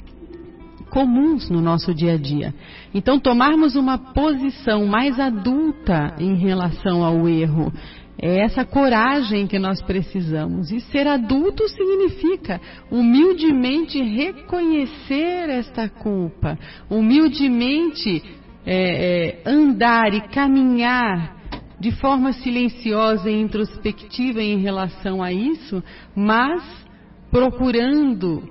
comuns no nosso dia a dia. Então tomarmos uma posição mais adulta em relação ao erro, é essa coragem que nós precisamos. E ser adulto significa humildemente reconhecer esta culpa, humildemente é, é, andar e caminhar de forma silenciosa e introspectiva em relação a isso, mas procurando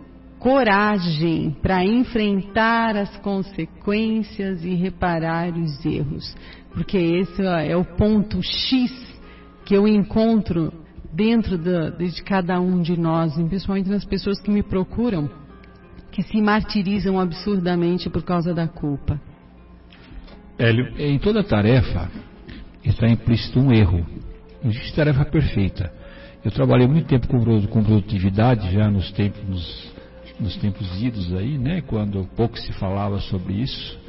coragem para enfrentar as consequências e reparar os erros. Porque esse é o ponto X que eu encontro dentro de, de cada um de nós, principalmente nas pessoas que me procuram, que se martirizam absurdamente por causa da culpa. Hélio, em toda tarefa está implícito um erro. Não existe tarefa perfeita. Eu trabalhei muito tempo com, com produtividade, já nos tempos, nos, nos tempos idos aí, né, quando pouco se falava sobre isso.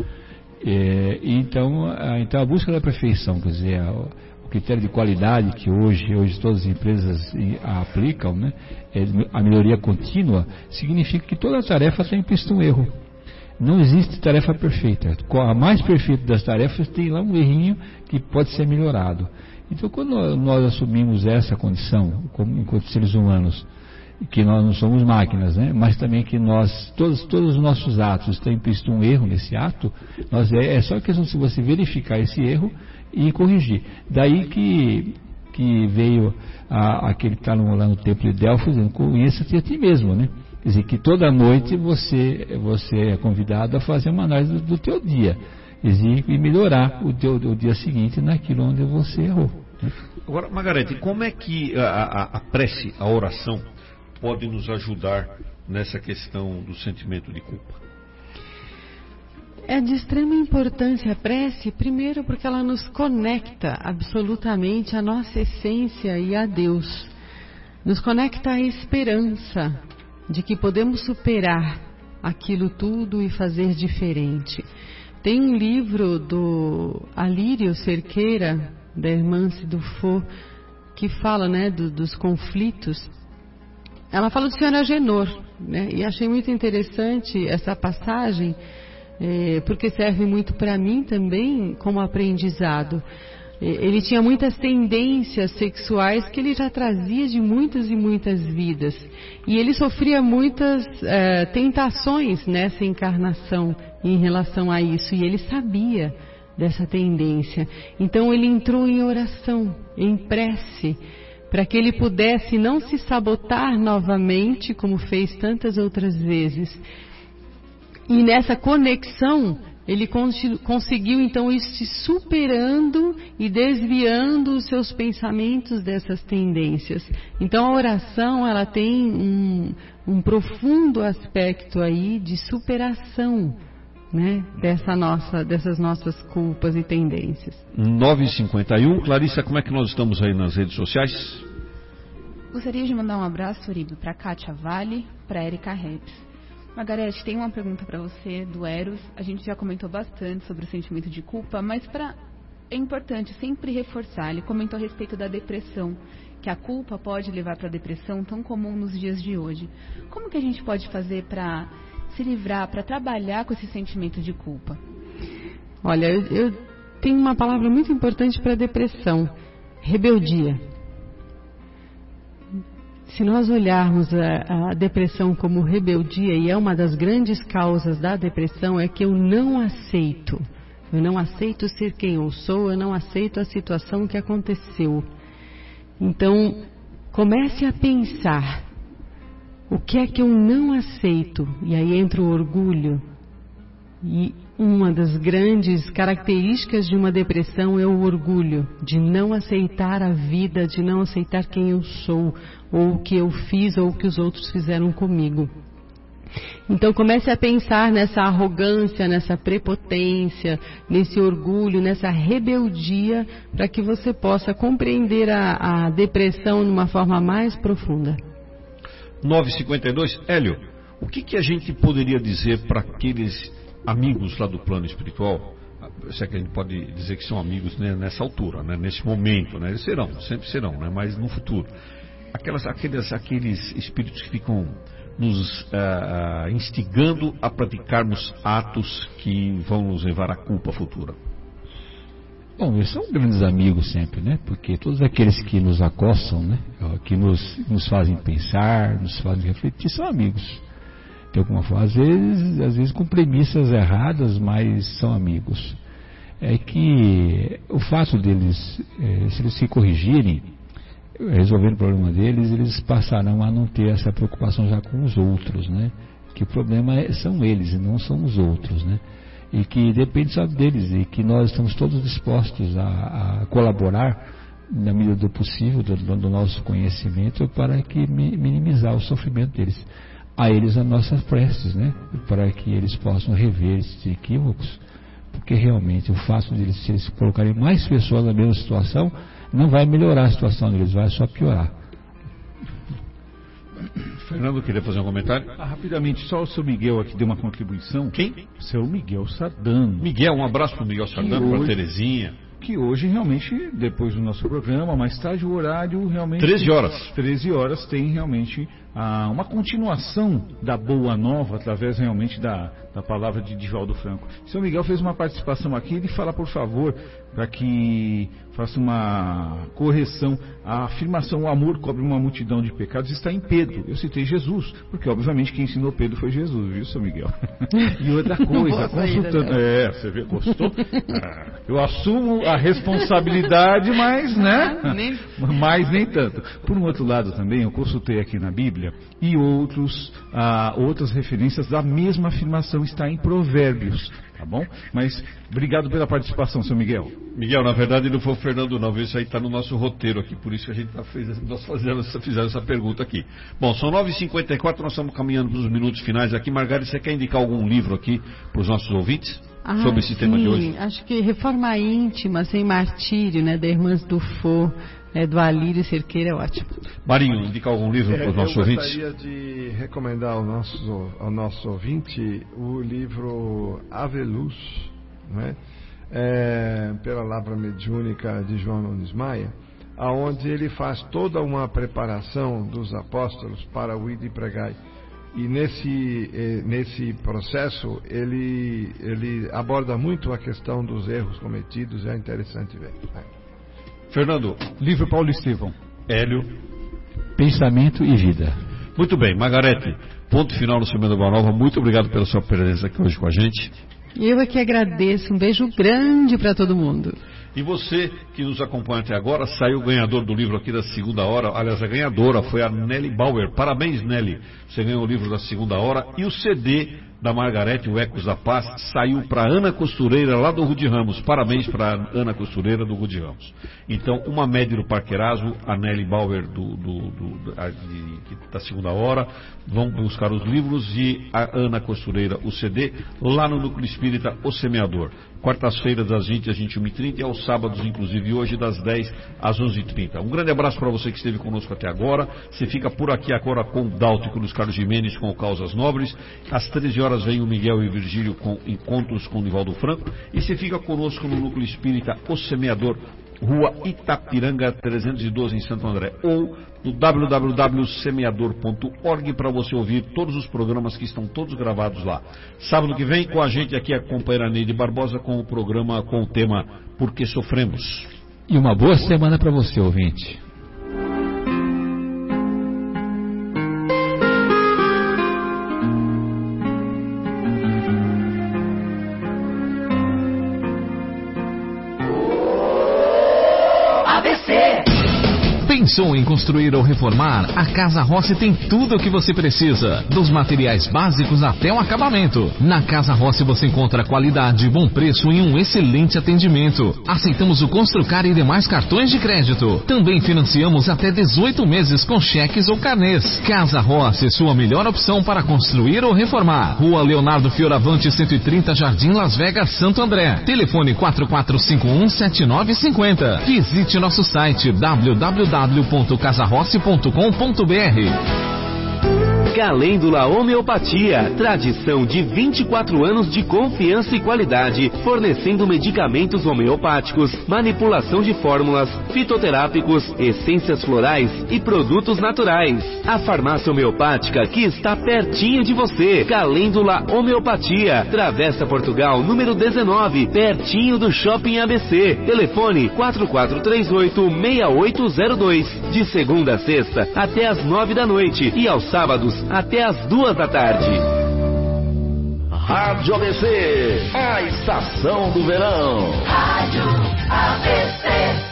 É, então, a, então a busca da perfeição, quer dizer, a, o critério de qualidade que hoje, hoje todas as empresas aplicam, né, é a melhoria contínua, significa que toda tarefa tem implícito um erro. Não existe tarefa perfeita. A mais perfeita das tarefas tem lá um errinho que pode ser melhorado. Então, quando nós assumimos essa condição, como enquanto seres humanos, que nós não somos máquinas, né? Mas também que nós, todos, todos os nossos atos têm implícito um erro nesse ato, nós, é, é só questão de você verificar esse erro e corrigir. Daí que, que veio a, aquele que está lá no templo de Delfos, dizendo, conheça-te a ti mesmo, né? Quer dizer, que toda noite você, você é convidado a fazer uma análise do, do teu dia, dizer, e melhorar o, teu, o dia seguinte naquilo onde você errou, né? Agora, Margarete, como é que a, a, a prece, a oração, pode nos ajudar nessa questão do sentimento de culpa? É de extrema importância a prece, primeiro porque ela nos conecta absolutamente à nossa essência e a Deus. Nos conecta à esperança de que podemos superar aquilo tudo e fazer diferente. Tem um livro do Alírio Cerqueira, da Hermance Dufour, que fala, né, do, dos conflitos. Ela fala do senhor Agenor, né, e achei muito interessante essa passagem, é, porque serve muito para mim também como aprendizado. Ele tinha muitas tendências sexuais que ele já trazia de muitas e muitas vidas. E ele sofria muitas é, tentações nessa encarnação em relação a isso. E ele sabia dessa tendência. Então ele entrou em oração, em prece, para que ele pudesse não se sabotar novamente, como fez tantas outras vezes. E nessa conexão, ele conseguiu então ir se superando e desviando os seus pensamentos dessas tendências. Então a oração, ela tem um, um profundo aspecto aí de superação, né, dessa nossa, dessas nossas culpas e tendências. nove e cinquenta e um, Clarissa, como é que nós estamos aí nas redes sociais? Gostaria de mandar um abraço, Uribe, para Kátia Vale, para Erika Reps. Margarete, tem uma pergunta para você do Eros. A gente já comentou bastante sobre o sentimento de culpa, mas pra... é importante sempre reforçar. Ele comentou a respeito da depressão, que a culpa pode levar para a depressão tão comum nos dias de hoje. Como que a gente pode fazer para se livrar, para trabalhar com esse sentimento de culpa? Olha, eu, eu tenho uma palavra muito importante para a depressão: rebeldia. se nós olharmos a, a depressão como rebeldia, e é uma das grandes causas da depressão, é que eu não aceito. Eu não aceito ser quem eu sou, eu não aceito a situação que aconteceu. Então, comece a pensar, o que é que eu não aceito? E aí entra o orgulho. E uma das grandes características de uma depressão é o orgulho, de não aceitar a vida, de não aceitar quem eu sou, ou o que eu fiz, ou o que os outros fizeram comigo. Então comece a pensar nessa arrogância, nessa prepotência, nesse orgulho, nessa rebeldia, para que você possa compreender a, a depressão de uma forma mais profunda. nove e cinquenta e dois, Hélio, o que, que a gente poderia dizer para aqueles amigos lá do plano espiritual? Se é que a gente pode dizer que são amigos, né, nessa altura, né, nesse momento, né, eles serão, sempre serão, né, mas no futuro. Aquelas, aqueles, aqueles espíritos que ficam nos uh, uh, instigando a praticarmos atos que vão nos levar à culpa futura. Bom, eles são grandes amigos sempre, né? Porque todos aqueles que nos acossam, né? Que nos, nos fazem pensar, nos fazem refletir, são amigos. De alguma forma, às vezes, às vezes com premissas erradas, mas são amigos. É que o fato deles, é, se eles se corrigirem, resolvendo o problema deles, eles passarão a não ter essa preocupação já com os outros, né? Que o problema é, são eles e não são os outros, né? E que depende só deles, e que nós estamos todos dispostos a, a colaborar na medida do possível, do, do nosso conhecimento, para que minimizar o sofrimento deles. A eles as nossas preces, né? Para que eles possam rever esses equívocos, porque realmente o fato de eles, se eles colocarem mais pessoas na mesma situação, não vai melhorar a situação deles, vai só piorar. Fernando, queria fazer um comentário? Ah, rapidamente, só o seu Miguel aqui deu uma contribuição. Quem? Seu Miguel Sardano. Miguel, um abraço para o Miguel Sardano, para a Terezinha. Que hoje realmente, depois do nosso programa, mais tarde o horário realmente... treze horas. treze horas tem realmente ah, uma continuação da Boa Nova, através realmente da, da palavra de Divaldo Franco. Seu Miguel fez uma participação aqui, ele fala, por favor, para que faça uma correção. A afirmação, o amor cobre uma multidão de pecados, está em Pedro. Eu citei Jesus, porque obviamente quem ensinou Pedro foi Jesus, viu, seu Miguel? E outra coisa, consultando... É, você vê, gostou? Ah, eu assumo a responsabilidade, mas, né? Nem... Mas nem tanto. Por um outro lado também, eu consultei aqui na Bíblia e outros, ah, outras referências da mesma afirmação está em Provérbios, tá bom? Mas obrigado pela participação, seu Miguel. Miguel, na verdade não foi o Fernando não, isso aí está no nosso roteiro aqui, por isso que a gente tá fez, nós fazemos, fizemos essa pergunta aqui. Bom, são nove e cinquenta e quatro, nós estamos caminhando para os minutos finais aqui. Margarida, você quer indicar algum livro aqui para os nossos ouvintes? Ah, sobre esse sim, tema de hoje? Acho que Reforma Íntima Sem Martírio, né, da Irmãs Dufaux, é, do Alírio Cerqueira, é ótimo. Marinho, indicar algum livro para os nossos eu ouvintes? Eu gostaria de recomendar ao nosso, ao nosso ouvinte o livro Aveluz, né, é, pela Lavra Mediúnica de João Nunes Maia, aonde ele faz toda uma preparação dos apóstolos para o Ide e Pregai. E nesse, eh, nesse processo ele, ele aborda muito a questão dos erros cometidos, é interessante ver. É. Fernando. Livro Paulo Estevão. Hélio. Pensamento e Vida. Muito bem, Margarete, ponto final no Semana Boa Nova, muito obrigado pela sua presença aqui hoje com a gente. Eu é que agradeço, um beijo grande para todo mundo. E você que nos acompanha até agora, saiu o ganhador do livro aqui da segunda hora. Aliás, a ganhadora foi a Nelly Bauer. Parabéns, Nelly. Você ganhou o livro da segunda hora e o C D da Margarete, o Ecos da Paz, saiu para Ana Costureira, lá do Rude Ramos. Parabéns para Ana Costureira, do Rude Ramos. Então, uma média do Parque Erasmo, a Nelly Bauer, do, do, do, da, de, da segunda hora, vão buscar os livros, e a Ana Costureira, o C D, lá no Núcleo Espírita, O Semeador. Quartas-feiras, das vinte às vinte e uma e trinta, e aos sábados, inclusive, hoje, das dez às onze e trinta. Um grande abraço para você que esteve conosco até agora. Você fica por aqui agora com o Dalto e Luiz Carlos Gimenez com o Causas Nobres. Às treze horas vem o Miguel e o Virgílio com Encontros com o Nivaldo Franco. E você fica conosco no Núcleo Espírita O Semeador, Rua Itapiranga trezentos e doze, em Santo André, ou no w w w ponto semeador ponto org, para você ouvir todos os programas que estão todos gravados lá. Sábado que vem, com a gente aqui, a companheira Neide Barbosa, com o programa com o tema Por que Sofremos. E uma boa semana para você, ouvinte. A B C. Pensou em construir ou reformar? A Casa Rossi tem tudo o que você precisa, dos materiais básicos até o acabamento. Na Casa Rossi você encontra qualidade, bom preço e um excelente atendimento. Aceitamos o Construcar e demais cartões de crédito. Também financiamos até dezoito meses com cheques ou carnês. Casa Rossi, sua melhor opção para construir ou reformar. Rua Leonardo Fioravante, cento e trinta, Jardim Las Vegas, Santo André. Telefone quatro quatro cinco um sete nove cinco zero. Visite nosso site w w w ponto casa rossi ponto com ponto b r. Calêndula Homeopatia, tradição de vinte e quatro anos de confiança e qualidade, fornecendo medicamentos homeopáticos, manipulação de fórmulas, fitoterápicos, essências florais e produtos naturais. A farmácia homeopática que está pertinho de você. Calêndula Homeopatia, Travessa Portugal, número dezenove, pertinho do Shopping A B C. Telefone quatro quatro três oito, seis oito zero dois, de segunda a sexta até às nove da noite e aos sábados até às duas da tarde. Rádio A B C, a estação do verão. Rádio A B C.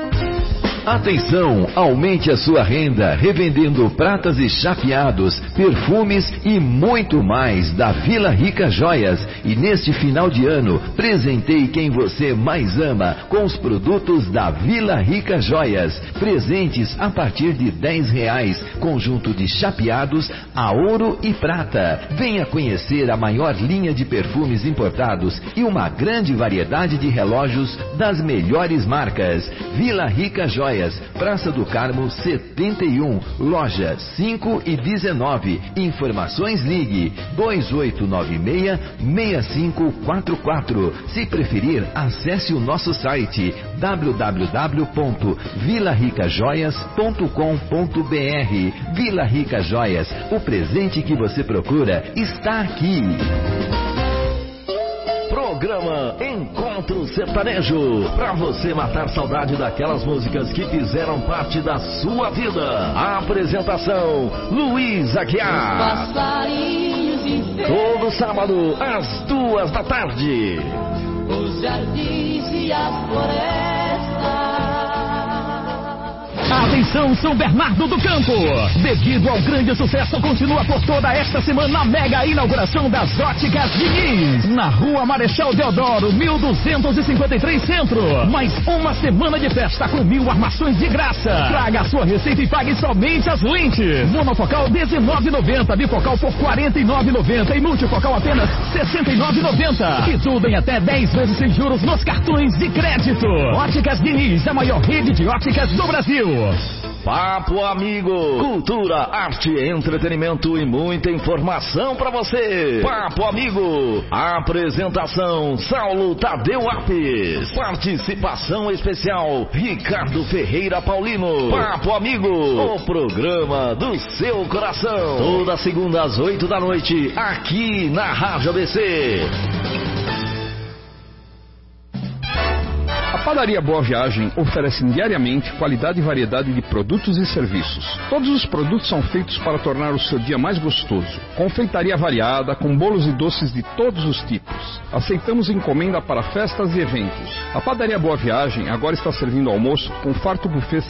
Atenção, aumente a sua renda revendendo pratas e chapeados, perfumes e muito mais da Vila Rica Joias. E neste final de ano, presenteie quem você mais ama com os produtos da Vila Rica Joias. Presentes a partir de dez reais, conjunto de chapeados a ouro e prata. Venha conhecer a maior linha de perfumes importados e uma grande variedade de relógios das melhores marcas. Vila Rica Joias, Praça do Carmo setenta e um, loja cinco e dezenove. Informações ligue dois oito nove seis, seis cinco quatro quatro. Se preferir, acesse o nosso site w w w ponto vila rica joias ponto com ponto b r. Vila Rica Joias, o presente que você procura está aqui. Programa Encontro Sertanejo, pra você matar saudade daquelas músicas que fizeram parte da sua vida. A apresentação, Luiz Aguiar. Todo sábado, às duas da tarde. Os jardins e as florestas. Atenção, São Bernardo do Campo! Devido ao grande sucesso, continua por toda esta semana a mega inauguração das Óticas Diniz, na Rua Marechal Deodoro, mil duzentos e cinquenta e três Centro. Mais uma semana de festa com mil armações de graça. Traga a sua receita e pague somente as lentes. Monofocal dezenove reais e noventa centavos, bifocal por quarenta e nove reais e noventa centavos e multifocal apenas sessenta e nove reais e noventa centavos. E tudo em até dez vezes sem juros nos cartões de crédito. Óticas Diniz, a maior rede de óticas do Brasil. Papo Amigo, cultura, arte, entretenimento e muita informação para você. Papo Amigo, apresentação Saulo Tadeu Apes, participação especial Ricardo Ferreira Paulino. Papo Amigo, o programa do seu coração, toda segunda às oito da noite, aqui na Rádio A B C. A Padaria Boa Viagem oferece diariamente qualidade e variedade de produtos e serviços. Todos os produtos são feitos para tornar o seu dia mais gostoso. Confeitaria variada, com bolos e doces de todos os tipos. Aceitamos encomenda para festas e eventos. A Padaria Boa Viagem agora está servindo almoço com farto buffet